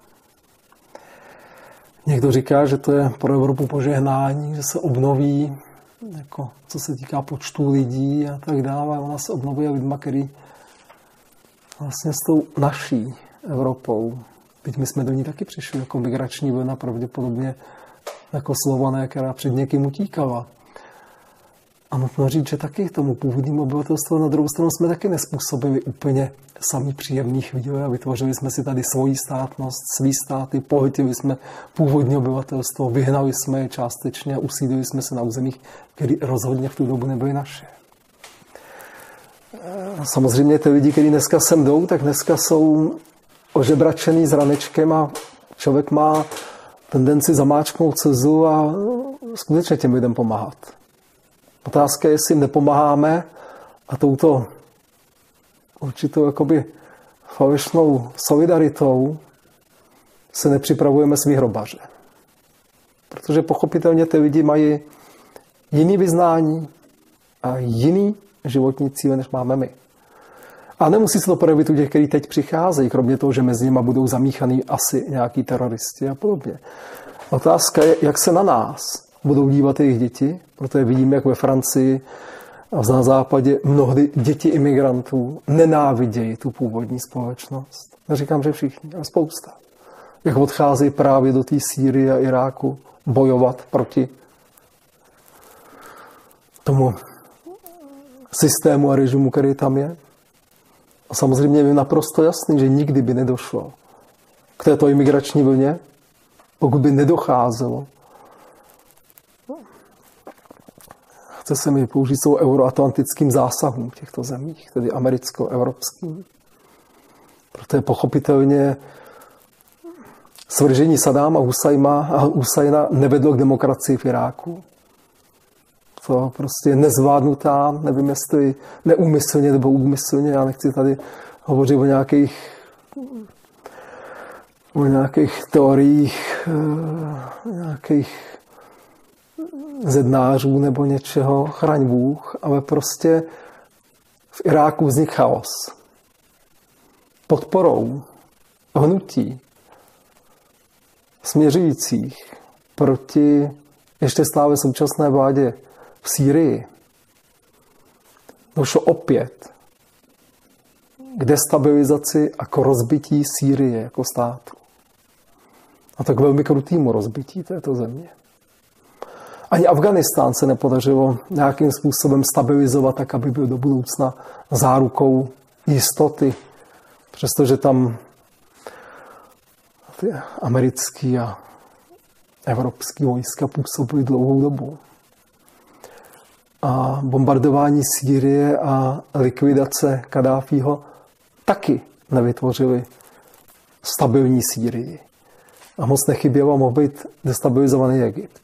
někdo říká, že to je pro Evropu požehnání, že se obnoví, jako co se týká počtu lidí a tak dále. Ona se obnovuje lidma, který vlastně s tou naší Evropou, teď my jsme do ní taky přišli jako migrační vlna, pravděpodobně jako Slované, která před někým utíkala. A nutno říct, že taky tomu původnímu obyvatelstvu na druhou stranu jsme taky nespůsobili úplně sami příjemný chvíle a vytvořili jsme si tady svoji státnost, svý státy, pohltili jsme původní obyvatelstvo, vyhnali jsme je částečně a usídlili jsme se na územích, které rozhodně v tu dobu nebyly naše. Samozřejmě ty lidi, kteří dneska sem jdou, tak dneska jsou ožebračený s ranečkem a člověk má tendenci zamáčknout slzu a skutečně těm lidem pomáhat. Otázka je, jestli jim nepomáháme a touto určitou jakoby falešnou solidaritou se nepřipravujeme svý hrobaře. Protože pochopitelně ty lidi mají jiný vyznání a jiný životní cíle, než máme my. A nemusí se to projevit u těch, kteří teď přicházejí, kromě toho, že mezi nimi budou zamíchaný asi nějaký teroristi a podobně. Otázka je, jak se na nás budou dívat jejich děti, protože vidíme, jak ve Francii a na západě mnohdy děti imigrantů nenávidějí tu původní společnost. Neříkám, že všichni, ale spousta. Jak odcházejí právě do té Sýrie a Iráku bojovat proti tomu systému a režimu, který tam je. A samozřejmě je naprosto jasný, že nikdy by nedošlo k této imigrační vlně, pokud by nedocházelo. Chce se mi použít svou euroatlantickým zásahům v těchto zemích, tedy americko-evropským. Proto je pochopitelně svržení Sadáma a Husajna nevedlo k demokracii v Iráku. To prostě je nezvládnutá, nevím jestli neúmyslně nebo úmyslně, já nechci tady hovořit o nějakých, o nějakých teoriích, nějakých zednářů nebo něčeho, chraň Bůh, ale prostě v Iráku vznik chaos. Podporou hnutí směřujících proti ještě stále současné vládě v Sýrii došlo opět k destabilizaci a k rozbití Sýrie jako státu. A tak velmi krutýmu rozbití této země. Ani Afghánistán se nepodařilo nějakým způsobem stabilizovat tak, aby byl do budoucna zárukou jistoty, přestože tam ty americký a evropský vojska působily dlouhou dobu. A bombardování Sýrie a likvidace Kadáfího taky nevytvořily stabilní Sýrii. A moc nechybělo, mohl být destabilizovaný Egypt.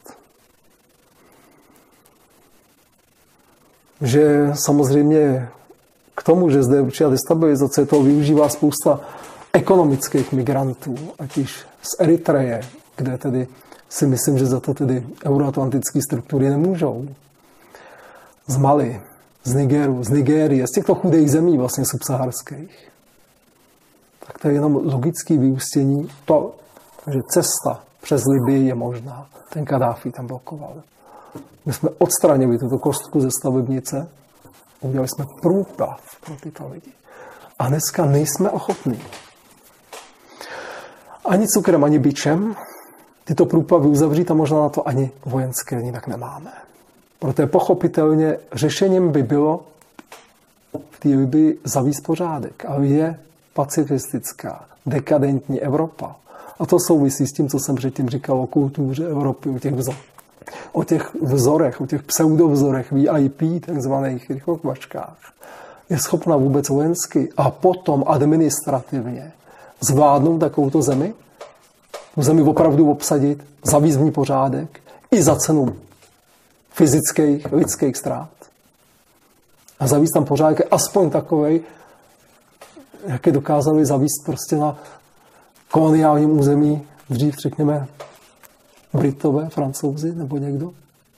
Že samozřejmě k tomu, že zde je určitá destabilizace, toho využívá spousta ekonomických migrantů, ať již z Eritreje, kde tedy si myslím, že za to tedy euroatlantické struktury nemůžou. Z Mali, z Nigeru, z Nigérie, z těchto chudých zemí vlastně subsaharských. Tak to je jenom logické vyústění to, že cesta přes Libii je možná. Ten Kadáfi tam blokoval. My jsme odstranili tuto kostku ze stavebnice, udělali jsme průplav pro tyto lidi. A dneska nejsme ochotní. Ani cukrem, ani bičem tyto průplavy uzavřít a možná na to ani vojenské jinak nemáme. Proto je pochopitelně řešením by bylo v té Libii zavést pořádek. Ale je pacifistická, dekadentní Evropa. A to souvisí s tím, co jsem předtím říkal o kultuře Evropy, o těch vzorech. O těch vzorech, o těch pseudovzorech V I P, takzvaných rychlokvačkách, je schopna vůbec vojensky a potom administrativně zvládnout takovouto zemi, tu zemi opravdu obsadit, zavést v ní pořádek i za cenu fyzických, lidských ztrát. A zavést tam pořádek aspoň takovej, jaké dokázali zavést prostě na koloniálním území dřív, řekněme, Britové, Francouzi nebo někdo.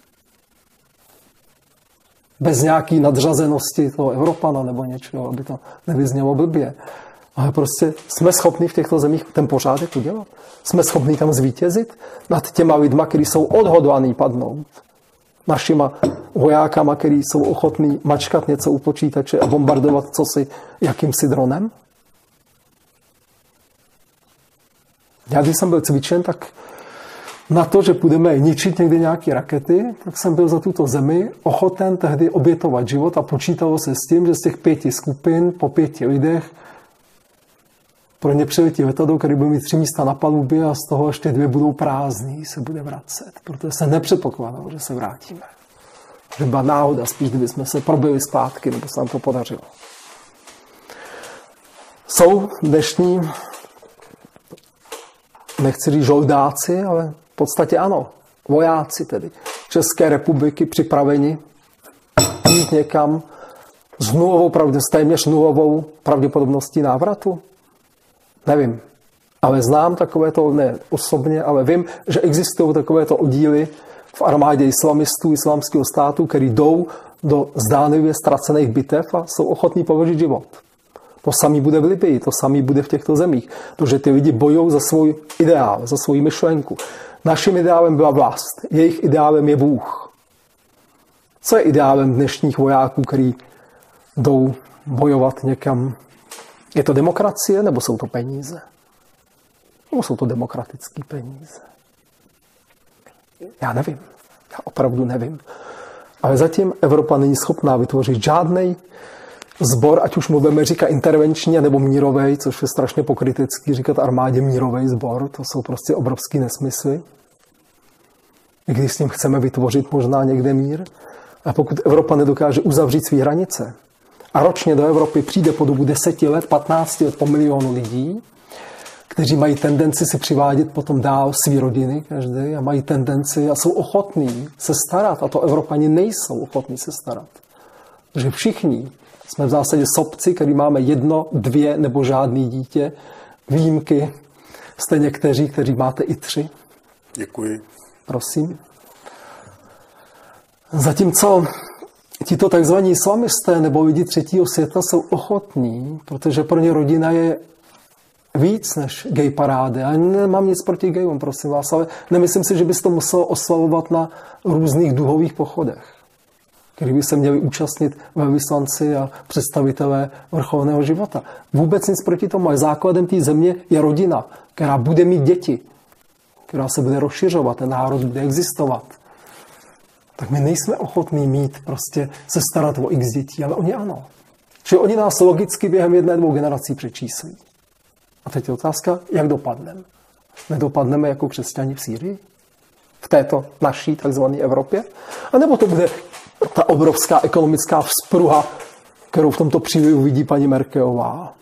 Bez nějaký nadřazenosti toho Evropana nebo něčeho, aby to nevyznělo blbě. Ale prostě jsme schopni v těchto zemích ten pořádek udělat. Jsme schopni tam zvítězit nad těma lidma, kteří jsou odhodlaní padnout. Našima vojákama, kteří jsou ochotní mačkat něco u počítače a bombardovat cosi jakýmsi dronem. Já když jsem byl cvičen, tak na to, že půjdeme ničit někde nějaké rakety, tak jsem byl za tuto zemi ochoten tehdy obětovat život a počítalo se s tím, že z těch pěti skupin po pěti lidech pro ně přiletí letadlo, který bude mít tři místa na palubě a z toho ještě dvě budou prázdný, se bude vracet. Protože se nepředpokládalo, že se vrátíme. Že byla náhoda, spíš kdyby jsme se probili zpátky, nebo se nám to podařilo. Jsou dnešní, nechci říct žoldáci, ale v podstatě ano, vojáci tedy České republiky připraveni jít někam s nulovou pravděpodobností, s téměř nulovou pravděpodobností návratu? Nevím. Ale znám takovéto, ne osobně, ale vím, že existují takovéto oddíly v armádě islamistů, islámského státu, který jdou do zdánlivě ztracených bitev a jsou ochotní položit život. To samý bude v Libii, to samý bude v těchto zemích. Protože ty lidi bojují za svůj ideál, za svou myšlenku. Naším ideálem byla vlast, jejich ideálem je Bůh. Co je ideálem dnešních vojáků, kteří jdou bojovat někam? Je to demokracie, nebo jsou to peníze? Nebo jsou to demokratické peníze? Já nevím. Já opravdu nevím. Ale zatím Evropa není schopná vytvořit žádnej, sbor, ať už mluvíme říká intervenční nebo mírovej, což je strašně pokrytecký říkat armádě mírovej sbor, to jsou prostě obrovský nesmysly. I když s tím chceme vytvořit možná někde mír. A pokud Evropa nedokáže uzavřít své hranice a ročně do Evropy přijde po dobu deseti let, patnácti let po milionu lidí, kteří mají tendenci si přivádět potom dál svý rodiny každý a mají tendenci a jsou ochotní se starat. A to Evropani nejsou ochotní se starat. Protože všichni jsme v zásadě sobci, který máme jedno, dvě nebo žádný dítě. Výjimky jste někteří, kteří máte i tři. Děkuji. Prosím. Zatímco tito takzvaní islamisté nebo lidi třetího světa jsou ochotní, protože pro ně rodina je víc než gay parády. Já nemám nic proti gayům, prosím vás, ale nemyslím si, že by se to muselo oslavovat na různých duhových pochodech, který by se měli účastnit velvyslanci a představitelé vrcholného života. Vůbec nic proti tomu, ale základem té země je rodina, která bude mít děti, která se bude rozšiřovat, ten národ bude existovat. Tak my nejsme ochotní mít prostě se starat o x dětí, ale oni ano. Čili oni nás logicky během jedné, dvou generací přečíslí. A teď je otázka, jak dopadneme. Nedopadneme jako křesťani v Sýrii? V této naší takzvané Evropě? A nebo to bude ta obrovská ekonomická vzpruha, kterou v tomto příběhu vidí paní Merkelová?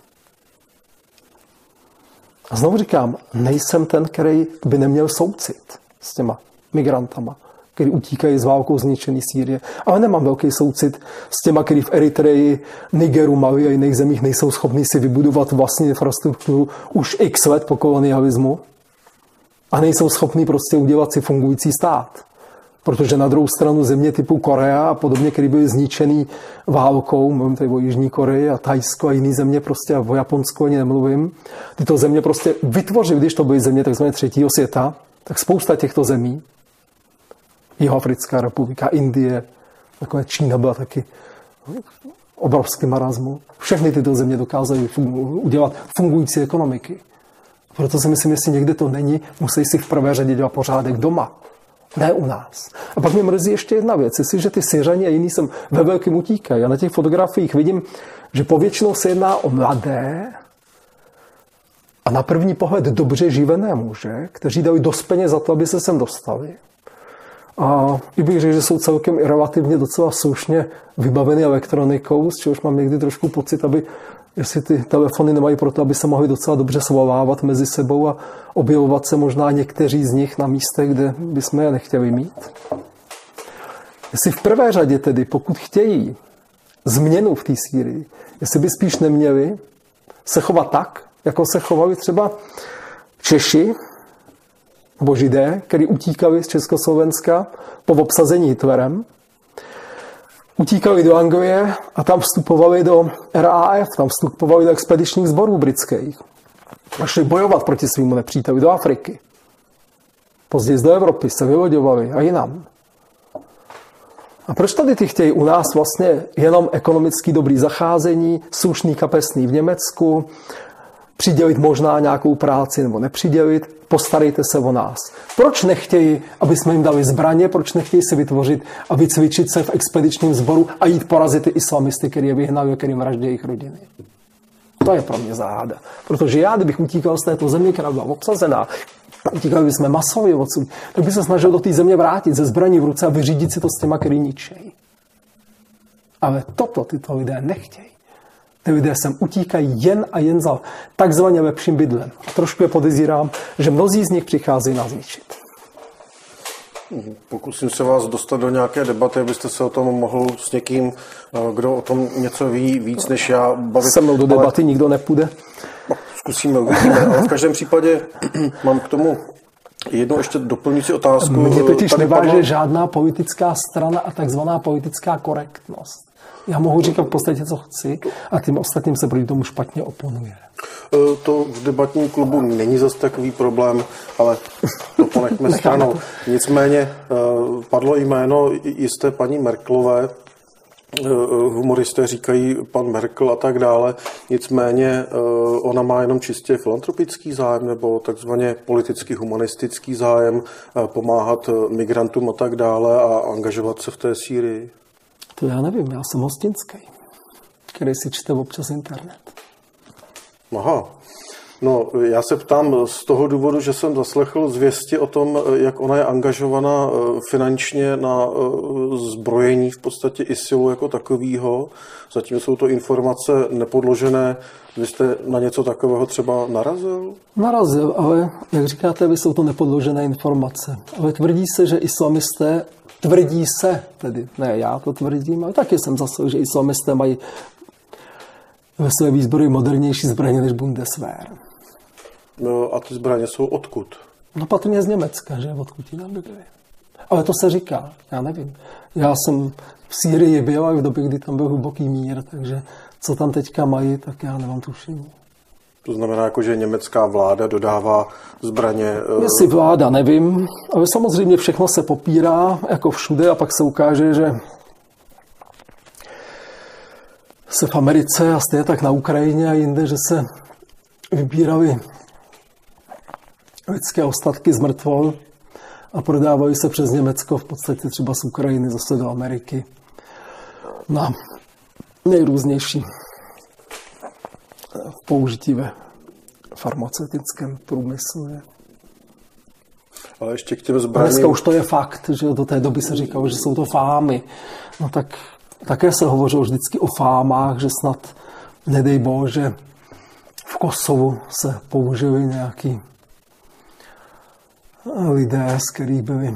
A znovu říkám, nejsem ten, který by neměl soucit s těma migrantama, který utíkají z válkou zničený Sýrie. Ale nemám velký soucit s těma, který v Eritreji, Nigeru, Mali a jiných zemích nejsou schopní si vybudovat vlastní infrastrukturu už x let po kolonialismu a nejsou schopní prostě udělat si fungující stát. Protože na druhou stranu země typu Korea a podobně, které byly zničený válkou, mluvím tady o Jižní Koreji a Thajsko a jiný země, prostě a o Japonsku ani nemluvím, tyto země prostě vytvořily, když to byly země takzvané třetího světa, tak spousta těchto zemí, Jihoafrická republika, Indie, nakonec Čína byla taky obrovský marazmu. Všechny tyto země dokázaly fungu, udělat fungující ekonomiky. Proto si myslím, jestli někde to není, musí si v prvé řadě dělat pořádek doma. Ne u nás. A pak mě mrzí ještě jedna věc. Jestliže ty Syřani a jiní sem ve velkém utíkají. A na těch fotografiích vidím, že povětšinou se jedná o mladé a na první pohled dobře živené muže, kteří dali dost peněz za to, aby se sem dostali. A i bych řekl, že jsou celkem i relativně docela slušně vybaveny elektronikou, z čehož mám někdy trošku pocit, aby jestli ty telefony nemají proto, aby se mohli docela dobře svolávat mezi sebou a objevovat se možná někteří z nich na místech, kde bychom je nechtěli mít. Jestli v prvé řadě tedy, pokud chtějí změnu v té Sýrii, jestli by spíš neměli se chovat tak, jako se chovali třeba Češi nebo Židé, kteří utíkali z Československa po obsazení Hitlerem, utíkali do Anglie a tam vstupovali do R A F, tam vstupovali do expedičních sborů britských. A šli bojovat proti svým nepříteli do Afriky. Později do Evropy se vyloďovali a jinam. A proč tady ty chtějí u nás vlastně jenom ekonomicky dobrý zacházení, slušný kapesný v Německu, přidělit možná nějakou práci nebo nepřidělit, postarejte se o nás. Proč nechtějí, aby jsme jim dali zbraně, proč nechtějí si vytvořit a vycvičit se v expedičním sboru a jít porazit ty islamisty, který je vyhnali a který vraždí jejich rodiny? To je pro mě záhada. Protože já, kdybych utíkal z této země, která byla obsazená, utíkali bychom masově odsud, tak by se snažil do té země vrátit ze zbraní v ruce a vyřídit si to s těma, který ničejí. Ale toto tyto lidé nechtějí. Ty lidé sem utíkají jen a jen za takzvaně lepším bydlem. A trošku je podezírám, že mnozí z nich přicházejí nás zničit. Pokusím se vás dostat do nějaké debaty, abyste se o tom mohl s někým, kdo o tom něco ví víc než já, bavit. Se mnou do debaty ale... nikdo nepůjde. No, zkusíme, uvidíme. Ale v každém případě mám k tomu jednu ještě doplňující otázku. Mně totiž neváže padlo... žádná politická strana a takzvaná politická korektnost. Já mohu říkat v podstatě, co chci, a tím ostatním se proti tomu špatně oponuje. To v debatním klubu není zase takový problém, ale to ponechme stranou. Nicméně padlo jméno jisté paní Merkelové, humoristé říkají pan Merkel a tak dále, nicméně ona má jenom čistě filantropický zájem nebo takzvaně politicky humanistický zájem pomáhat migrantům a tak dále a angažovat se v té Sýrii. To já nevím, já jsem hostinský. který si čte občas internet. Aha. No, já se ptám z toho důvodu, že jsem zaslechl zvěsti o tom, jak ona je angažovaná finančně na zbrojení v podstatě ISILu jako takového. Zatím jsou to informace nepodložené. Vy jste na něco takového třeba narazil? Narazil, ale jak říkáte, vy jsou to nepodložené informace. Ale tvrdí se, že islamisté, tvrdí se, tedy ne já to tvrdím, ale taky jsem zaslechl, že islamisté mají ve své výzbroji modernější zbraně než Bundeswehr. No, a ty zbraně jsou odkud? No patrně z Německa, že? Odkud ji nabili. Ale to se říká, já nevím. Já jsem v Sýrii byl a v době, kdy tam byl hluboký mír, takže co tam teďka mají, tak já nemám tušení. To znamená, jako, že německá vláda dodává zbraně... Jestli vláda, nevím, ale samozřejmě všechno se popírá, jako všude, a pak se ukáže, že se v Americe a stejně tak na Ukrajině a jinde, že se vybírali lidské ostatky z mrtvol a prodávají se přes Německo v podstatě třeba z Ukrajiny zase do Ameriky na nejrůznější použití ve farmaceutickém průmyslu. Ale ještě k těm zbraním... Dneska už to je fakt, že do té doby se říkalo, že jsou to fámy. No tak také se hovořilo vždycky o fámách, že snad, nedej bože, v Kosovu se použili nějaký lidé, z kterých byly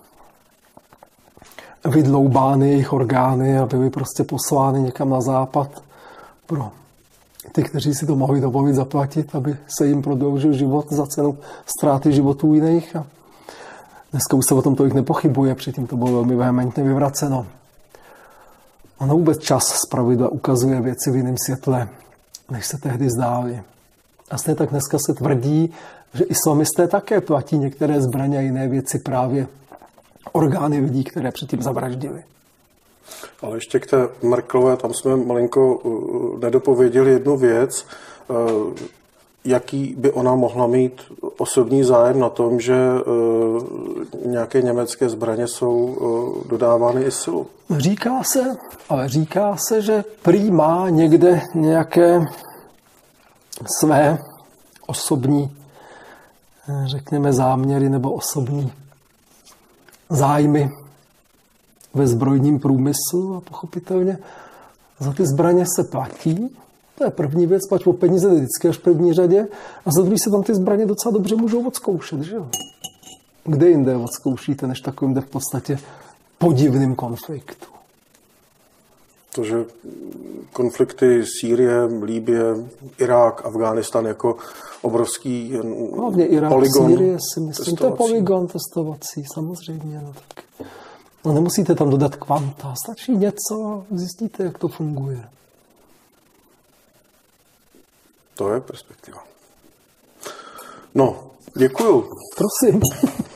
vydloubány jejich orgány a byly prostě poslány někam na západ pro ty, kteří si to mohli dovolit zaplatit, aby se jim prodloužil život za cenu ztráty životů jiných. A dneska už se o tom tolik nepochybuje, předtím to bylo velmi vehementně vyvraceno. Ono vůbec čas zpravidla ukazuje věci v jiném světle, než se tehdy zdály. A stejně tak dneska se tvrdí, že islamisté také platí některé zbraně a jiné věci právě orgány lidí, které předtím zavraždili. Ale ještě k té Merkelové, tam jsme malinko nedopověděli jednu věc. Jaký by ona mohla mít osobní zájem na tom, že nějaké německé zbraně jsou dodávány ISILu? Říká se, ale říká se, že prý má někde nějaké své osobní, řekněme, záměry nebo osobní zájmy ve zbrojním průmyslu a pochopitelně za ty zbraně se platí. To je první věc, plať o peníze vždycky až v první řadě. A za druhý se tam ty zbraně docela dobře můžou odzkoušet, že jo? Kde jinde odzkoušíte, než takovým, v podstatě podivným konfliktu. To, že konflikty Sýrie, Libye, Irák, Afghánistán jako obrovský hlavně Irák, polygon Sýrie si myslím, testovací. To je polygon testovací, samozřejmě. No, tak. No, nemusíte tam dodat kvanta, stačí něco a zjistíte, jak to funguje. To je perspektiva. No, děkuju. Prosím.